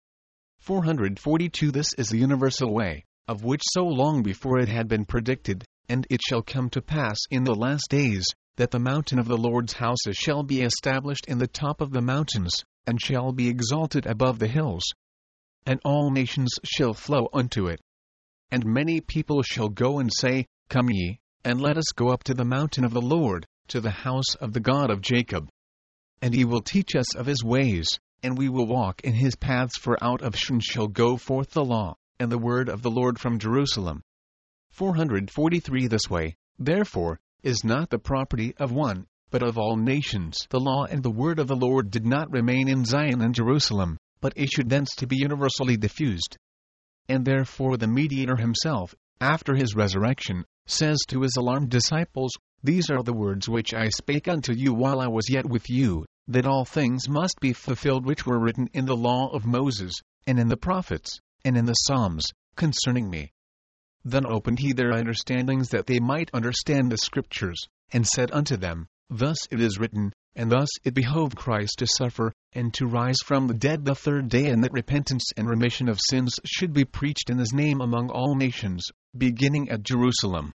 442 This is the universal way, of which so long before it had been predicted, "And it shall come to pass in the last days, that the mountain of the Lord's houses shall be established in the top of the mountains, and shall be exalted above the hills. And all nations shall flow unto it. And many people shall go and say, Come ye, and let us go up to the mountain of the Lord, to the house of the God of Jacob. And he will teach us of his ways, and we will walk in his paths. For out of Zion shall go forth the law, and the word of the Lord from Jerusalem." 443 This way, therefore, is not the property of one, but of all nations. The law and the word of the Lord did not remain in Zion and Jerusalem, but issued thence to be universally diffused. And therefore the mediator himself, after his resurrection, says to his alarmed disciples, "These are the words which I spake unto you while I was yet with you, that all things must be fulfilled which were written in the law of Moses, and in the prophets, and in the Psalms, concerning me." Then opened he their understandings that they might understand the Scriptures, and said unto them, "Thus it is written, and thus it behoved Christ to suffer, and to rise from the dead the third day, and that repentance and remission of sins should be preached in his name among all nations, beginning at Jerusalem."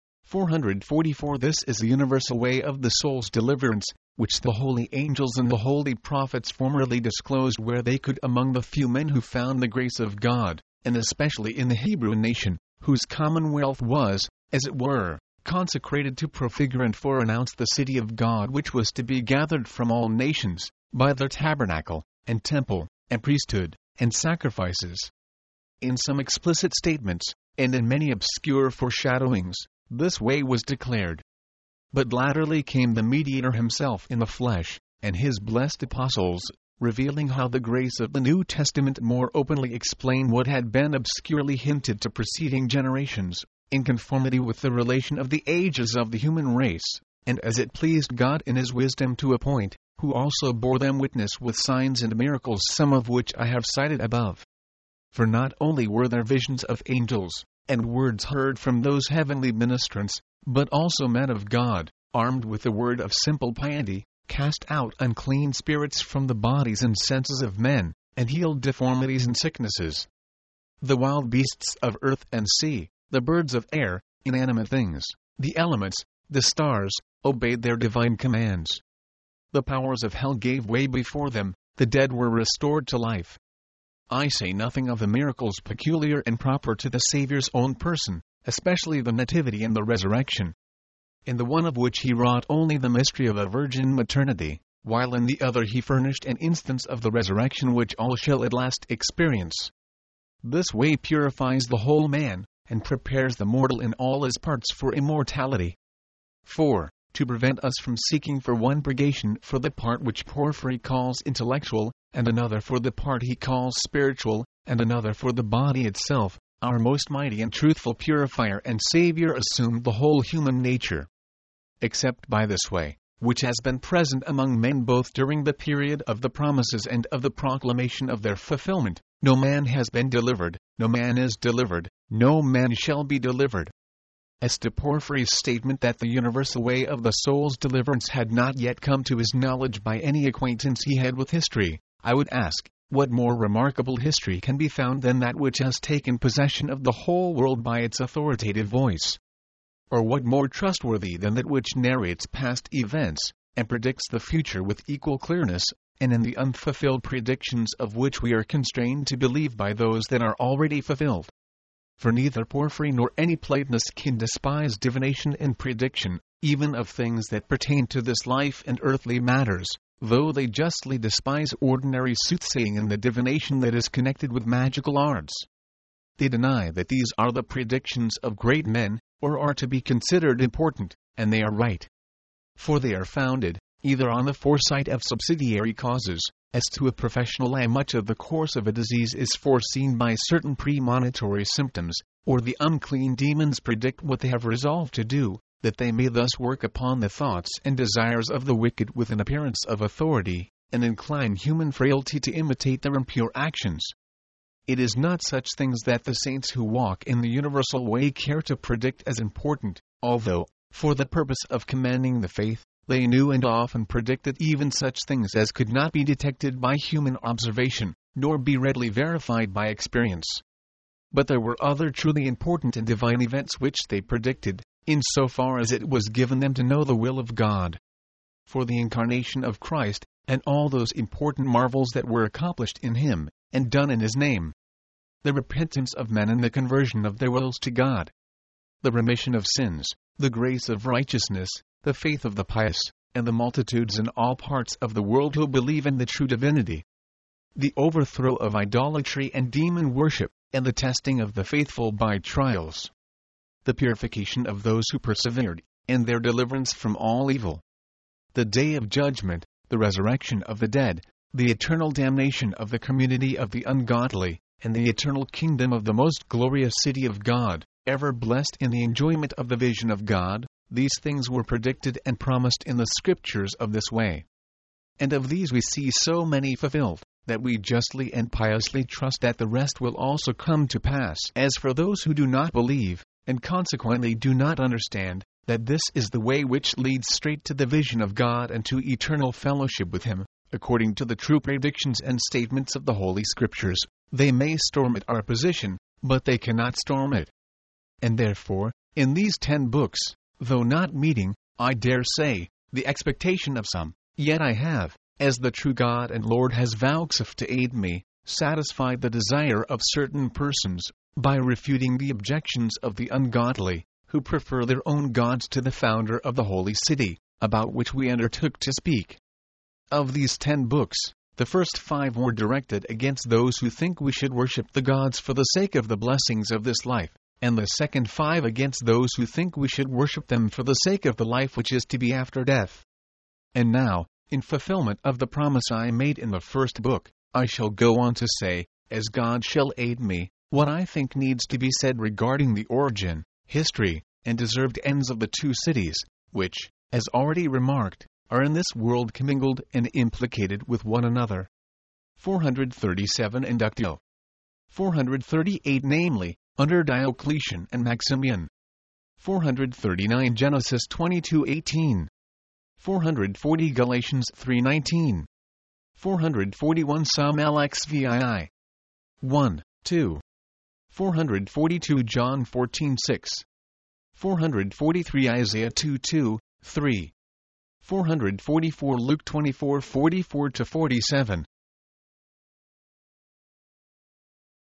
444 This is the universal way of the soul's deliverance, which the holy angels and the holy prophets formerly disclosed where they could among the few men who found the grace of God, and especially in the Hebrew nation, whose commonwealth was, as it were, consecrated to prefigure and foreannounce the city of God, which was to be gathered from all nations, by their tabernacle, and temple, and priesthood, and sacrifices. In some explicit statements, and in many obscure foreshadowings, this way was declared. But latterly came the mediator himself in the flesh, and his blessed apostles, revealing how the grace of the New Testament more openly explained what had been obscurely hinted to preceding generations, in conformity with the relation of the ages of the human race, and as it pleased God in His wisdom to appoint, who also bore them witness with signs and miracles, some of which I have cited above. For not only were there visions of angels, and words heard from those heavenly ministrants, but also men of God, armed with the word of simple piety, cast out unclean spirits from the bodies and senses of men, and healed deformities and sicknesses. The wild beasts of earth and sea, the birds of air, inanimate things, the elements, the stars, obeyed their divine commands. The powers of hell gave way before them, the dead were restored to life. I say nothing of the miracles peculiar and proper to the Saviour's own person, especially the Nativity and the Resurrection. In the one of which He wrought only the mystery of a virgin maternity, while in the other He furnished an instance of the resurrection which all shall at last experience. This way purifies the whole man, and prepares the mortal in all his parts for immortality. 4. To prevent us from seeking for one purgation for the part which Porphyry calls intellectual, and another for the part he calls spiritual, and another for the body itself, our most mighty and truthful purifier and Savior assumed the whole human nature. Except by this way, which has been present among men both during the period of the promises and of the proclamation of their fulfillment, no man has been delivered, no man is delivered, no man shall be delivered. As to Porphyry's statement that the universal way of the soul's deliverance had not yet come to his knowledge by any acquaintance he had with history, I would ask, what more remarkable history can be found than that which has taken possession of the whole world by its authoritative voice? Or what more trustworthy than that which narrates past events, and predicts the future with equal clearness, and in the unfulfilled predictions of which we are constrained to believe by those that are already fulfilled? For neither Porphyry nor any Platonist can despise divination and prediction, even of things that pertain to this life and earthly matters, though they justly despise ordinary soothsaying and the divination that is connected with magical arts. They deny that these are the predictions of great men, or are to be considered important, and they are right. For they are founded, either on the foresight of subsidiary causes, as to a professional eye much of the course of a disease is foreseen by certain premonitory symptoms, or the unclean demons predict what they have resolved to do, that they may thus work upon the thoughts and desires of the wicked with an appearance of authority, and incline human frailty to imitate their impure actions. It is not such things that the saints who walk in the universal way care to predict as important, although, for the purpose of commanding the faith, they knew and often predicted even such things as could not be detected by human observation, nor be readily verified by experience. But there were other truly important and divine events which they predicted, in so far as it was given them to know the will of God. For the incarnation of Christ, and all those important marvels that were accomplished in Him, and done in His name. The repentance of men and the conversion of their wills to God. The remission of sins, the grace of righteousness, the faith of the pious, and the multitudes in all parts of the world who believe in the true divinity. The overthrow of idolatry and demon worship, and the testing of the faithful by trials. The purification of those who persevered, and their deliverance from all evil. The day of judgment, the resurrection of the dead, the eternal damnation of the community of the ungodly, and the eternal kingdom of the most glorious city of God, ever blessed in the enjoyment of the vision of God. These things were predicted and promised in the Scriptures of this way. And of these we see so many fulfilled, that we justly and piously trust that the rest will also come to pass. As for those who do not believe, and consequently do not understand, that this is the way which leads straight to the vision of God and to eternal fellowship with Him, according to the true predictions and statements of the Holy Scriptures, they may storm at our position, but they cannot storm it. And therefore, in these 10 books, though not meeting, I dare say, the expectation of some, yet I have, as the true God and Lord has vouchsafed to aid me, satisfied the desire of certain persons, by refuting the objections of the ungodly, who prefer their own gods to the founder of the holy city, about which we undertook to speak. Of these 10 books, the first 5 were directed against those who think we should worship the gods for the sake of the blessings of this life, and the second 5 against those who think we should worship them for the sake of the life which is to be after death. And now, In fulfillment of the promise I made in the first book, I shall go on to say, as God shall aid me, what I think needs to be said regarding the origin, history, and deserved ends of the two cities, which, as already remarked, are in this world commingled and implicated with one another. 437 Inductio. 438 namely, under Diocletian and Maximian. 439 Genesis 22:18. 440 Galatians 3:19. 441 Psalm LXVII. 1, 2. 442 John 14:6. 443 Isaiah 2:2, 3. 444 Luke 24:44-47.